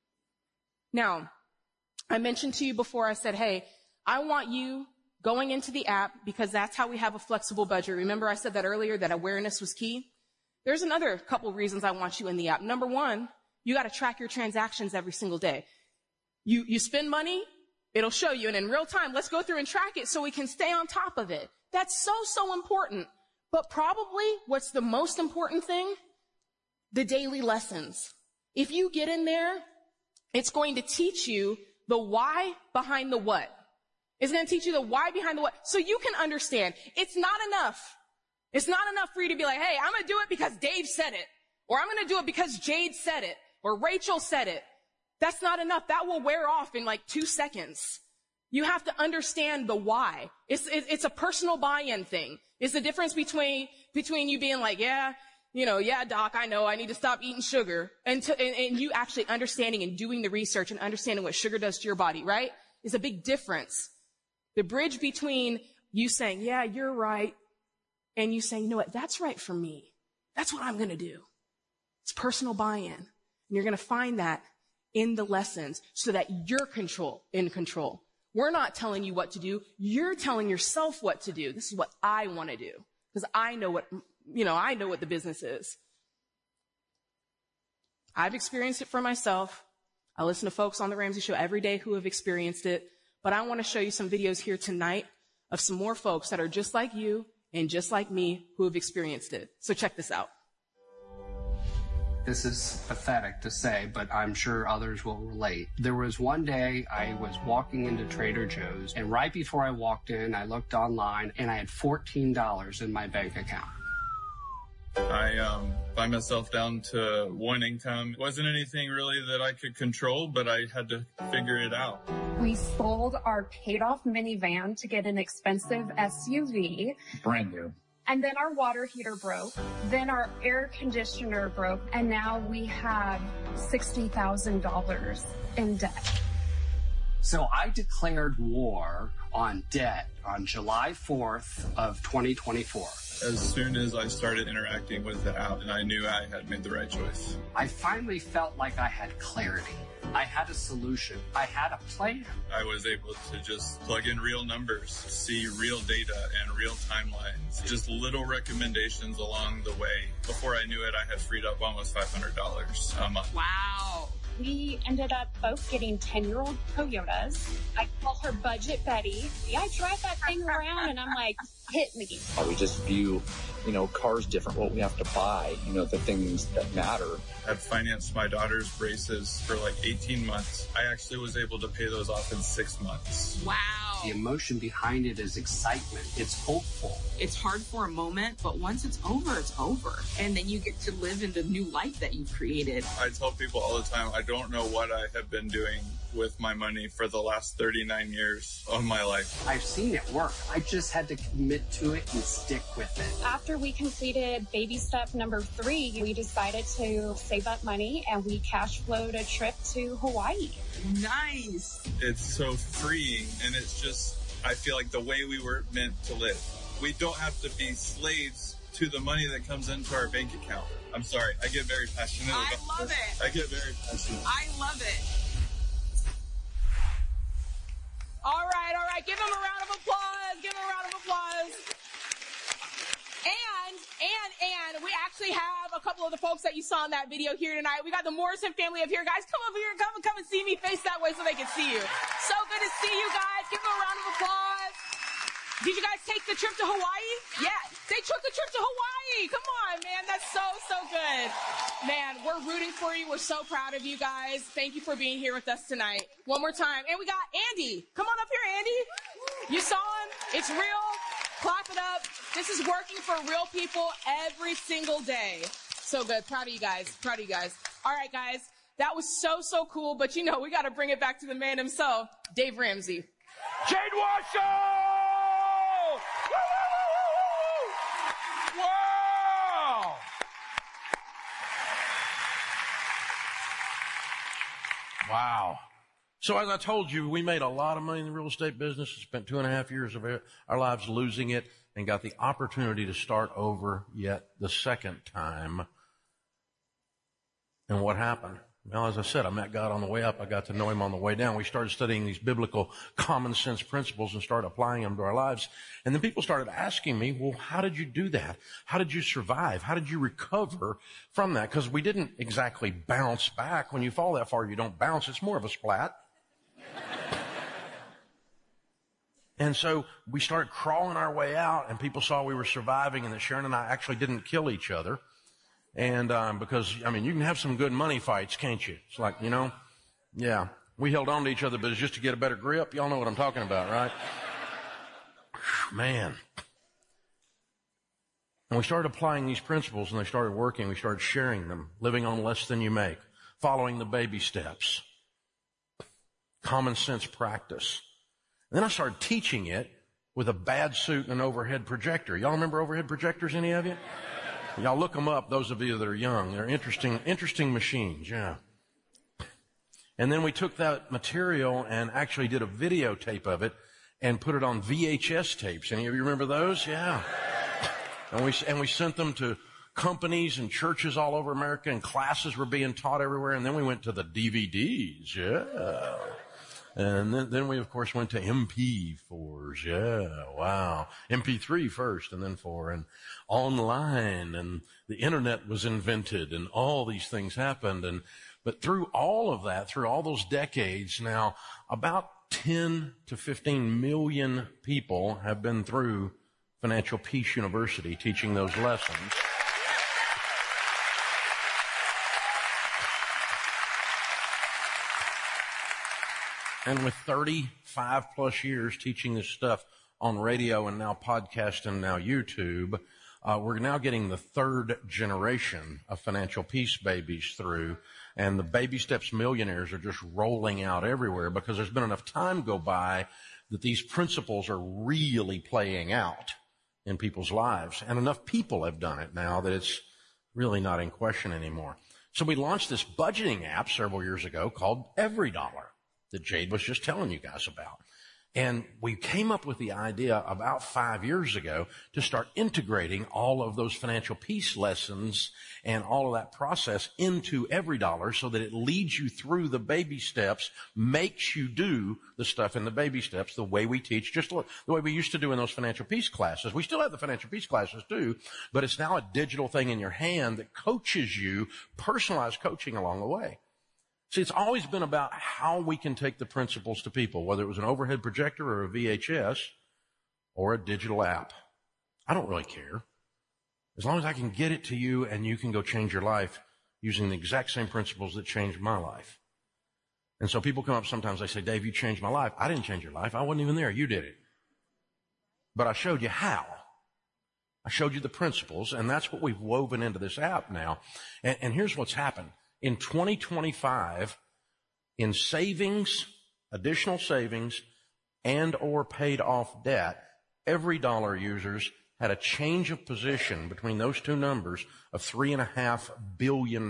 Now, I mentioned to you before, I said, hey, I want you going into the app because that's how we have a flexible budget. Remember I said that earlier, that awareness was key? There's another couple reasons I want you in the app. Number one, you got to track your transactions every single day. You spend money, it'll show you. And in real time, let's go through and track it so we can stay on top of it. That's so important. But probably what's the most important thing? The daily lessons. If you get in there, it's going to teach you the why behind the what. It's going to teach you the why behind the what. So you can understand. It's not enough. It's not enough for you to be like, hey, I'm going to do it because Dave said it. Or I'm going to do it because Jade said it. Or Rachel said it. That's not enough. That will wear off in like 2 seconds. You have to understand the why. It's a personal buy-in thing. It's the difference between you being like, yeah, doc, I know I need to stop eating sugar. And you actually understanding and doing the research and understanding what sugar does to your body, right? It's a big difference. The bridge between you saying, yeah, you're right, and you saying, you know what, that's right for me. That's what I'm going to do. It's personal buy-in. And you're going to find that in the lessons so that you're in control. We're not telling you what to do. You're telling yourself what to do. This is what I want to do because I know what the business is. I've experienced it for myself. I listen to folks on The Ramsey Show every day who have experienced it. But I want to show you some videos here tonight of some more folks that are just like you and just like me who have experienced it. So check this out. This is pathetic to say, but I'm sure others will relate. There was one day I was walking into Trader Joe's, and right before I walked in, I looked online, and I had $14 in my bank account. I find myself down to one income. It wasn't anything really that I could control, but I had to figure it out. We sold our paid-off minivan to get an expensive SUV. Brand new. And then our water heater broke. Then our air conditioner broke. And now we have $60,000 in debt. So I declared war on debt on July 4th of 2024. As soon as I started interacting with the app, and I knew I had made the right choice. I finally felt like I had clarity. I had a solution. I had a plan. I was able to just plug in real numbers, see real data and real timelines, just little recommendations along the way. Before I knew it, I had freed up almost $500 a month. Wow. We ended up both getting 10-year-old Toyotas. I call her Budget Betty. I drive that thing around and I'm like, hit me. We just view, cars different, what we have to buy, the things that matter. I've financed my daughter's braces for like 18 months. I actually was able to pay those off in 6 months. Wow. The emotion behind it is excitement. It's hopeful. It's hard for a moment, but once it's over, it's over. And then you get to live in the new life that you've created. I tell people all the time, I don't know what I have been doing with my money for the last 39 years of my life. I've seen it work. I just had to commit to it and stick with it. After we completed baby step number 3, we decided to save up money and we cash flowed a trip to Hawaii. Nice. It's so freeing, and it's just, I feel like the way we were meant to live. We don't have to be slaves to the money that comes into our bank account. I'm sorry, I get very passionate about this. I love it. I get very passionate. I love it. All right. Give him a round of applause. And we actually have a couple of the folks that you saw in that video here tonight. We got the Morrison family up here. Guys, come over here. Come and see me. Face that way so they can see you. So good to see you guys. Give them a round of applause. Did you guys take the trip to Hawaii? Yeah, they took the trip to Hawaii. Come on, man. That's so good. Man, we're rooting for you. We're so proud of you guys. Thank you for being here with us tonight. One more time. And we got Andy. Come on up here, Andy. You saw him. It's real. Clap it up. This is working for real people every single day. So good. Proud of you guys. All right, guys. That was so cool. But we got to bring it back to the man himself, Dave Ramsey. Jade Washoe! Wow! Wow. So as I told you, we made a lot of money in the real estate business. We spent 2.5 years of our lives losing it and got the opportunity to start over yet the second time. And what happened? Well, as I said, I met God on the way up. I got to know him on the way down. We started studying these biblical common sense principles and started applying them to our lives. And then people started asking me, well, how did you do that? How did you survive? How did you recover from that? Because we didn't exactly bounce back. When you fall that far, you don't bounce. It's more of a splat. And so we started crawling our way out, and people saw we were surviving and that Sharon and I actually didn't kill each other. And because, you can have some good money fights, can't you? It's like, yeah, we held on to each other, but it's just to get a better grip. Y'all know what I'm talking about, right? Man. And we started applying these principles, and they started working. We started sharing them, living on less than you make, following the baby steps, common sense practice. And then I started teaching it with a bad suit and an overhead projector. Y'all remember overhead projectors, any of you? Y'all look them up, those of you that are young. They're interesting machines, yeah. And then we took that material and actually did a videotape of it and put it on VHS tapes. Any of you remember those? Yeah. And we sent them to companies and churches all over America, and classes were being taught everywhere. And then we went to the DVDs, yeah. And then we, of course, went to MP4s. Yeah, wow. MP3 first and then 4. And online, and the internet was invented, and all these things happened. But through all of that, through all those decades now, about 10 to 15 million people have been through Financial Peace University teaching those lessons. And with 35 plus years teaching this stuff on radio and now podcast and now YouTube, we're now getting the third generation of financial peace babies through. And the Baby Steps millionaires are just rolling out everywhere because there's been enough time go by that these principles are really playing out in people's lives. And enough people have done it now that it's really not in question anymore. So we launched this budgeting app several years ago called EveryDollar that Jade was just telling you guys about. And we came up with the idea about 5 years ago to start integrating all of those financial peace lessons and all of that process into EveryDollar so that it leads you through the baby steps, makes you do the stuff in the baby steps the way we teach, just the way we used to do in those financial peace classes. We still have the financial peace classes too, but it's now a digital thing in your hand that coaches you, personalized coaching along the way. See, it's always been about how we can take the principles to people, whether it was an overhead projector or a VHS or a digital app. I don't really care. As long as I can get it to you and you can go change your life using the exact same principles that changed my life. And so people come up sometimes, they say, Dave, you changed my life. I didn't change your life. I wasn't even there. You did it. But I showed you how. I showed you the principles, and that's what we've woven into this app now. And here's what's happened. In 2025, in savings, additional savings, and or paid off debt, EveryDollar users had a change of position between those two numbers of $3.5 billion.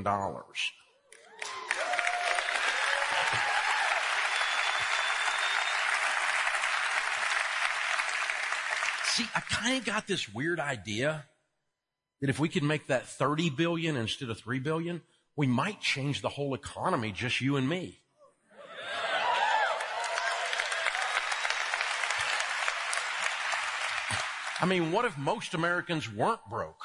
See, I kind of got this weird idea that if we could make that 30 billion instead of 3 billion, we might change the whole economy, just you and me. I mean, what if most Americans weren't broke?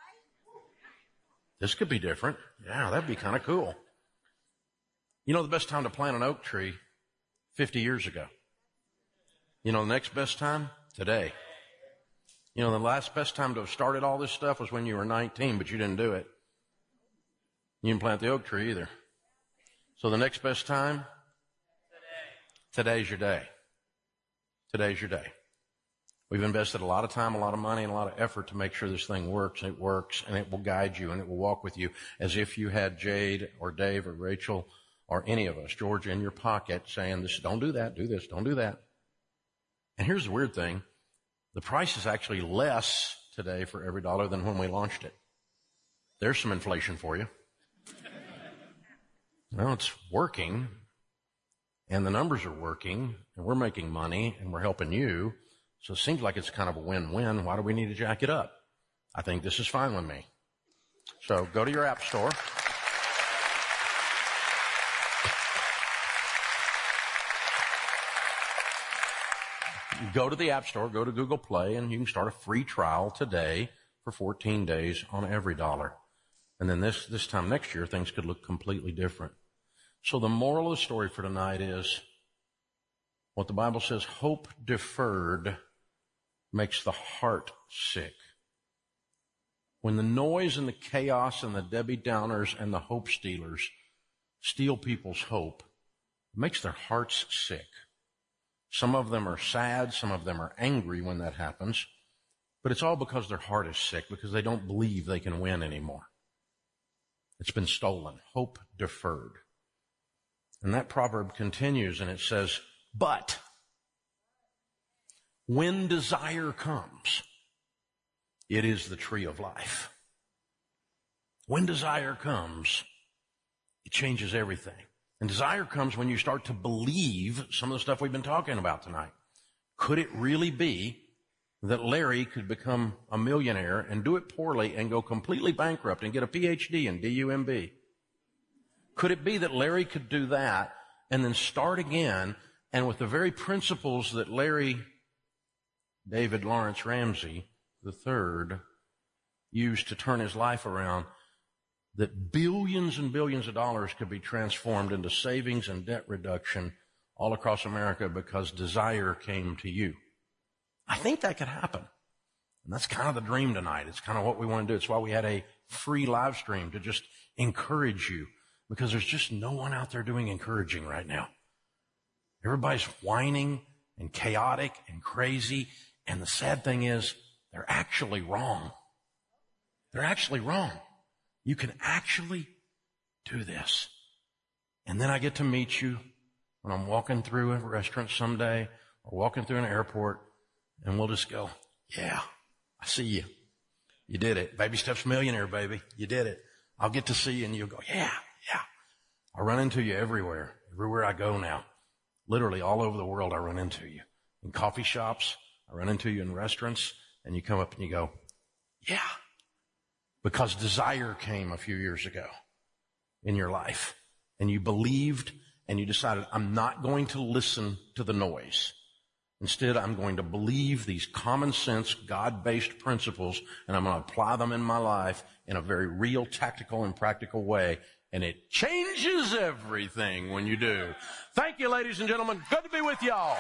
This could be different. Yeah, that'd be kind of cool. You know the best time to plant an oak tree? 50 years ago. You know the next best time? Today. You know the last best time to have started all this stuff was when you were 19, but you didn't do it. You didn't plant the oak tree either. So the next best time? Today's your day. Today's your day. We've invested a lot of time, a lot of money, and a lot of effort to make sure this thing works. It works, and it will guide you, and it will walk with you as if you had Jade or Dave or Rachel or any of us, George, in your pocket saying, "This, don't do that, do this, don't do that." And here's the weird thing. The price is actually less today for EveryDollar than when we launched it. There's some inflation for you. Well, it's working, and the numbers are working, and we're making money, and we're helping you. So it seems like it's kind of a win-win. Why do we need to jack it up? I think this is fine with me. So go to your app store. Go to the app store, go to Google Play, and you can start a free trial today for 14 days on EveryDollar. And then this time next year, things could look completely different. So the moral of the story for tonight is what the Bible says, hope deferred makes the heart sick. When the noise and the chaos and the Debbie Downers and the hope stealers steal people's hope, it makes their hearts sick. Some of them are sad, some of them are angry when that happens, but it's all because their heart is sick, because they don't believe they can win anymore. It's been stolen. Hope deferred. And that proverb continues, and it says, but when desire comes, it is the tree of life. When desire comes, it changes everything. And desire comes when you start to believe some of the stuff we've been talking about tonight. Could it really be that Larry could become a millionaire and do it poorly and go completely bankrupt and get a PhD in DUMB? Could it be that Larry could do that and then start again, and with the very principles that Larry David Lawrence Ramsey III used to turn his life around, that billions and billions of dollars could be transformed into savings and debt reduction all across America because desire came to you? I think that could happen. And that's kind of the dream tonight. It's kind of what we want to do. It's why we had a free live stream to just encourage you, because there's just no one out there doing encouraging right now. Everybody's whining and chaotic and crazy. And the sad thing is, they're actually wrong. They're actually wrong. You can actually do this. And then I get to meet you when I'm walking through a restaurant someday or walking through an airport, and we'll just go, yeah, I see you. You did it. Baby Steps Millionaire, baby. You did it. I'll get to see you and you'll go, yeah. I run into you everywhere I go now. Literally all over the world I run into you. In coffee shops, I run into you in restaurants, and you come up and you go, yeah. Because desire came a few years ago in your life, and you believed and you decided, I'm not going to listen to the noise. Instead, I'm going to believe these common sense, God-based principles, and I'm going to apply them in my life in a very real, tactical, and practical way. And it changes everything when you do. Thank you, ladies and gentlemen. Good to be with y'all.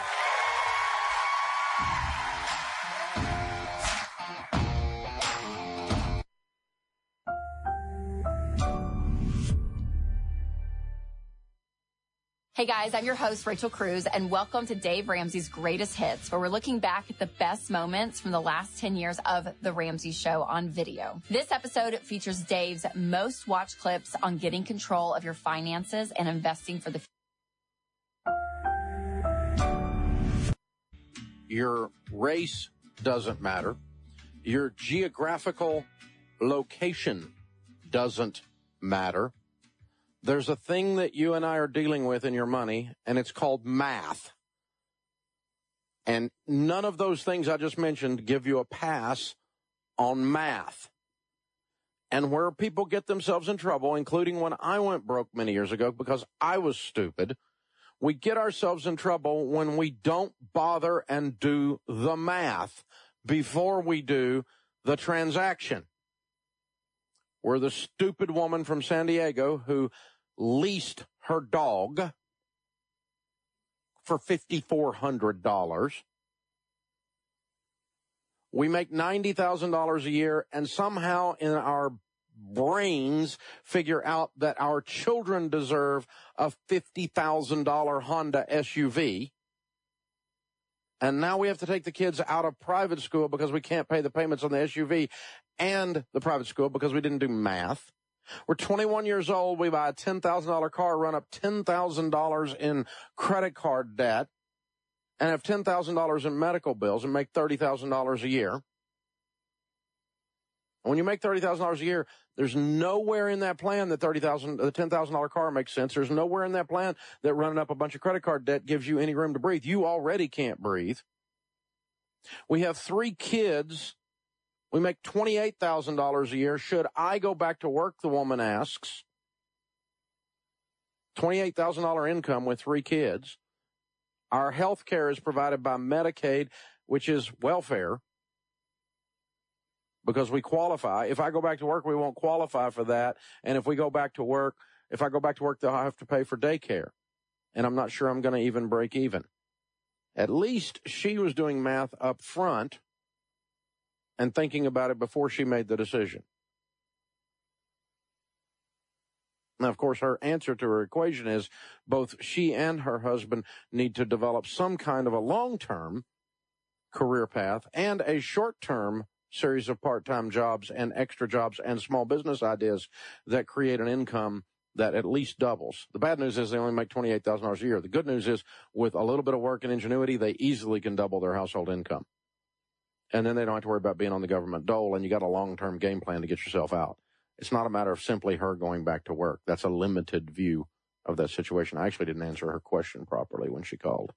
Hey guys, I'm your host, Rachel Cruz, and welcome to Dave Ramsey's Greatest Hits, where we're looking back at the best moments from the last 10 years of The Ramsey Show on video. This episode features Dave's most watched clips on getting control of your finances and investing for the future. Your race doesn't matter. Your geographical location doesn't matter. There's a thing that you and I are dealing with in your money, and it's called math. And none of those things I just mentioned give you a pass on math. And where people get themselves in trouble, including when I went broke many years ago because I was stupid, we get ourselves in trouble when we don't bother and do the math before we do the transaction. We're the stupid woman from San Diego who leased her dog for $5,400. We make $90,000 a year, and somehow in our brains figure out that our children deserve a $50,000 Honda SUV. And now we have to take the kids out of private school because we can't pay the payments on the SUV and the private school because we didn't do math. We're 21 years old. We buy a $10,000 car, run up $10,000 in credit card debt, and have $10,000 in medical bills and make $30,000 a year. When you make $30,000 a year, there's nowhere in that plan that the $10,000 car makes sense. There's nowhere in that plan that running up a bunch of credit card debt gives you any room to breathe. You already can't breathe. We have 3 kids. We make $28,000 a year. Should I go back to work, the woman asks. $28,000 income with 3 kids. Our health care is provided by Medicaid, which is welfare, because we qualify. If I go back to work, we won't qualify for that. And if I go back to work, they'll have to pay for daycare. And I'm not sure I'm going to even break even. At least she was doing math up front and thinking about it before she made the decision. Now, of course, her answer to her equation is both she and her husband need to develop some kind of a long-term career path and a short-term series of part-time jobs and extra jobs and small business ideas that create an income that at least doubles. The bad news is they only make $28,000 a year. The good news is with a little bit of work and ingenuity, they easily can double their household income. And then they don't have to worry about being on the government dole, and you got a long-term game plan to get yourself out. It's not a matter of simply her going back to work. That's a limited view of that situation. I actually didn't answer her question properly when she called.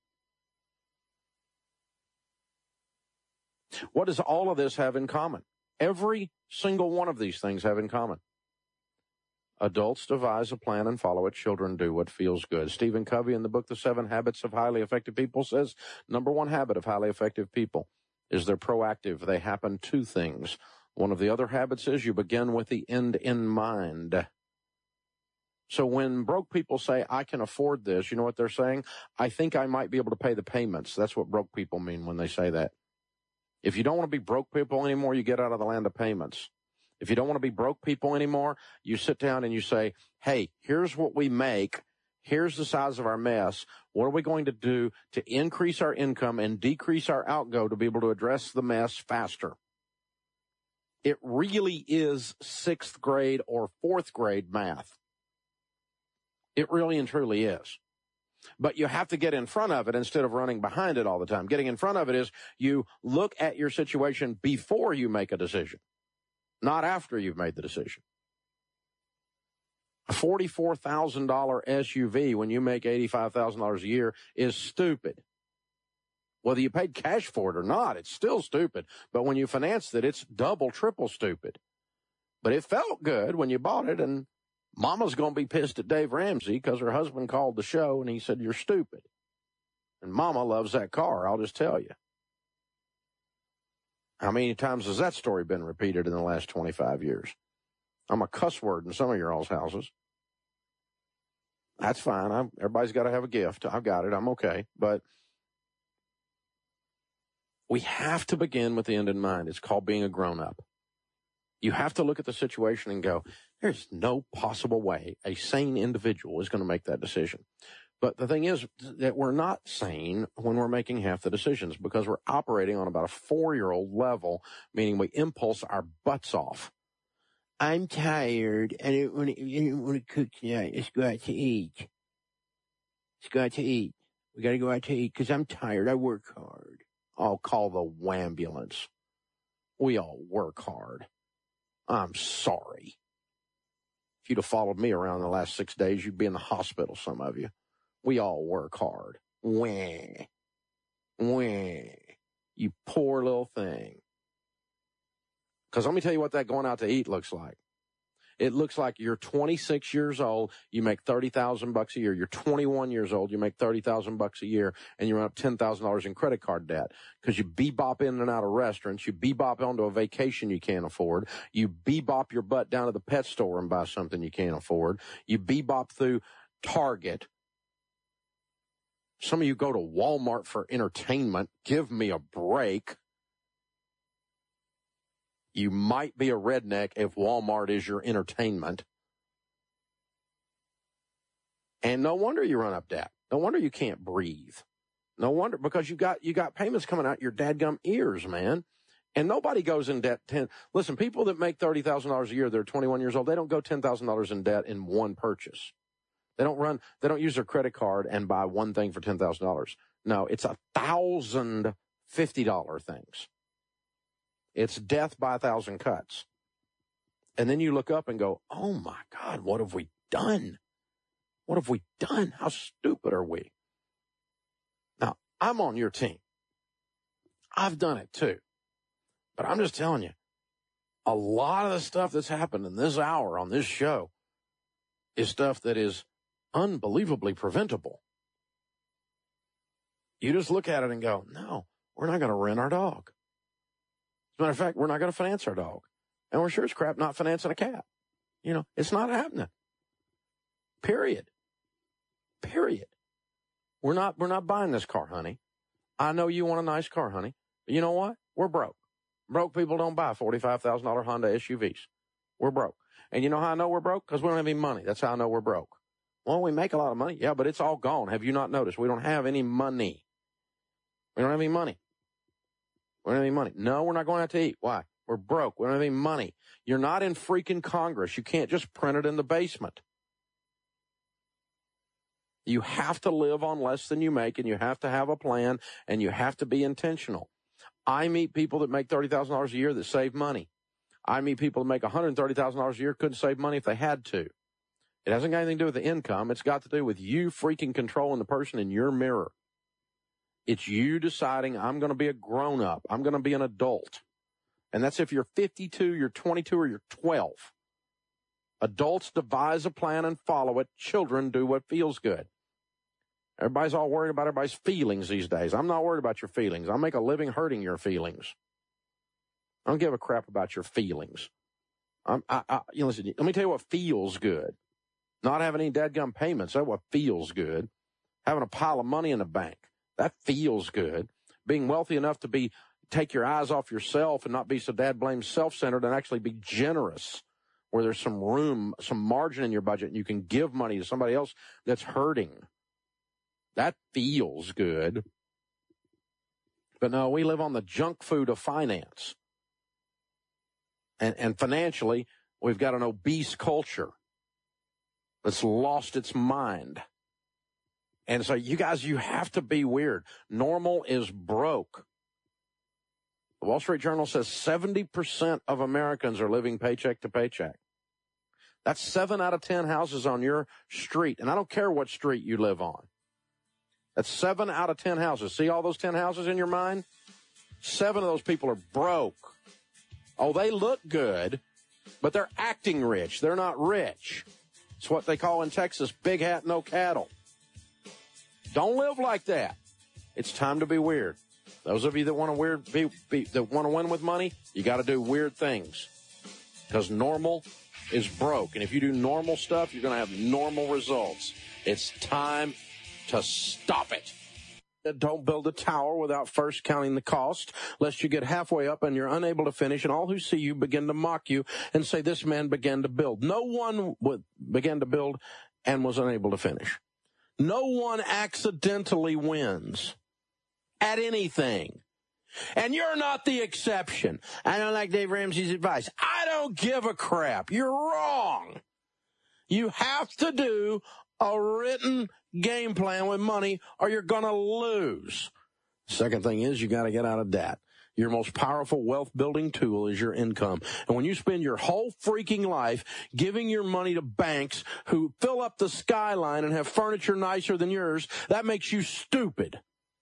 What does all of this have in common? Every single one of these things have in common. Adults devise a plan and follow it. Children do what feels good. Stephen Covey in the book, The 7 Habits of Highly Effective People, says, number 1 habit of highly effective people is they're proactive. They happen to things. One of the other habits is you begin with the end in mind. So when broke people say, I can afford this, you know what they're saying? I think I might be able to pay the payments. That's what broke people mean when they say that. If you don't want to be broke people anymore, you get out of the land of payments. If you don't want to be broke people anymore, you sit down and you say, hey, here's what we make. Here's the size of our mess. What are we going to do to increase our income and decrease our outgo to be able to address the mess faster? It really is 6th grade or 4th grade math. It really and truly is. But you have to get in front of it instead of running behind it all the time. Getting in front of it is you look at your situation before you make a decision, not after you've made the decision. A $44,000 SUV when you make $85,000 a year is stupid. Whether you paid cash for it or not, it's still stupid. But when you financed it, it's double, triple stupid. But it felt good when you bought it, and Mama's going to be pissed at Dave Ramsey because her husband called the show and he said, you're stupid. And Mama loves that car, I'll just tell you. How many times has that story been repeated in the last 25 years? I'm a cuss word in some of your all's houses. That's fine. Everybody's got to have a gift. I've got it. I'm okay. But we have to begin with the end in mind. It's called being a grown-up. You have to look at the situation and go, there's no possible way a sane individual is going to make that decision. But the thing is that we're not sane when we're making half the decisions because we're operating on about a 4-year-old level, meaning we impulse our butts off. I'm tired. I don't want to cook tonight. Let's go out to eat. Let's go out to eat. We got to go out to eat because I'm tired. I work hard. I'll call the ambulance. We all work hard. I'm sorry. If you'd have followed me around the last 6 days, you'd be in the hospital, some of you. We all work hard. Wah. Wah. You poor little thing. Because let me tell you what that going out to eat looks like. It looks like you're 26 years old, you make $30,000 a year. You're 21 years old, you make $30,000 a year, and you run up $10,000 in credit card debt. Because you bebop in and out of restaurants, you bebop onto a vacation you can't afford, you bebop your butt down to the pet store and buy something you can't afford, you bebop through Target. Some of you go to Walmart for entertainment. Give me a break. You might be a redneck if Walmart is your entertainment. And no wonder you run up debt. No wonder you can't breathe. No wonder, because you got payments coming out your dadgum ears, man. And nobody goes in debt. Listen, people that make $30,000 a year, they're 21 years old, they don't go $10,000 in debt in one purchase. They don't use their credit card and buy one thing for $10,000. No, it's 1,000 $50 things. It's death by 1,000 cuts. And then you look up and go, oh my God, what have we done? What have we done? How stupid are we? Now, I'm on your team. I've done it too. But I'm just telling you, a lot of the stuff that's happened in this hour on this show is stuff that is unbelievably preventable. You just look at it and go, no, we're not going to rent our dog. As a matter of fact, we're not going to finance our dog. And we're sure as crap not financing a cat. You know, it's not happening. Period. We're not buying this car, honey. I know you want a nice car, honey. But you know what? We're broke. Broke people don't buy $45,000 Honda SUVs. We're broke. And you know how I know we're broke? Because we don't have any money. That's how I know we're broke. Well, we make a lot of money. Yeah, but it's all gone. Have you not noticed? We don't have any money. We don't have any money. We don't have any money. No, we're not going out to eat. Why? We're broke. We don't have any money. You're not in freaking Congress. You can't just print it in the basement. You have to live on less than you make, and you have to have a plan, and you have to be intentional. I meet people that make $30,000 a year that save money. I meet people that make $130,000 a year, couldn't save money if they had to. It hasn't got anything to do with the income. It's got to do with you freaking controlling the person in your mirror. It's you deciding, I'm going to be a grown-up. I'm going to be an adult. And that's if you're 52, you're 22, or you're 12. Adults devise a plan and follow it. Children do what feels good. Everybody's all worried about everybody's feelings these days. I'm not worried about your feelings. I'll make a living hurting your feelings. I don't give a crap about your feelings. Listen, let me tell you what feels good. Not having any dadgum payments, that's what feels good. Having a pile of money in the bank, that feels good. Being wealthy enough to take your eyes off yourself and not be so dad-blame self-centered and actually be generous, where there's some room, some margin in your budget, and you can give money to somebody else that's hurting. That feels good. But no, we live on the junk food of finance. And financially, we've got an obese culture that's lost its mind. And so you guys, you have to be weird. Normal is broke. The Wall Street Journal says 70% of Americans are living paycheck to paycheck. That's 7 out of 10 houses on your street. And I don't care what street you live on. That's 7 out of 10 houses. See all those 10 houses in your mind? 7 of those people are broke. Oh, they look good, but they're acting rich. They're not rich. It's what they call in Texas, big hat, no cattle. Don't live like that. It's time to be weird. Those of you that want to that want to win with money, you got to do weird things. Because normal is broke. And if you do normal stuff, you're going to have normal results. It's time to stop it. Don't build a tower without first counting the cost, lest you get halfway up and you're unable to finish, and all who see you begin to mock you and say, this man began to build. No one began to build and was unable to finish. No one accidentally wins at anything. And you're not the exception. I don't like Dave Ramsey's advice. I don't give a crap. You're wrong. You have to do a written game plan with money or you're going to lose. Second thing is you got to get out of debt. Your most powerful wealth building tool is your income. And when you spend your whole freaking life giving your money to banks who fill up the skyline and have furniture nicer than yours, that makes you stupid.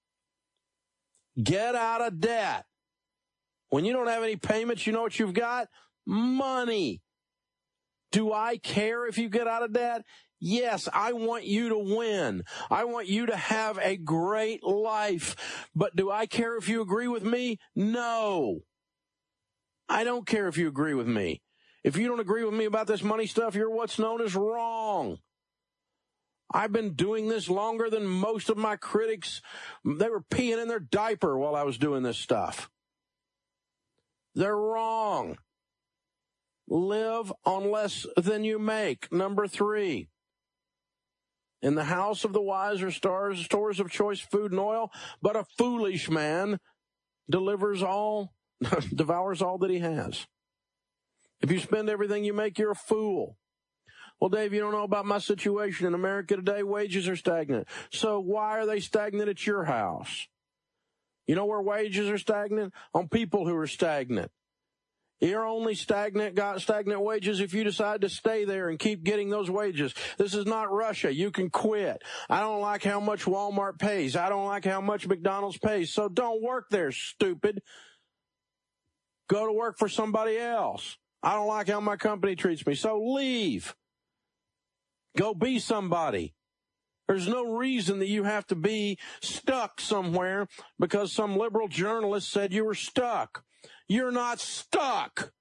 Get out of debt. When you don't have any payments, you know what you've got? Money. Do I care if you get out of debt? Yes, I want you to win. I want you to have a great life. But do I care if you agree with me? No. I don't care if you agree with me. If you don't agree with me about this money stuff, you're what's known as wrong. I've been doing this longer than most of my critics. They were peeing in their diaper while I was doing this stuff. They're wrong. Live on less than you make. Number 3. In the house of the wise are stores of choice food and oil, but a foolish man devours all that he has. If you spend everything you make, you're a fool. Well, Dave, you don't know about my situation. In America today, wages are stagnant. So why are they stagnant at your house? You know where wages are stagnant? On people who are stagnant. You're only got stagnant wages if you decide to stay there and keep getting those wages. This is not Russia. You can quit. I don't like how much Walmart pays. I don't like how much McDonald's pays. So don't work there, stupid. Go to work for somebody else. I don't like how my company treats me. So leave. Go be somebody. There's no reason that you have to be stuck somewhere because some liberal journalist said you were stuck. You're not stuck.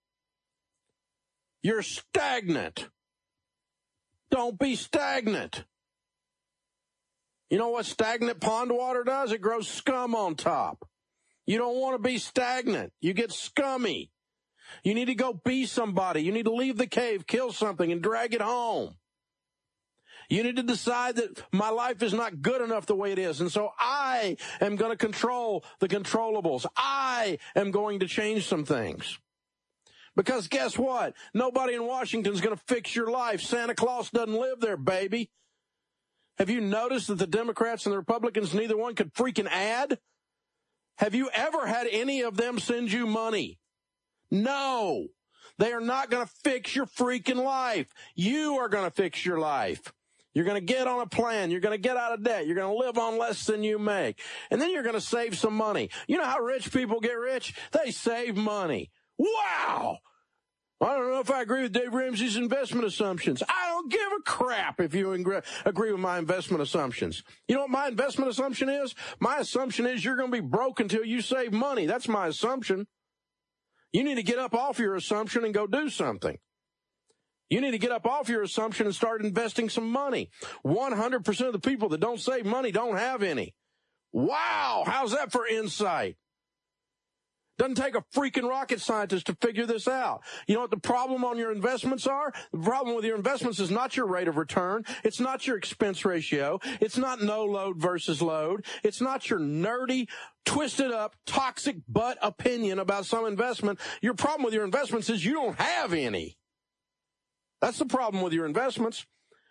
You're stagnant. Don't be stagnant. You know what stagnant pond water does? It grows scum on top. You don't want to be stagnant. You get scummy. You need to go be somebody. You need to leave the cave, kill something, and drag it home. You need to decide that my life is not good enough the way it is. And so I am going to control the controllables. I am going to change some things. Because guess what? Nobody in Washington is going to fix your life. Santa Claus doesn't live there, baby. Have you noticed that the Democrats and the Republicans, neither one could freaking add? Have you ever had any of them send you money? No. They are not going to fix your freaking life. You are going to fix your life. You're going to get on a plan. You're going to get out of debt. You're going to live on less than you make. And then you're going to save some money. You know how rich people get rich? They save money. Wow! I don't know if I agree with Dave Ramsey's investment assumptions. I don't give a crap if you agree with my investment assumptions. You know what my investment assumption is? My assumption is you're going to be broke until you save money. That's my assumption. You need to get up off your assumption and go do something. You need to get up off your assumption and start investing some money. 100% of the people that don't save money don't have any. Wow, how's that for insight? Doesn't take a freaking rocket scientist to figure this out. You know what the problem on your investments are? The problem with your investments is not your rate of return. It's not your expense ratio. It's not no load versus load. It's not your nerdy, twisted up, toxic butt opinion about some investment. Your problem with your investments is you don't have any. That's the problem with your investments.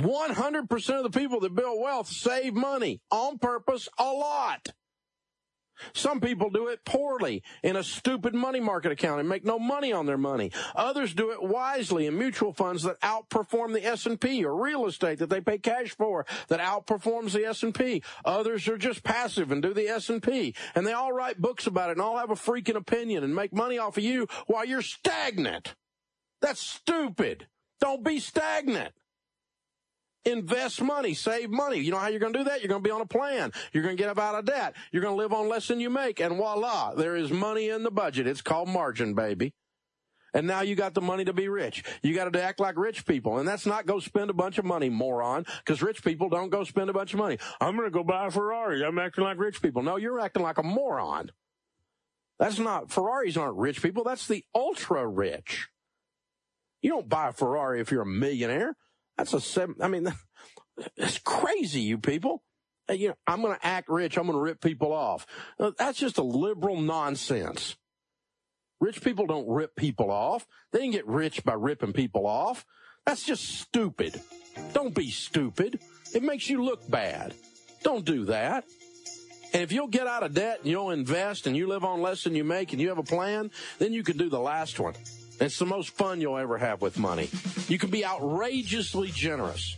100% of the people that build wealth save money on purpose a lot. Some people do it poorly in a stupid money market account and make no money on their money. Others do it wisely in mutual funds that outperform the S&P, or real estate that they pay cash for that outperforms the S&P. Others are just passive and do the S&P. And they all write books about it and all have a freaking opinion and make money off of you while you're stagnant. That's stupid. Don't be stagnant. Invest money, save money. You know how you're going to do that? You're going to be on a plan. You're going to get out of debt. You're going to live on less than you make. And voila, there is money in the budget. It's called margin, baby. And now you got the money to be rich. You got to act like rich people. And that's not go spend a bunch of money, moron, because rich people don't go spend a bunch of money. I'm going to go buy a Ferrari. I'm acting like rich people. No, you're acting like a moron. That's not, Ferraris aren't rich people. That's the ultra rich. You don't buy a Ferrari if you're a millionaire. That's it's crazy, you people. I'm going to act rich. I'm going to rip people off. That's just a liberal nonsense. Rich people don't rip people off. They didn't get rich by ripping people off. That's just stupid. Don't be stupid. It makes you look bad. Don't do that. And if you'll get out of debt and you'll invest and you live on less than you make and you have a plan, then you can do the last one. It's the most fun you'll ever have with money. You can be outrageously generous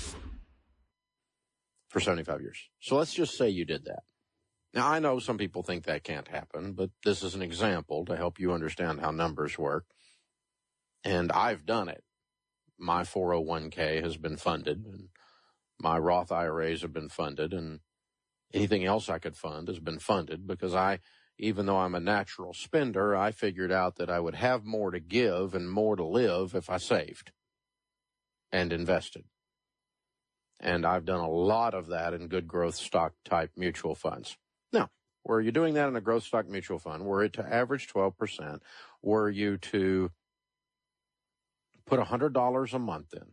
for 75 years. So let's just say you did that. Now, I know some people think that can't happen, but this is an example to help you understand how numbers work. And I've done it. My 401k has been funded, and my Roth IRAs have been funded, and anything else I could fund has been funded because even though I'm a natural spender, I figured out that I would have more to give and more to live if I saved and invested. And I've done a lot of that in good growth stock type mutual funds. Now, were you doing that in a growth stock mutual fund, were it to average 12%, were you to put $100 a month in?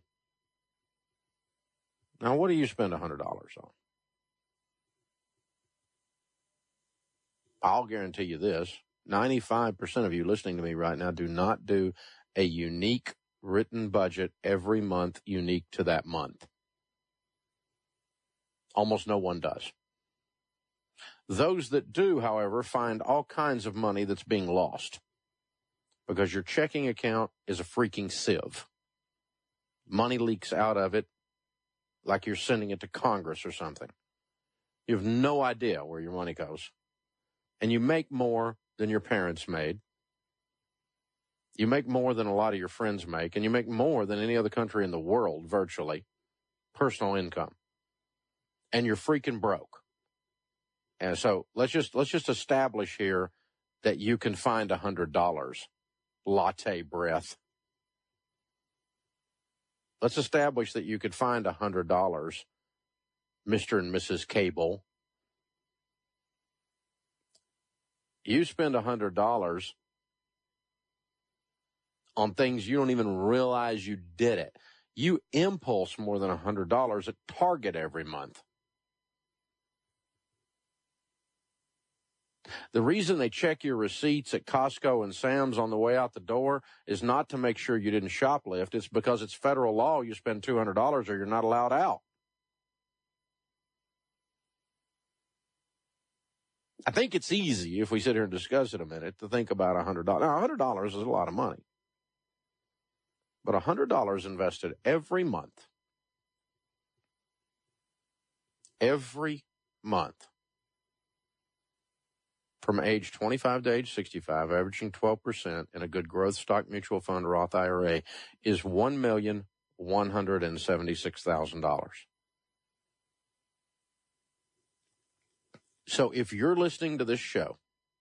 Now, what do you spend $100 on? I'll guarantee you this, 95% of you listening to me right now do not do a unique written budget every month unique to that month. Almost no one does. Those that do, however, find all kinds of money that's being lost because your checking account is a freaking sieve. Money leaks out of it like you're sending it to Congress or something. You have no idea where your money goes. And you make more than your parents made. You make more than a lot of your friends make, and you make more than any other country in the world, virtually, personal income. And you're freaking broke. And so let's just establish here that you can find $100. Latte breath. Let's establish that you could find $100, Mr. and Mrs. Cable. You spend $100 on things you don't even realize you did it. You impulse more than $100 at Target every month. The reason they check your receipts at Costco and Sam's on the way out the door is not to make sure you didn't shoplift. It's because it's federal law. You spend $200 or you're not allowed out. I think it's easy, if we sit here and discuss it a minute, to think about $100. Now, $100 is a lot of money. But $100 invested every month, from age 25 to age 65, averaging 12% in a good growth stock mutual fund Roth IRA, is $1,176,000. So if you're listening to this show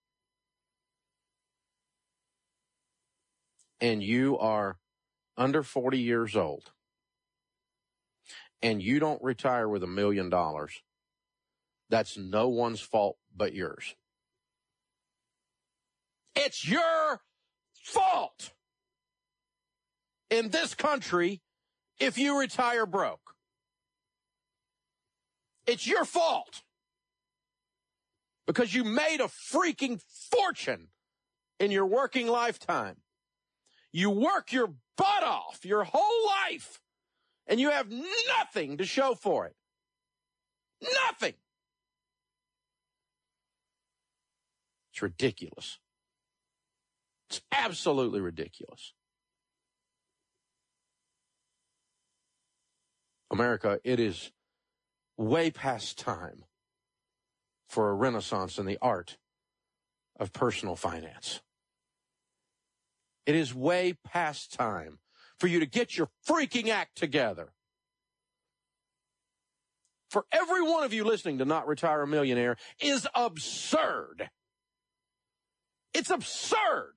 and you are under 40 years old and you don't retire with $1 million, that's no one's fault but yours. It's your fault in this country if you retire broke. It's your fault. Because you made a freaking fortune in your working lifetime. You work your butt off your whole life. and you have nothing to show for it. Nothing. It's ridiculous. It's absolutely ridiculous. America, it is way past time for a renaissance in the art of personal finance. It is way past time for you to get your freaking act together. For every one of you listening to Not Retire a Millionaire is absurd. It's absurd.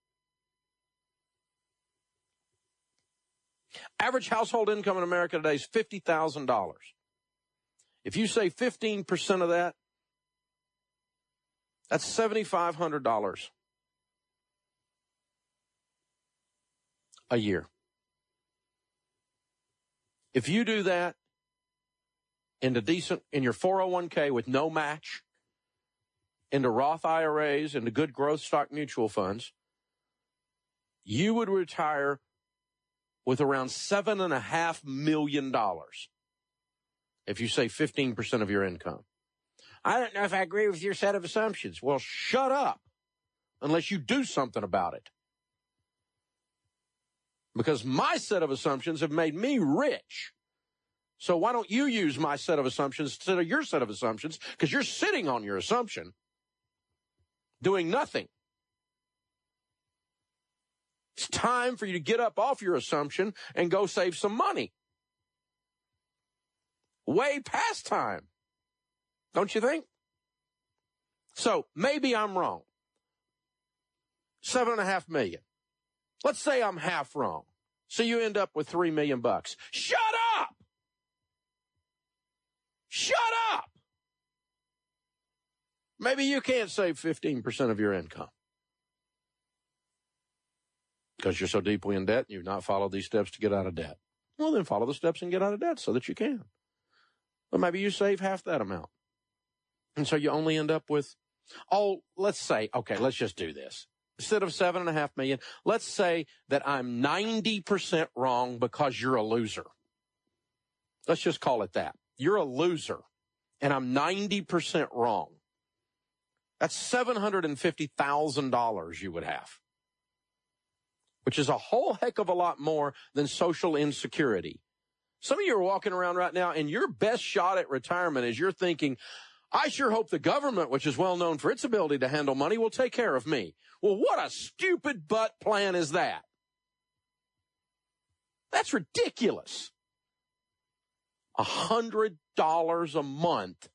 Average household income in America today is $50,000. If you say 15% of that, that's $7,500 a year. If you do that in your 401k with no match, into Roth IRAs, into good growth stock mutual funds, you would retire with around $7.5 million if you say 15% of your income. I don't know if I agree with your set of assumptions. Well, shut up unless you do something about it. Because my set of assumptions have made me rich. So why don't you use my set of assumptions instead of your set of assumptions? Because you're sitting on your assumption, doing nothing. It's time for you to get up off your assumption and go save some money. Way past time. Don't you think? So maybe I'm wrong. $7.5 million. Let's say I'm half wrong. So you end up with $3 million. Shut up! Shut up! Maybe you can't save 15% of your income because you're so deeply in debt and you've not followed these steps to get out of debt. Well, then follow the steps and get out of debt so that you can. But maybe you save half that amount. And so you only end up with, let's say, okay, let's just do this. Instead of $7.5 million, let's say that I'm 90% wrong because you're a loser. Let's just call it that. You're a loser, and I'm 90% wrong. That's $750,000 you would have, which is a whole heck of a lot more than social insecurity. Some of you are walking around right now, and your best shot at retirement is you're thinking, I sure hope the government, which is well known for its ability to handle money, will take care of me. Well, what a stupid butt plan is that? That's ridiculous. $100 a month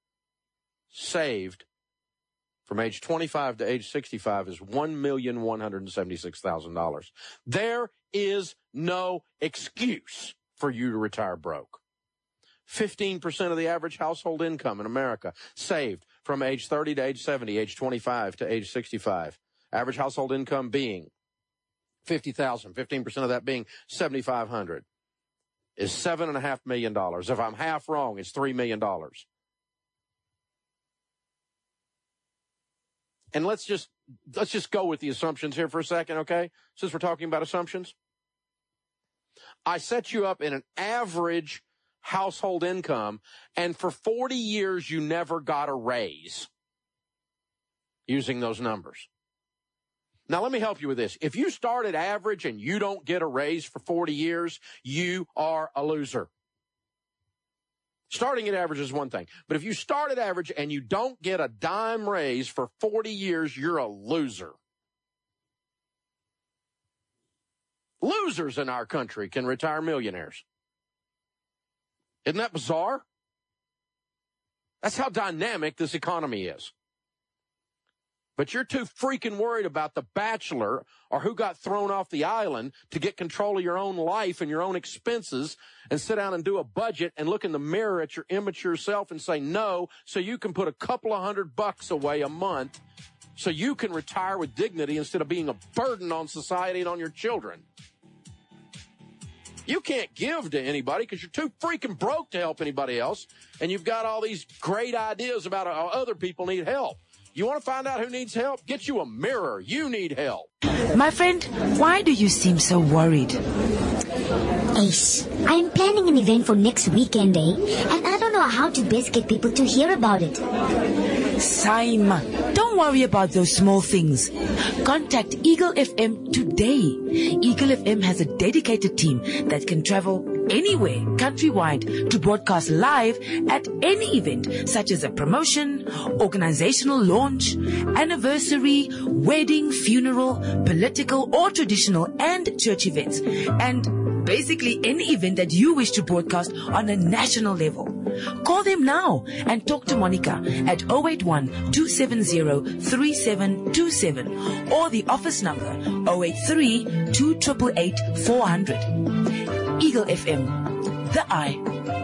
saved from age 25 to age 65 is $1,176,000. There is no excuse for you to retire broke. 15% of the average household income in America saved from age 30 to age 70, age 25 to age 65. Average household income being $50,000, 15% of that being $7,500 is $7.5 million. If I'm half wrong, it's $3 million. And let's just go with the assumptions here for a second, okay? Since we're talking about assumptions. I set you up in an average household income, and for 40 years, you never got a raise using those numbers. Now, let me help you with this. If you start at average and you don't get a raise for 40 years, you are a loser. Starting at average is one thing, but if you start at average and you don't get a dime raise for 40 years, you're a loser. Losers in our country can retire millionaires. Isn't that bizarre? That's how dynamic this economy is. But you're too freaking worried about The Bachelor or who got thrown off the island to get control of your own life and your own expenses and sit down and do a budget and look in the mirror at your immature self and say no so you can put a couple of $100 away a month so you can retire with dignity instead of being a burden on society and on your children. You can't give to anybody because you're too freaking broke to help anybody else, and you've got all these great ideas about how other people need help. You want to find out who needs help? Get you a mirror. You need help. My friend, why do you seem so worried? Ace, I'm planning an event for next weekend, and I don't know how to best get people to hear about it. Saima, don't worry about those small things. Contact Eagle FM today. Eagle FM has a dedicated team that can travel anywhere countrywide to broadcast live at any event, such as a promotion, organizational launch, anniversary, wedding, funeral, political or traditional and church events, and basically any event that you wish to broadcast on a national level. Call them now and talk to Monica at 081-270-3727 or the office number 083-288-400. Eagle FM, the eye.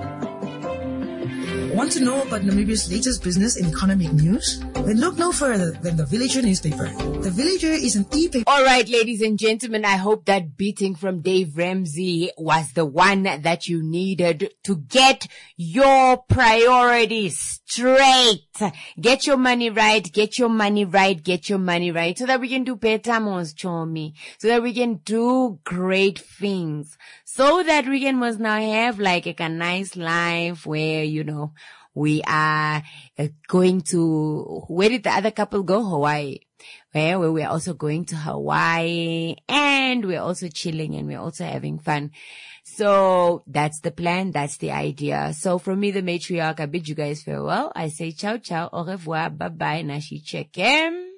Want to know about Namibia's latest business and economic news? Then look no further than the Villager newspaper. The Villager is an e-paper. All right, ladies and gentlemen, I hope that beating from Dave Ramsey was the one that you needed to get your priorities straight. Get your money right, get your money right, get your money right, so that we can do better, Mons Chomi, so that we can do great things, so that we can must now have like a nice life where, you know, we are going to, where did the other couple go? Hawaii. Where we're also going to Hawaii, and we're also chilling and we're also having fun. So that's the plan. That's the idea. So from me, the matriarch, I bid you guys farewell. I say ciao, ciao, au revoir, bye bye, nashi chekem.